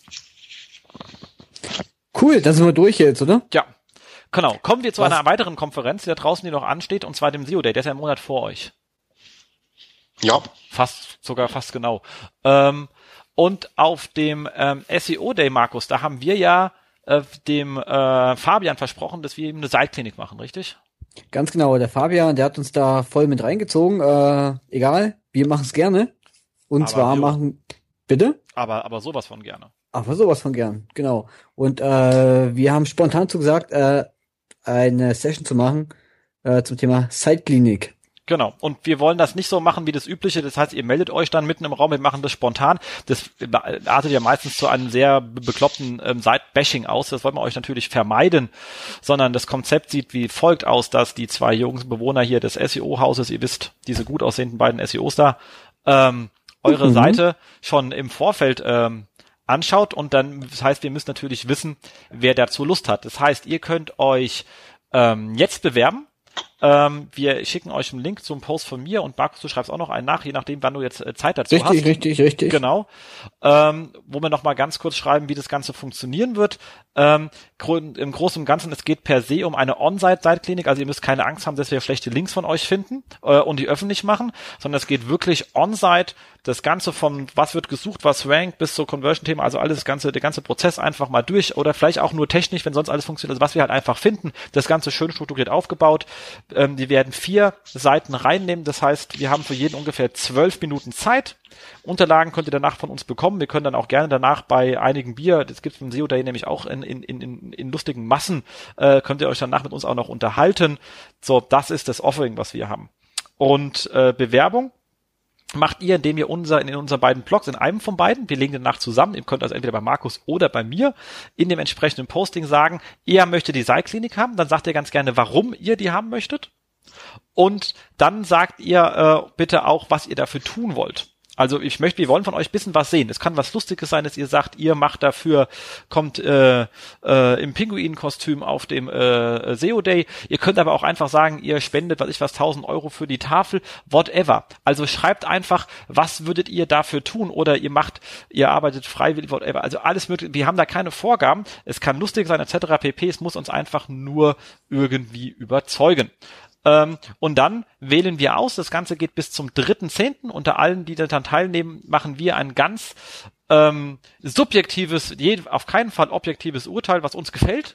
Speaker 4: Cool, dann sind wir durch jetzt, oder?
Speaker 3: Ja, genau. Kommen wir zu
Speaker 4: Was?
Speaker 3: einer weiteren Konferenz, die da draußen, die noch ansteht, und zwar dem S E O Day. Der ist ja im Monat vor euch.
Speaker 5: Ja,
Speaker 3: Fast, sogar fast genau. Ähm, und auf dem ähm, S E O Day, Markus, da haben wir ja äh, dem äh, Fabian versprochen, dass wir ihm eine Seilklinik machen, richtig?
Speaker 4: Ganz genau, der Fabian, der hat uns da voll mit reingezogen. Äh, egal, wir machen es gerne. Und
Speaker 3: Aber
Speaker 4: zwar
Speaker 3: wir-
Speaker 4: machen... Bitte?
Speaker 3: Aber, aber sowas von gerne.
Speaker 4: Aber sowas von gern, genau. Und äh, wir haben spontan zugesagt, äh, eine Session zu machen äh, zum Thema Zeitklinik.
Speaker 3: Genau. Und wir wollen das nicht so machen wie das Übliche. Das heißt, ihr meldet euch dann mitten im Raum, wir machen das spontan. Das artet ja meistens zu einem sehr be- bekloppten ähm, Site-Bashing aus. Das wollen wir euch natürlich vermeiden. Sondern das Konzept sieht wie folgt aus, dass die zwei jungen Bewohner hier des S E O-Hauses, ihr wisst, diese gut aussehenden beiden S E Os da, ähm, eure
Speaker 4: Mhm.
Speaker 3: Seite schon im Vorfeld ähm, anschaut. Und dann, das heißt, wir müssen natürlich wissen, wer dazu Lust hat. Das heißt, ihr könnt euch ähm, jetzt bewerben Ähm, wir schicken euch einen Link zum Post von mir und Markus, du schreibst auch noch einen nach, je nachdem, wann du jetzt äh, Zeit dazu
Speaker 4: richtig,
Speaker 3: hast.
Speaker 4: Richtig, richtig, richtig.
Speaker 3: Genau. Ähm, wo wir nochmal ganz kurz schreiben, wie das Ganze funktionieren wird. Ähm, im Großen und Ganzen, es geht per se um eine On-Site-Site-Klinik, also ihr müsst keine Angst haben, dass wir schlechte Links von euch finden äh, und die öffentlich machen, sondern es geht wirklich On-Site, das Ganze von was wird gesucht, was rankt, bis zur Conversion-Thema, also alles, das ganze, der ganze Prozess einfach mal durch oder vielleicht auch nur technisch, wenn sonst alles funktioniert, also was wir halt einfach finden, das Ganze schön strukturiert aufgebaut. Ähm, die werden vier Seiten reinnehmen, das heißt, wir haben für jeden ungefähr zwölf Minuten Zeit. Unterlagen könnt ihr danach von uns bekommen. Wir können dann auch gerne danach bei einigen Bier, das gibt es im S E O Day nämlich auch in, in, in, in lustigen Massen, äh, könnt ihr euch danach mit uns auch noch unterhalten. So, das ist das Offering, was wir haben. Und äh, Bewerbung macht ihr, indem ihr unser, in unseren beiden Blogs, in einem von beiden, wir legen den nach zusammen, ihr könnt also entweder bei Markus oder bei mir, in dem entsprechenden Posting sagen, ihr möchtet die Seilklinik haben, dann sagt ihr ganz gerne, warum ihr die haben möchtet. Und dann sagt ihr äh, bitte auch, was ihr dafür tun wollt. Also ich möchte, wir wollen von euch ein bisschen was sehen. Es kann was Lustiges sein, dass ihr sagt, ihr macht dafür, kommt äh, äh, im Pinguinenkostüm auf dem äh, S E O Day. Ihr könnt aber auch einfach sagen, ihr spendet, was ich was, tausend Euro für die Tafel, whatever. Also schreibt einfach, was würdet ihr dafür tun oder ihr macht, ihr arbeitet freiwillig, whatever. Also alles mögliche. Wir haben da keine Vorgaben. Es kann lustig sein, et cetera pp. Es muss uns einfach nur irgendwie überzeugen. Ähm, und dann wählen wir aus, das Ganze geht bis zum dritten zehnten Unter allen, die daran teilnehmen, machen wir ein ganz ähm, subjektives, je, auf keinen Fall objektives Urteil, was uns gefällt.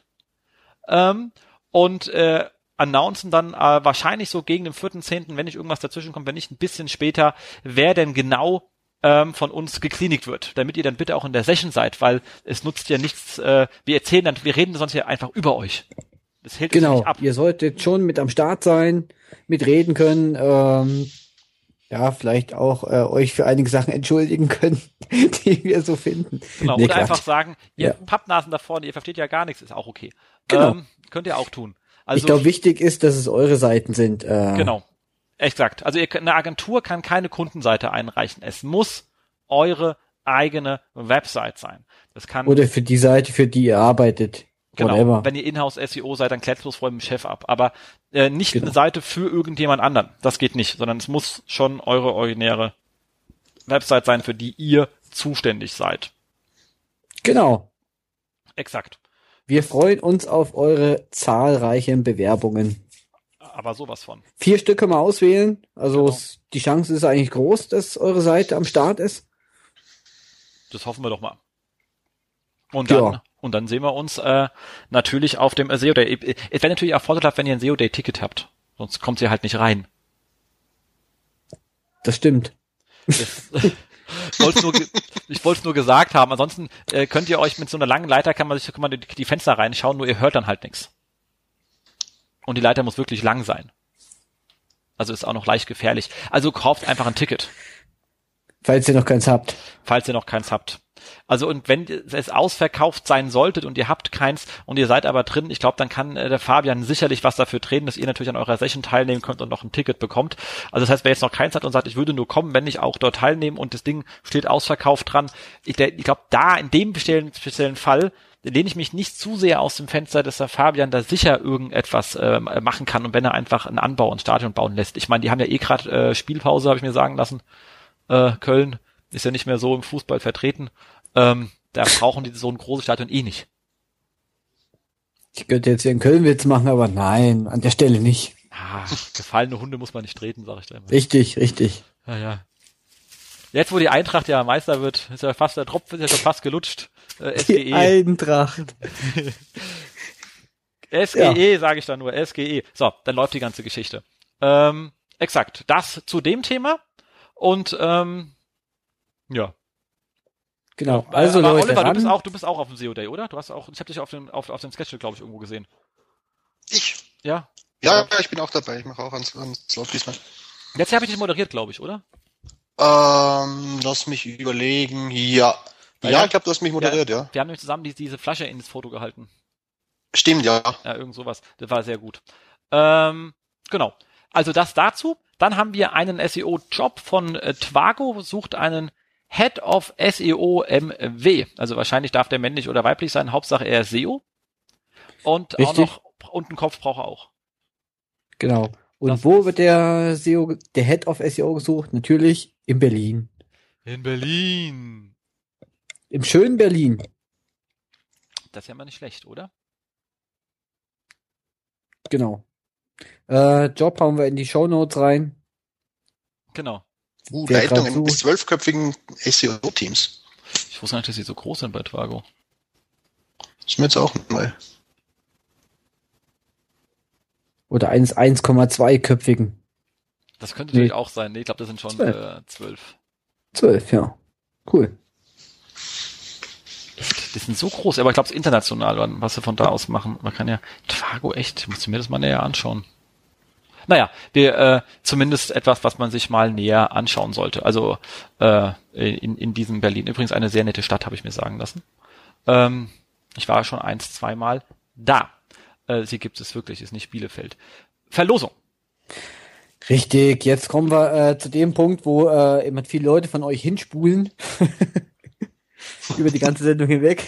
Speaker 3: Ähm, und äh, announcen dann äh, wahrscheinlich so gegen den vierten zehnten, wenn nicht irgendwas dazwischen kommt, wenn nicht ein bisschen später, wer denn genau ähm, von uns geklinigt wird, damit ihr dann bitte auch in der Session seid, weil es nutzt ja nichts, äh, wir erzählen dann, wir reden sonst ja einfach über euch. Das hält
Speaker 4: genau,
Speaker 3: uns nicht ab.
Speaker 4: Ihr solltet schon mit am Start sein, mitreden können, ähm, ja, vielleicht auch äh, euch für einige Sachen entschuldigen können, die wir so finden.
Speaker 3: Genau,
Speaker 4: nee,
Speaker 3: oder
Speaker 4: Quatsch.
Speaker 3: einfach sagen, ihr
Speaker 4: Ja.
Speaker 3: Pappnasen da vorne, ihr versteht ja gar nichts, ist auch okay.
Speaker 4: Genau.
Speaker 3: Ähm, könnt ihr auch tun. Also,
Speaker 4: ich glaube, wichtig ist, dass es eure Seiten sind. Äh,
Speaker 3: Genau, exakt. Also ihr, eine Agentur kann keine Kundenseite einreichen. Es muss eure eigene Website sein. Das kann
Speaker 4: Oder für die Seite, für die ihr arbeitet.
Speaker 3: Genau,
Speaker 4: Whatever.
Speaker 3: wenn ihr Inhouse-S E O seid, dann klärt bloß vor dem Chef ab. Aber äh, nicht
Speaker 4: Genau.
Speaker 3: eine Seite für irgendjemand anderen. Das geht nicht, sondern es muss schon eure originäre Website sein, für die ihr zuständig seid.
Speaker 4: Genau.
Speaker 3: Exakt.
Speaker 4: Wir freuen uns auf eure zahlreichen Bewerbungen.
Speaker 3: Aber sowas von.
Speaker 4: Vier Stück können wir auswählen. Also
Speaker 3: Genau.
Speaker 4: es, die Chance ist eigentlich groß, dass eure Seite am Start ist.
Speaker 3: Das hoffen wir doch mal. Und dann,
Speaker 4: Ja.
Speaker 3: und dann sehen wir uns äh, natürlich auf dem S E O Day. Es wäre natürlich auch vorteilhaft, wenn ihr ein S E O Day Ticket habt. Sonst kommt ihr halt nicht rein.
Speaker 4: Das stimmt.
Speaker 3: Das, ich wollte es nur, ge- ich wollte es nur gesagt haben. Ansonsten äh, könnt ihr euch mit so einer langen Leiter, kann man sich kann man die, die Fenster reinschauen, nur ihr hört dann halt nichts. Und die Leiter muss wirklich lang sein. Also ist auch noch leicht gefährlich. Also kauft einfach ein Ticket,
Speaker 4: Falls ihr noch keins habt.
Speaker 3: falls ihr noch keins habt. Also und wenn es ausverkauft sein solltet und ihr habt keins und ihr seid aber drin, ich glaube, dann kann äh, der Fabian sicherlich was dafür treten, dass ihr natürlich an eurer Session teilnehmen könnt und noch ein Ticket bekommt. Also das heißt, wer jetzt noch keins hat und sagt, ich würde nur kommen, wenn ich auch dort teilnehme und das Ding steht ausverkauft dran, ich, ich glaube, da in dem speziellen, speziellen Fall lehne ich mich nicht zu sehr aus dem Fenster, dass der Fabian da sicher irgendetwas äh, machen kann und wenn er einfach einen Anbau ins Stadion bauen lässt. Ich meine, die haben ja eh gerade äh, Spielpause, habe ich mir sagen lassen. Äh, Köln ist ja nicht mehr so im Fußball vertreten. Ähm, da brauchen die so ein großes Stadion eh nicht.
Speaker 4: Ich könnte jetzt hier einen Köln-Witz machen, aber nein, an der Stelle nicht.
Speaker 3: Ah, gefallene Hunde muss man nicht treten, sag ich da immer.
Speaker 4: Richtig, richtig.
Speaker 3: Ja, ja. Jetzt, wo die Eintracht ja Meister wird, ist ja fast der Tropf, ist ja schon fast gelutscht. Äh, S G E.
Speaker 4: Die Eintracht.
Speaker 3: S G E, ja. Sage ich da nur, S G E. So, dann läuft die ganze Geschichte. Ähm, exakt, das zu dem Thema. Und, ähm, ja.
Speaker 4: Genau, also
Speaker 3: aber
Speaker 4: Leute,
Speaker 3: Oliver,
Speaker 4: ran.
Speaker 3: du bist auch, du bist auch auf dem S E O Day, oder? Du hast auch, ich habe dich auf dem, auf, auf dem Schedule, glaube ich, irgendwo gesehen.
Speaker 5: Ich?
Speaker 3: Ja?
Speaker 5: Ja, ja, ich bin auch dabei. Ich mache auch ans, ans Slot diesmal.
Speaker 3: Jetzt habe ich dich moderiert, glaube ich, oder?
Speaker 5: Ähm, lass mich überlegen. Ja.
Speaker 3: Ja,
Speaker 5: Ja,
Speaker 3: ja.
Speaker 5: ich glaube, du hast mich moderiert, ja.
Speaker 3: Wir haben nämlich zusammen die, diese Flasche ins Foto gehalten.
Speaker 5: Stimmt, ja.
Speaker 3: Ja, irgend sowas. Das war sehr gut. Ähm, genau. Also das dazu. Dann haben wir einen S E O-Job von äh, Twago, sucht einen Head of S E O M W. Also wahrscheinlich darf der männlich oder weiblich sein. Hauptsache er ist S E O. Und
Speaker 4: Richtig.
Speaker 3: auch noch, und einen Kopf braucht er auch.
Speaker 4: Genau. Und
Speaker 3: Das
Speaker 4: wo
Speaker 3: ist-
Speaker 4: wird der S E O, der Head of S E O gesucht? Natürlich in Berlin.
Speaker 3: In Berlin.
Speaker 4: Im schönen Berlin.
Speaker 3: Das ist ja mal nicht schlecht, oder?
Speaker 4: Genau. Äh, Job hauen wir in die Shownotes rein.
Speaker 3: Genau.
Speaker 5: Uh,
Speaker 4: Wer
Speaker 5: Leitung
Speaker 4: grad
Speaker 5: eines
Speaker 4: sucht.
Speaker 5: zwölfköpfigen S E O-Teams.
Speaker 3: Ich wusste nicht, dass sie so groß sind bei Twago.
Speaker 5: Das ist mir jetzt auch neu.
Speaker 4: Oder eines eins Komma zwei köpfigen.
Speaker 3: Das könnte
Speaker 4: Nee.
Speaker 3: natürlich auch sein. Nee, ich glaube, das sind schon
Speaker 4: Zwölf.
Speaker 3: äh, zwölf.
Speaker 4: zwölf, ja. Cool.
Speaker 3: Echt? Die sind so groß, aber ich glaube, es ist international, was sie von da aus machen. Man kann ja, Twago, echt, ich muss mir das mal näher anschauen. Naja, wir, äh, zumindest etwas, was man sich mal näher anschauen sollte. Also äh, in, in diesem Berlin. Übrigens eine sehr nette Stadt, habe ich mir sagen lassen. Ähm, ich war schon eins, zweimal da. Äh, sie gibt es wirklich, ist nicht Bielefeld. Verlosung.
Speaker 4: Richtig, jetzt kommen wir äh, zu dem Punkt, wo äh, immer viele Leute von euch hinspulen. Über die ganze Sendung hinweg.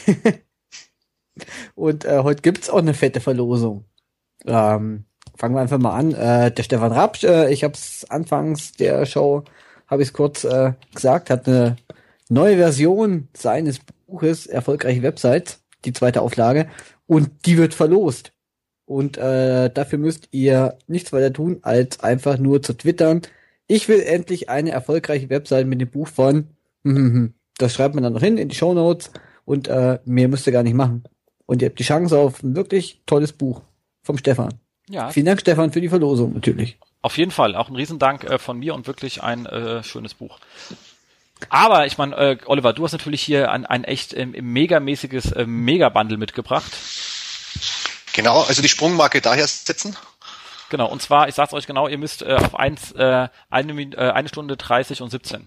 Speaker 4: Und äh, heute gibt's auch eine fette Verlosung. Ähm, fangen wir einfach mal an. Äh, der Stefan Rapsch, äh, ich habe es anfangs der Show, habe ich es kurz äh, gesagt, hat eine neue Version seines Buches Erfolgreiche Websites, die zweite Auflage, und die wird verlost. Und äh, dafür müsst ihr nichts weiter tun, als einfach nur zu twittern. Ich will endlich eine erfolgreiche Website mit dem Buch von. Das schreibt man dann noch hin in die Shownotes und äh, mehr müsst ihr gar nicht machen. Und ihr habt die Chance auf ein wirklich tolles Buch vom Stefan.
Speaker 3: Ja,
Speaker 4: Vielen Dank, Stefan, für die Verlosung natürlich.
Speaker 3: auf jeden Fall. Auch ein Riesendank äh, von mir und wirklich ein äh, schönes Buch. Aber ich meine, äh, Oliver, du hast natürlich hier ein, ein echt ähm, megamäßiges äh, Mega-Bundle mitgebracht.
Speaker 5: Genau, also die Sprungmarke daher setzen.
Speaker 3: Genau, und zwar, ich sag's euch genau, ihr müsst äh, auf eins, äh, eine, Min- äh, eine Stunde dreißig und siebzehn.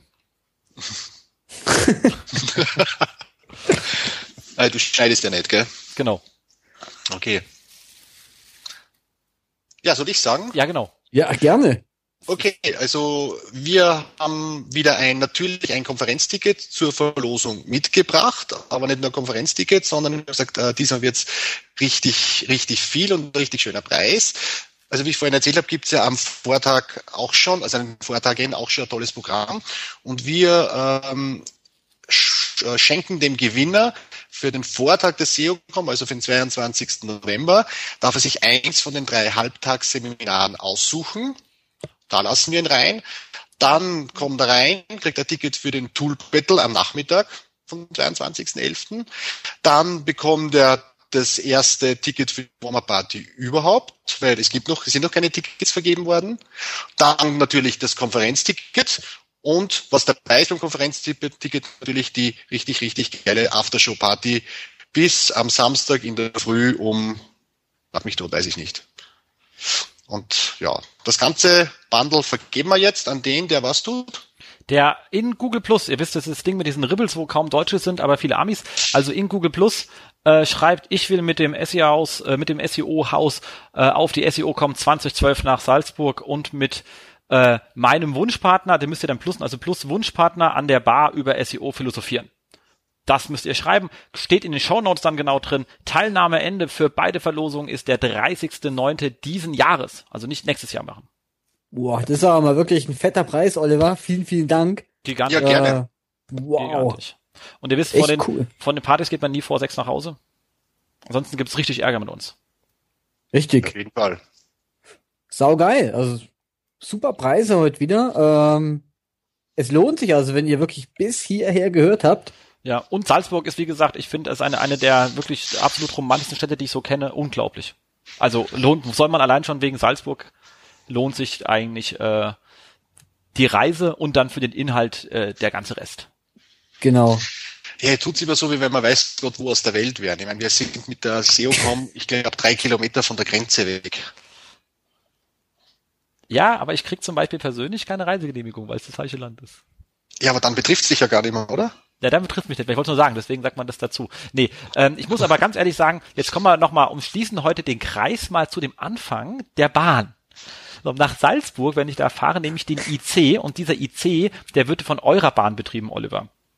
Speaker 5: Äh, du schneidest ja nicht, gell?
Speaker 3: Genau.
Speaker 5: Okay. Ja, soll ich sagen?
Speaker 3: Ja, genau.
Speaker 4: Ja, gerne.
Speaker 5: Okay, also wir haben wieder ein natürlich ein Konferenzticket zur Verlosung mitgebracht, aber nicht nur ein Konferenzticket, sondern ich habe gesagt, äh, diesmal wird's richtig, richtig viel und ein richtig schöner Preis. Also wie ich vorhin erzählt habe, gibt's ja am Vortag auch schon, also an den Vortagen auch schon ein tolles Programm. Und wir ähm, sch- äh, schenken dem Gewinner für den Vortag des S E O-Com, also für den zweiundzwanzigsten November, darf er sich eins von den drei Halbtagsseminaren aussuchen. Da lassen wir ihn rein. Dann kommt er rein, kriegt ein Ticket für den Tool Battle am Nachmittag vom zweiundzwanzigsten elften Dann bekommt er das erste Ticket für die Warmer Party überhaupt, weil es gibt noch, es sind noch keine Tickets vergeben worden. Dann natürlich das Konferenzticket und was dabei ist beim Konferenzticket, natürlich die richtig, richtig geile Aftershow-Party bis am Samstag in der Früh um, mach mich tot, weiß ich nicht. Und ja, das ganze Bundle vergeben wir jetzt an den, der was tut.
Speaker 3: Der in Google Plus, ihr wisst, das ist das Ding mit diesen Ribbles, wo kaum Deutsche sind, aber viele Amis, also in Google Plus äh, schreibt, ich will mit dem S E O-Haus, äh, mit dem S E O-Haus äh, auf die S E O-Com zwanzig zwölf nach Salzburg und mit äh, meinem Wunschpartner, den müsst ihr dann plus, also plus Wunschpartner an der Bar über S E O philosophieren. Das müsst ihr schreiben, steht in den Shownotes dann genau drin. Teilnahmeende für beide Verlosungen ist der dreißigster neunter diesen Jahres, also nicht nächstes Jahr machen.
Speaker 4: Boah, das ist aber mal wirklich ein fetter Preis, Oliver. Vielen, vielen Dank.
Speaker 3: Gigantisch.
Speaker 5: Ja, gerne.
Speaker 4: Äh, wow.
Speaker 3: Gigantisch. Und ihr wisst, von
Speaker 4: Echt
Speaker 3: den,
Speaker 4: cool.
Speaker 3: von den Partys geht man nie vor sechs nach Hause. Ansonsten gibt's richtig Ärger mit uns.
Speaker 4: Richtig.
Speaker 5: Auf jeden Fall.
Speaker 4: Saugeil. Also super Preise heute wieder. Ähm, es lohnt sich also, wenn ihr wirklich bis hierher gehört habt.
Speaker 3: Ja, und Salzburg ist, wie gesagt, ich finde, es ist eine, eine der wirklich absolut romantischsten Städte, die ich so kenne. Unglaublich. Also lohnt, soll man allein schon wegen Salzburg, lohnt sich eigentlich äh, die Reise und dann für den Inhalt äh, der ganze Rest.
Speaker 4: Genau.
Speaker 5: Ja, tut's immer so, wie wenn man weiß Gott, wo aus der Welt wären. Ich meine, wir sind mit der S E O-Com, ich glaube, drei Kilometer von der Grenze weg.
Speaker 3: Ja, aber ich krieg zum Beispiel persönlich keine Reisegenehmigung, weil es das falsche Land ist.
Speaker 5: Ja, aber dann betrifft's dich ja gar nicht mehr, oder?
Speaker 3: Ja, dann betrifft mich nicht. Ich wollte nur sagen, deswegen sagt man das dazu. Nee, ähm, ich muss aber ganz ehrlich sagen, jetzt kommen wir nochmal, umschließen heute den Kreis mal zu dem Anfang der Bahn. So, nach Salzburg, wenn ich da fahre, nehme ich den I C und dieser I C, der wird von eurer Bahn betrieben, Oliver.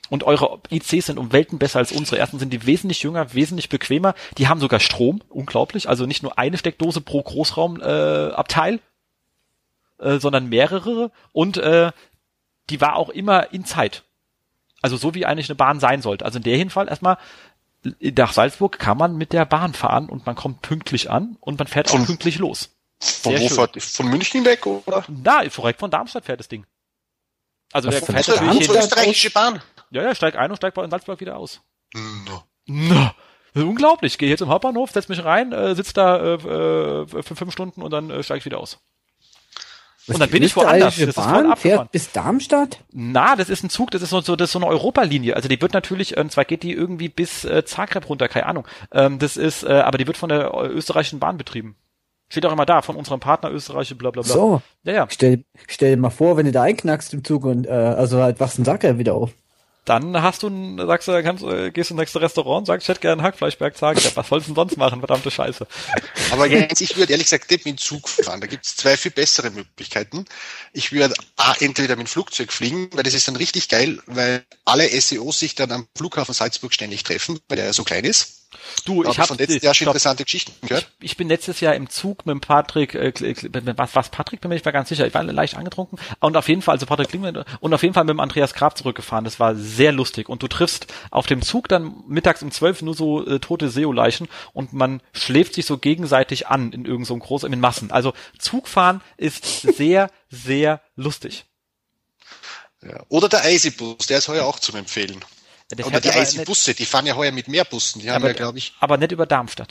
Speaker 3: Und eure I Cs sind um Welten besser als unsere. Erstens sind die wesentlich jünger, wesentlich bequemer. Die haben sogar Strom, unglaublich. Also nicht nur eine Steckdose pro Großraumabteil, äh, Abteil, äh, sondern mehrere. Und äh, die war auch immer in Zeit. Also so wie eigentlich eine Bahn sein sollte. Also in der Hinfall erstmal, nach Salzburg kann man mit der Bahn fahren und man kommt pünktlich an und man fährt auch von, pünktlich los.
Speaker 5: Von wo fährt, von München weg, oder?
Speaker 3: Da, direkt von Darmstadt fährt das Ding. Also
Speaker 5: was
Speaker 3: der fährt natürlich
Speaker 5: unsere österreichische Bahn.
Speaker 3: Ja, ja, steigt ein und steigt in Salzburg wieder aus.
Speaker 5: No.
Speaker 3: No. Das ist unglaublich. Ich gehe hier zum Hauptbahnhof, setz mich rein, äh, sitz da äh, äh, für fünf Stunden und dann äh, steige ich wieder aus.
Speaker 4: Was,
Speaker 3: und dann bin ich woanders.
Speaker 4: Das ist voll abgefahren. Fährt bis Darmstadt?
Speaker 3: Na, das ist ein Zug, das ist so, so, das ist so eine Europalinie. Also die wird natürlich, und zwar geht die irgendwie bis äh, Zagreb runter, keine Ahnung. Ähm, das ist, äh, aber die wird von der österreichischen Bahn betrieben. Steht auch immer da, von unserem Partner österreichische bla bla bla.
Speaker 4: So.
Speaker 3: Ja, ja.
Speaker 4: Stell, stell dir mal vor, wenn du da einknackst im Zug und äh, also halt wachst ein Zagreb wieder auf.
Speaker 3: Dann hast du, sagst du, kannst, gehst du ins nächste Restaurant und sagst, ich hätte gerne Hackfleischberg Zagreb. Was sollst du denn sonst machen? Verdammte Scheiße.
Speaker 5: Aber jetzt, ich würde ehrlich gesagt nicht mit dem Zug fahren. Da gibt es zwei viel bessere Möglichkeiten. Ich würde A, entweder mit dem Flugzeug fliegen, weil das ist dann richtig geil, weil alle S E Os sich dann am Flughafen Salzburg ständig treffen, weil der ja so klein ist.
Speaker 3: Du,
Speaker 5: da
Speaker 3: ich habe
Speaker 5: von letztes Jahr schon interessante Geschichten gehört.
Speaker 3: Ich, ich bin letztes Jahr im Zug mit dem Patrick, äh, was, was Patrick, bin ich mir ganz sicher, ich war leicht angetrunken und auf jeden Fall, also Patrick Klingmann und auf jeden Fall mit dem Andreas Graf zurückgefahren. Das war sehr lustig und du triffst auf dem Zug dann mittags um zwölf nur so äh, tote Seoleichen und man schläft sich so gegenseitig an in irgend so einem großen, in Massen. Also Zugfahren ist sehr, sehr lustig.
Speaker 5: Ja. Oder der Eisibus, der ist heuer auch zum Empfehlen.
Speaker 3: Ja,
Speaker 5: Oder die Eisibusse, die fahren ja heuer mit mehr Bussen. Die haben
Speaker 3: aber,
Speaker 5: ja, glaube ich.
Speaker 3: Aber nicht über Darmstadt.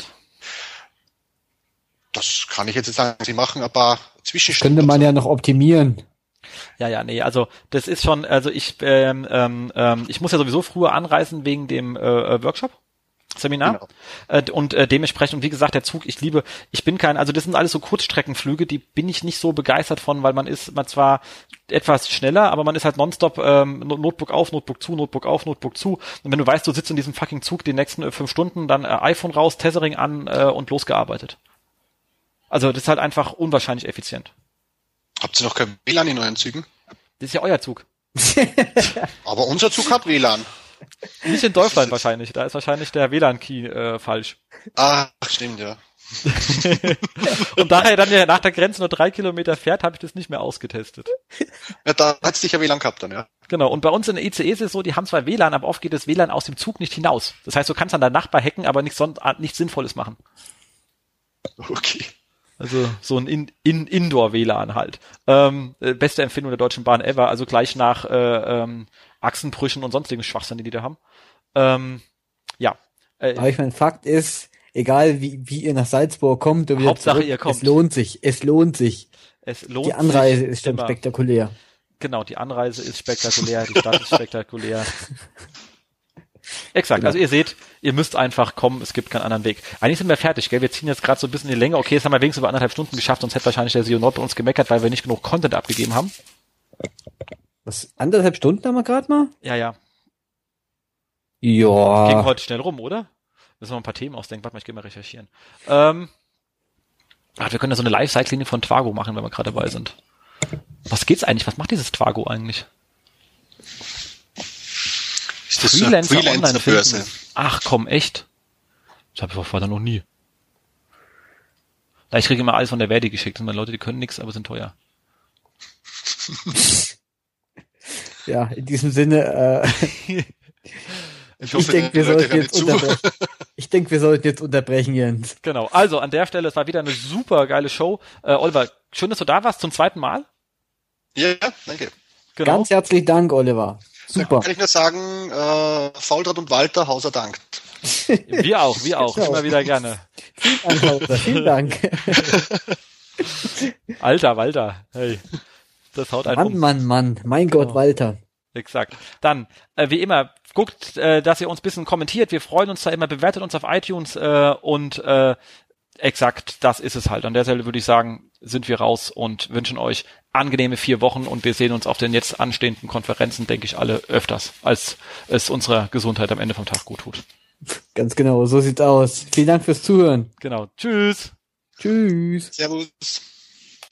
Speaker 5: Das kann ich jetzt nicht sagen. Sie machen ein paar Zwischenstunden.
Speaker 4: Könnte man ja noch optimieren.
Speaker 3: Ja, ja, nee, also das ist schon, also ich, ähm, ähm, ich muss ja sowieso früher anreisen wegen dem äh, Workshop. Seminar. Genau. Äh, und äh, dementsprechend, und wie gesagt, der Zug, ich liebe, ich bin kein, also das sind alles so Kurzstreckenflüge, die bin ich nicht so begeistert von, weil man ist, man zwar etwas schneller, aber man ist halt nonstop ähm, Notebook auf, Notebook zu, Notebook auf, Notebook zu. Und wenn du weißt, du sitzt in diesem fucking Zug die nächsten äh, fünf Stunden, dann äh, iPhone raus, Tethering an äh, und losgearbeitet. Also das ist halt einfach unwahrscheinlich effizient.
Speaker 5: Habt ihr noch kein W L A N in euren Zügen?
Speaker 3: Das ist ja euer Zug.
Speaker 5: Aber unser Zug hat W L A N.
Speaker 3: Nicht in Deutschland wahrscheinlich, da ist wahrscheinlich der W L A N-Key äh, falsch.
Speaker 5: Ah, stimmt, ja.
Speaker 3: Und da er dann ja nach der Grenze nur drei Kilometer fährt, habe ich das nicht mehr ausgetestet.
Speaker 5: Ja, da hat es sicher W L A N gehabt dann, ja.
Speaker 3: Genau, und bei uns in der I C E ist es so, die haben zwar W L A N, aber oft geht das W L A N aus dem Zug nicht hinaus. Das heißt, du kannst an deinen Nachbar hacken, aber nichts, nichts Sinnvolles machen.
Speaker 5: Okay.
Speaker 3: Also so ein in, in, Indoor-W L A N halt. Ähm, beste Empfindung der Deutschen Bahn ever, also gleich nach äh, ähm, Achsenbrüchen und sonstigen Schwachsinn, die die da haben. Ähm, ja.
Speaker 4: Äh, Aber ich mein, Fakt ist, egal wie, wie ihr nach Salzburg kommt, oder
Speaker 3: Hauptsache
Speaker 4: zurück,
Speaker 3: ihr kommt.
Speaker 4: Es lohnt sich, es lohnt sich.
Speaker 3: Es lohnt
Speaker 4: die Anreise
Speaker 3: sich
Speaker 4: ist schon
Speaker 3: immer.
Speaker 4: spektakulär.
Speaker 3: Genau, die Anreise ist spektakulär, die Stadt ist spektakulär. Exakt,
Speaker 4: Genau.
Speaker 3: Also ihr seht, ihr müsst einfach kommen, es gibt keinen anderen Weg. Eigentlich sind wir fertig, gell? Wir ziehen jetzt gerade so ein bisschen in die Länge. Okay, jetzt haben wir wenigstens über anderthalb Stunden geschafft, sonst hätte wahrscheinlich der S E O Nord bei uns gemeckert, weil wir nicht genug Content abgegeben haben.
Speaker 4: Was, anderthalb Stunden haben wir gerade mal?
Speaker 3: Ja, ja.
Speaker 4: Ja.
Speaker 3: Ging heute schnell rum, oder? Müssen wir ein paar Themen ausdenken. Warte mal, ich gehe mal recherchieren. Ähm, ach, wir können ja so eine Live-Cycling von Twago machen, wenn wir gerade dabei sind. Was geht's eigentlich? Was macht dieses Twago eigentlich?
Speaker 5: Ist das
Speaker 3: Freelancer,
Speaker 5: Freelancer
Speaker 3: online
Speaker 5: Börse?
Speaker 3: finden. Ach komm, echt? Das habe ich vorher noch nie. Na, ich kriege immer alles von der Verdi geschickt. Das sind Leute, die können nichts, aber sind teuer.
Speaker 4: Ja, in diesem Sinne, äh,
Speaker 5: Ich, hoffe,
Speaker 4: ich denke, wir
Speaker 5: die Leute
Speaker 4: sollten
Speaker 5: hören
Speaker 4: jetzt
Speaker 5: nicht zu.
Speaker 4: unterbrechen. Ich denke, wir sollten jetzt unterbrechen, Jens.
Speaker 3: Genau. Also an der Stelle, es war wieder eine super geile Show. Äh, Oliver, schön, dass du da warst zum zweiten Mal.
Speaker 5: Ja, danke.
Speaker 3: Genau.
Speaker 4: Ganz herzlichen Dank, Oliver. Super.
Speaker 5: Kann ich nur sagen, äh, Fauldraht und Walter, Hauser dankt.
Speaker 3: Wir auch, wir auch.
Speaker 4: Genau.
Speaker 3: Immer wieder gerne.
Speaker 4: Vielen Dank, Hauser. Vielen Dank.
Speaker 3: Alter, Walter. Hey. Das haut einfach.
Speaker 4: Mann, Mann, Mann. Mein Gott,
Speaker 3: Oh.
Speaker 4: Walter.
Speaker 3: Exakt. Dann, äh, wie immer, guckt, äh, dass ihr uns ein bisschen kommentiert. Wir freuen uns da immer, bewertet uns auf iTunes äh, und äh, exakt, das ist es halt. An der Stelle würde ich sagen, sind wir raus und wünschen euch angenehme vier Wochen und wir sehen uns auf den jetzt anstehenden Konferenzen, denke ich, alle öfters, als es unserer Gesundheit am Ende vom Tag gut tut.
Speaker 4: Ganz genau, so sieht's aus. Vielen Dank fürs Zuhören.
Speaker 3: Genau. Tschüss.
Speaker 4: Tschüss.
Speaker 5: Servus.